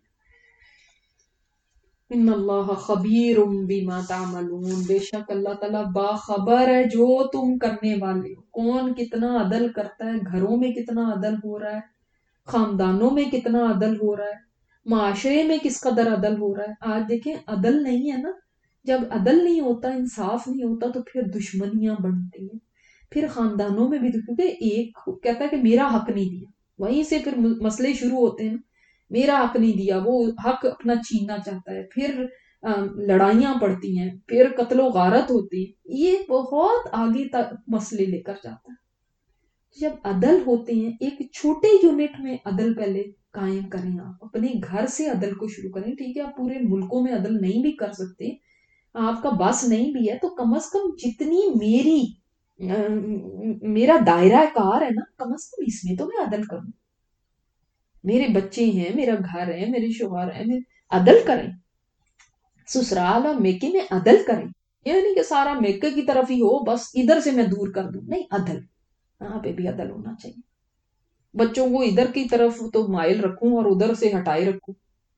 ان اللہ خبیر بما تعملون، بے شک اللہ تعالیٰ باخبر ہے جو تم کرنے والے ہو۔ کون کتنا عدل کرتا ہے، گھروں میں کتنا عدل ہو رہا ہے، خاندانوں میں کتنا عدل ہو رہا ہے، معاشرے میں کس قدر عدل ہو رہا ہے۔ آج دیکھیں عدل نہیں ہے نا، جب عدل نہیں ہوتا، انصاف نہیں ہوتا، تو پھر دشمنیاں بڑھتی ہیں، پھر خاندانوں میں بھی، کیونکہ ایک کہتا ہے کہ میرا حق نہیں دیا، وہیں سے پھر مسئلے شروع ہوتے ہیں، میرا حق نہیں دیا، وہ حق اپنا چھیننا چاہتا ہے، پھر لڑائیاں پڑتی ہیں، پھر قتل و غارت ہوتی ہے، یہ بہت آگے تک مسئلے لے کر جاتا ہے۔ جب عدل ہوتے ہیں، ایک چھوٹے یونٹ میں عدل پہلے قائم کریں، آپ اپنے گھر سے عدل کو شروع کریں، ٹھیک ہے آپ پورے ملکوں میں عدل نہیں بھی کر سکتے، آپ کا بس نہیں بھی ہے، تو کم از کم جتنی میرا دائرہ کار ہے نا، کم از کم اس میں تو میں عدل کروں، میرے بچے ہیں، میرا گھر ہے، میرے شوہر ہیں، عدل کریں، سسرال اور میکے میں عدل کریں، یہ نہیں کہ سارا میکے کی طرف ہی ہو، بس ادھر سے میں دور کر دوں، نہیں، عدل، یہاں پہ بھی عدل ہونا چاہیے، بچوں کو ادھر کی طرف تو مائل رکھوں اور ادھر سے ہٹائے رکھوں،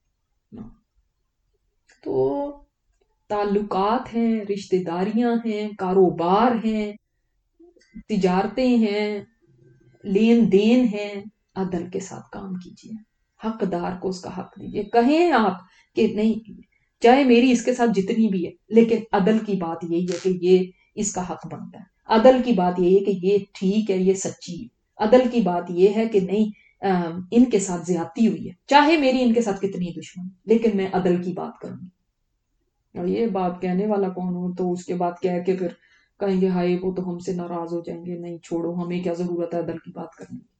تو تعلقات ہیں، رشتہ داریاں ہیں، کاروبار ہیں، تجارتیں ہیں، لین دین ہیں، عدل کے ساتھ کام کیجیے، حقدار کو اس کا حق دیجیے، کہیں آپ کہ نہیں، چاہے میری اس کے ساتھ جتنی بھی ہے، لیکن عدل کی بات یہی ہے کہ یہ اس کا حق بنتا ہے، عدل کی بات یہی ہے کہ یہ ٹھیک ہے، یہ سچی ہے، عدل کی بات یہ ہے کہ نہیں ان کے ساتھ زیادتی ہوئی ہے، چاہے میری ان کے ساتھ کتنی دشمن، لیکن میں عدل کی بات کروں گی، اور یہ بات کہنے والا کون ہو تو اس کے بعد کہہ کے پھر کہیں گے ہائے وہ تو ہم سے ناراض ہو جائیں گے، نہیں چھوڑو، ہمیں کیا ضرورت ہے عدل کی بات کرنے کی۔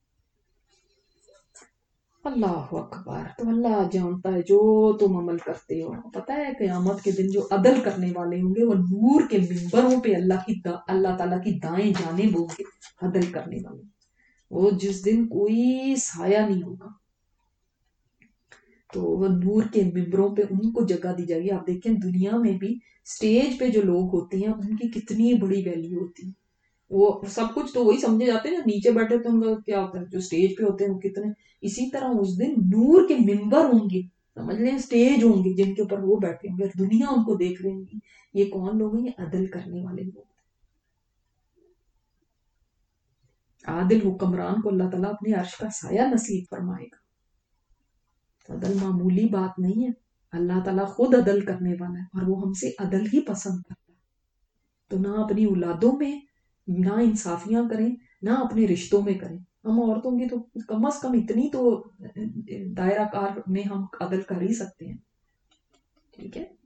اللہ اکبر، تو اللہ جانتا ہے جو تم عمل کرتے ہو، پتہ ہے قیامت کے دن جو عدل کرنے والے ہوں گے وہ نور کے منبروں پہ اللہ تعالیٰ کی دائیں جانب ہوں گے، عدل کرنے والے، وہ جس دن کوئی سایہ نہیں ہوگا، تو وہ نور کے ممبروں پہ ان کو جگہ دی جائے گی۔ آپ دیکھیں دنیا میں بھی سٹیج پہ جو لوگ ہوتے ہیں ان کی کتنی بڑی ویلیو ہوتی ہے، وہ سب کچھ تو وہی سمجھے جاتے ہیں، نیچے بیٹھے تو ان کا کیا ہوتا ہے، جو سٹیج پہ ہوتے ہیں وہ کتنے، اسی طرح اس دن نور کے ممبر ہوں گے، سمجھ لیں سٹیج ہوں گے جن کے اوپر وہ بیٹھے ہوں گے، دنیا ان کو دیکھ رہی ہوگی، یہ کون لوگ ہیں، یہ عدل کرنے والے لوگ، عادل حکمران کو اللہ تعالیٰ اپنے عرش کا سایہ نصیب فرمائے گا، عدل معمولی بات نہیں ہے، اللہ تعالیٰ خود عدل کرنے والا ہے اور وہ ہم سے عدل ہی پسند کرتا ہے، تو نہ اپنی اولادوں میں نہ انصافیاں کریں، نہ اپنے رشتوں میں کریں، ہم عورتوں کی تو کم از کم اتنی تو دائرہ کار میں ہم عدل کر ہی سکتے ہیں، ٹھیک ہے۔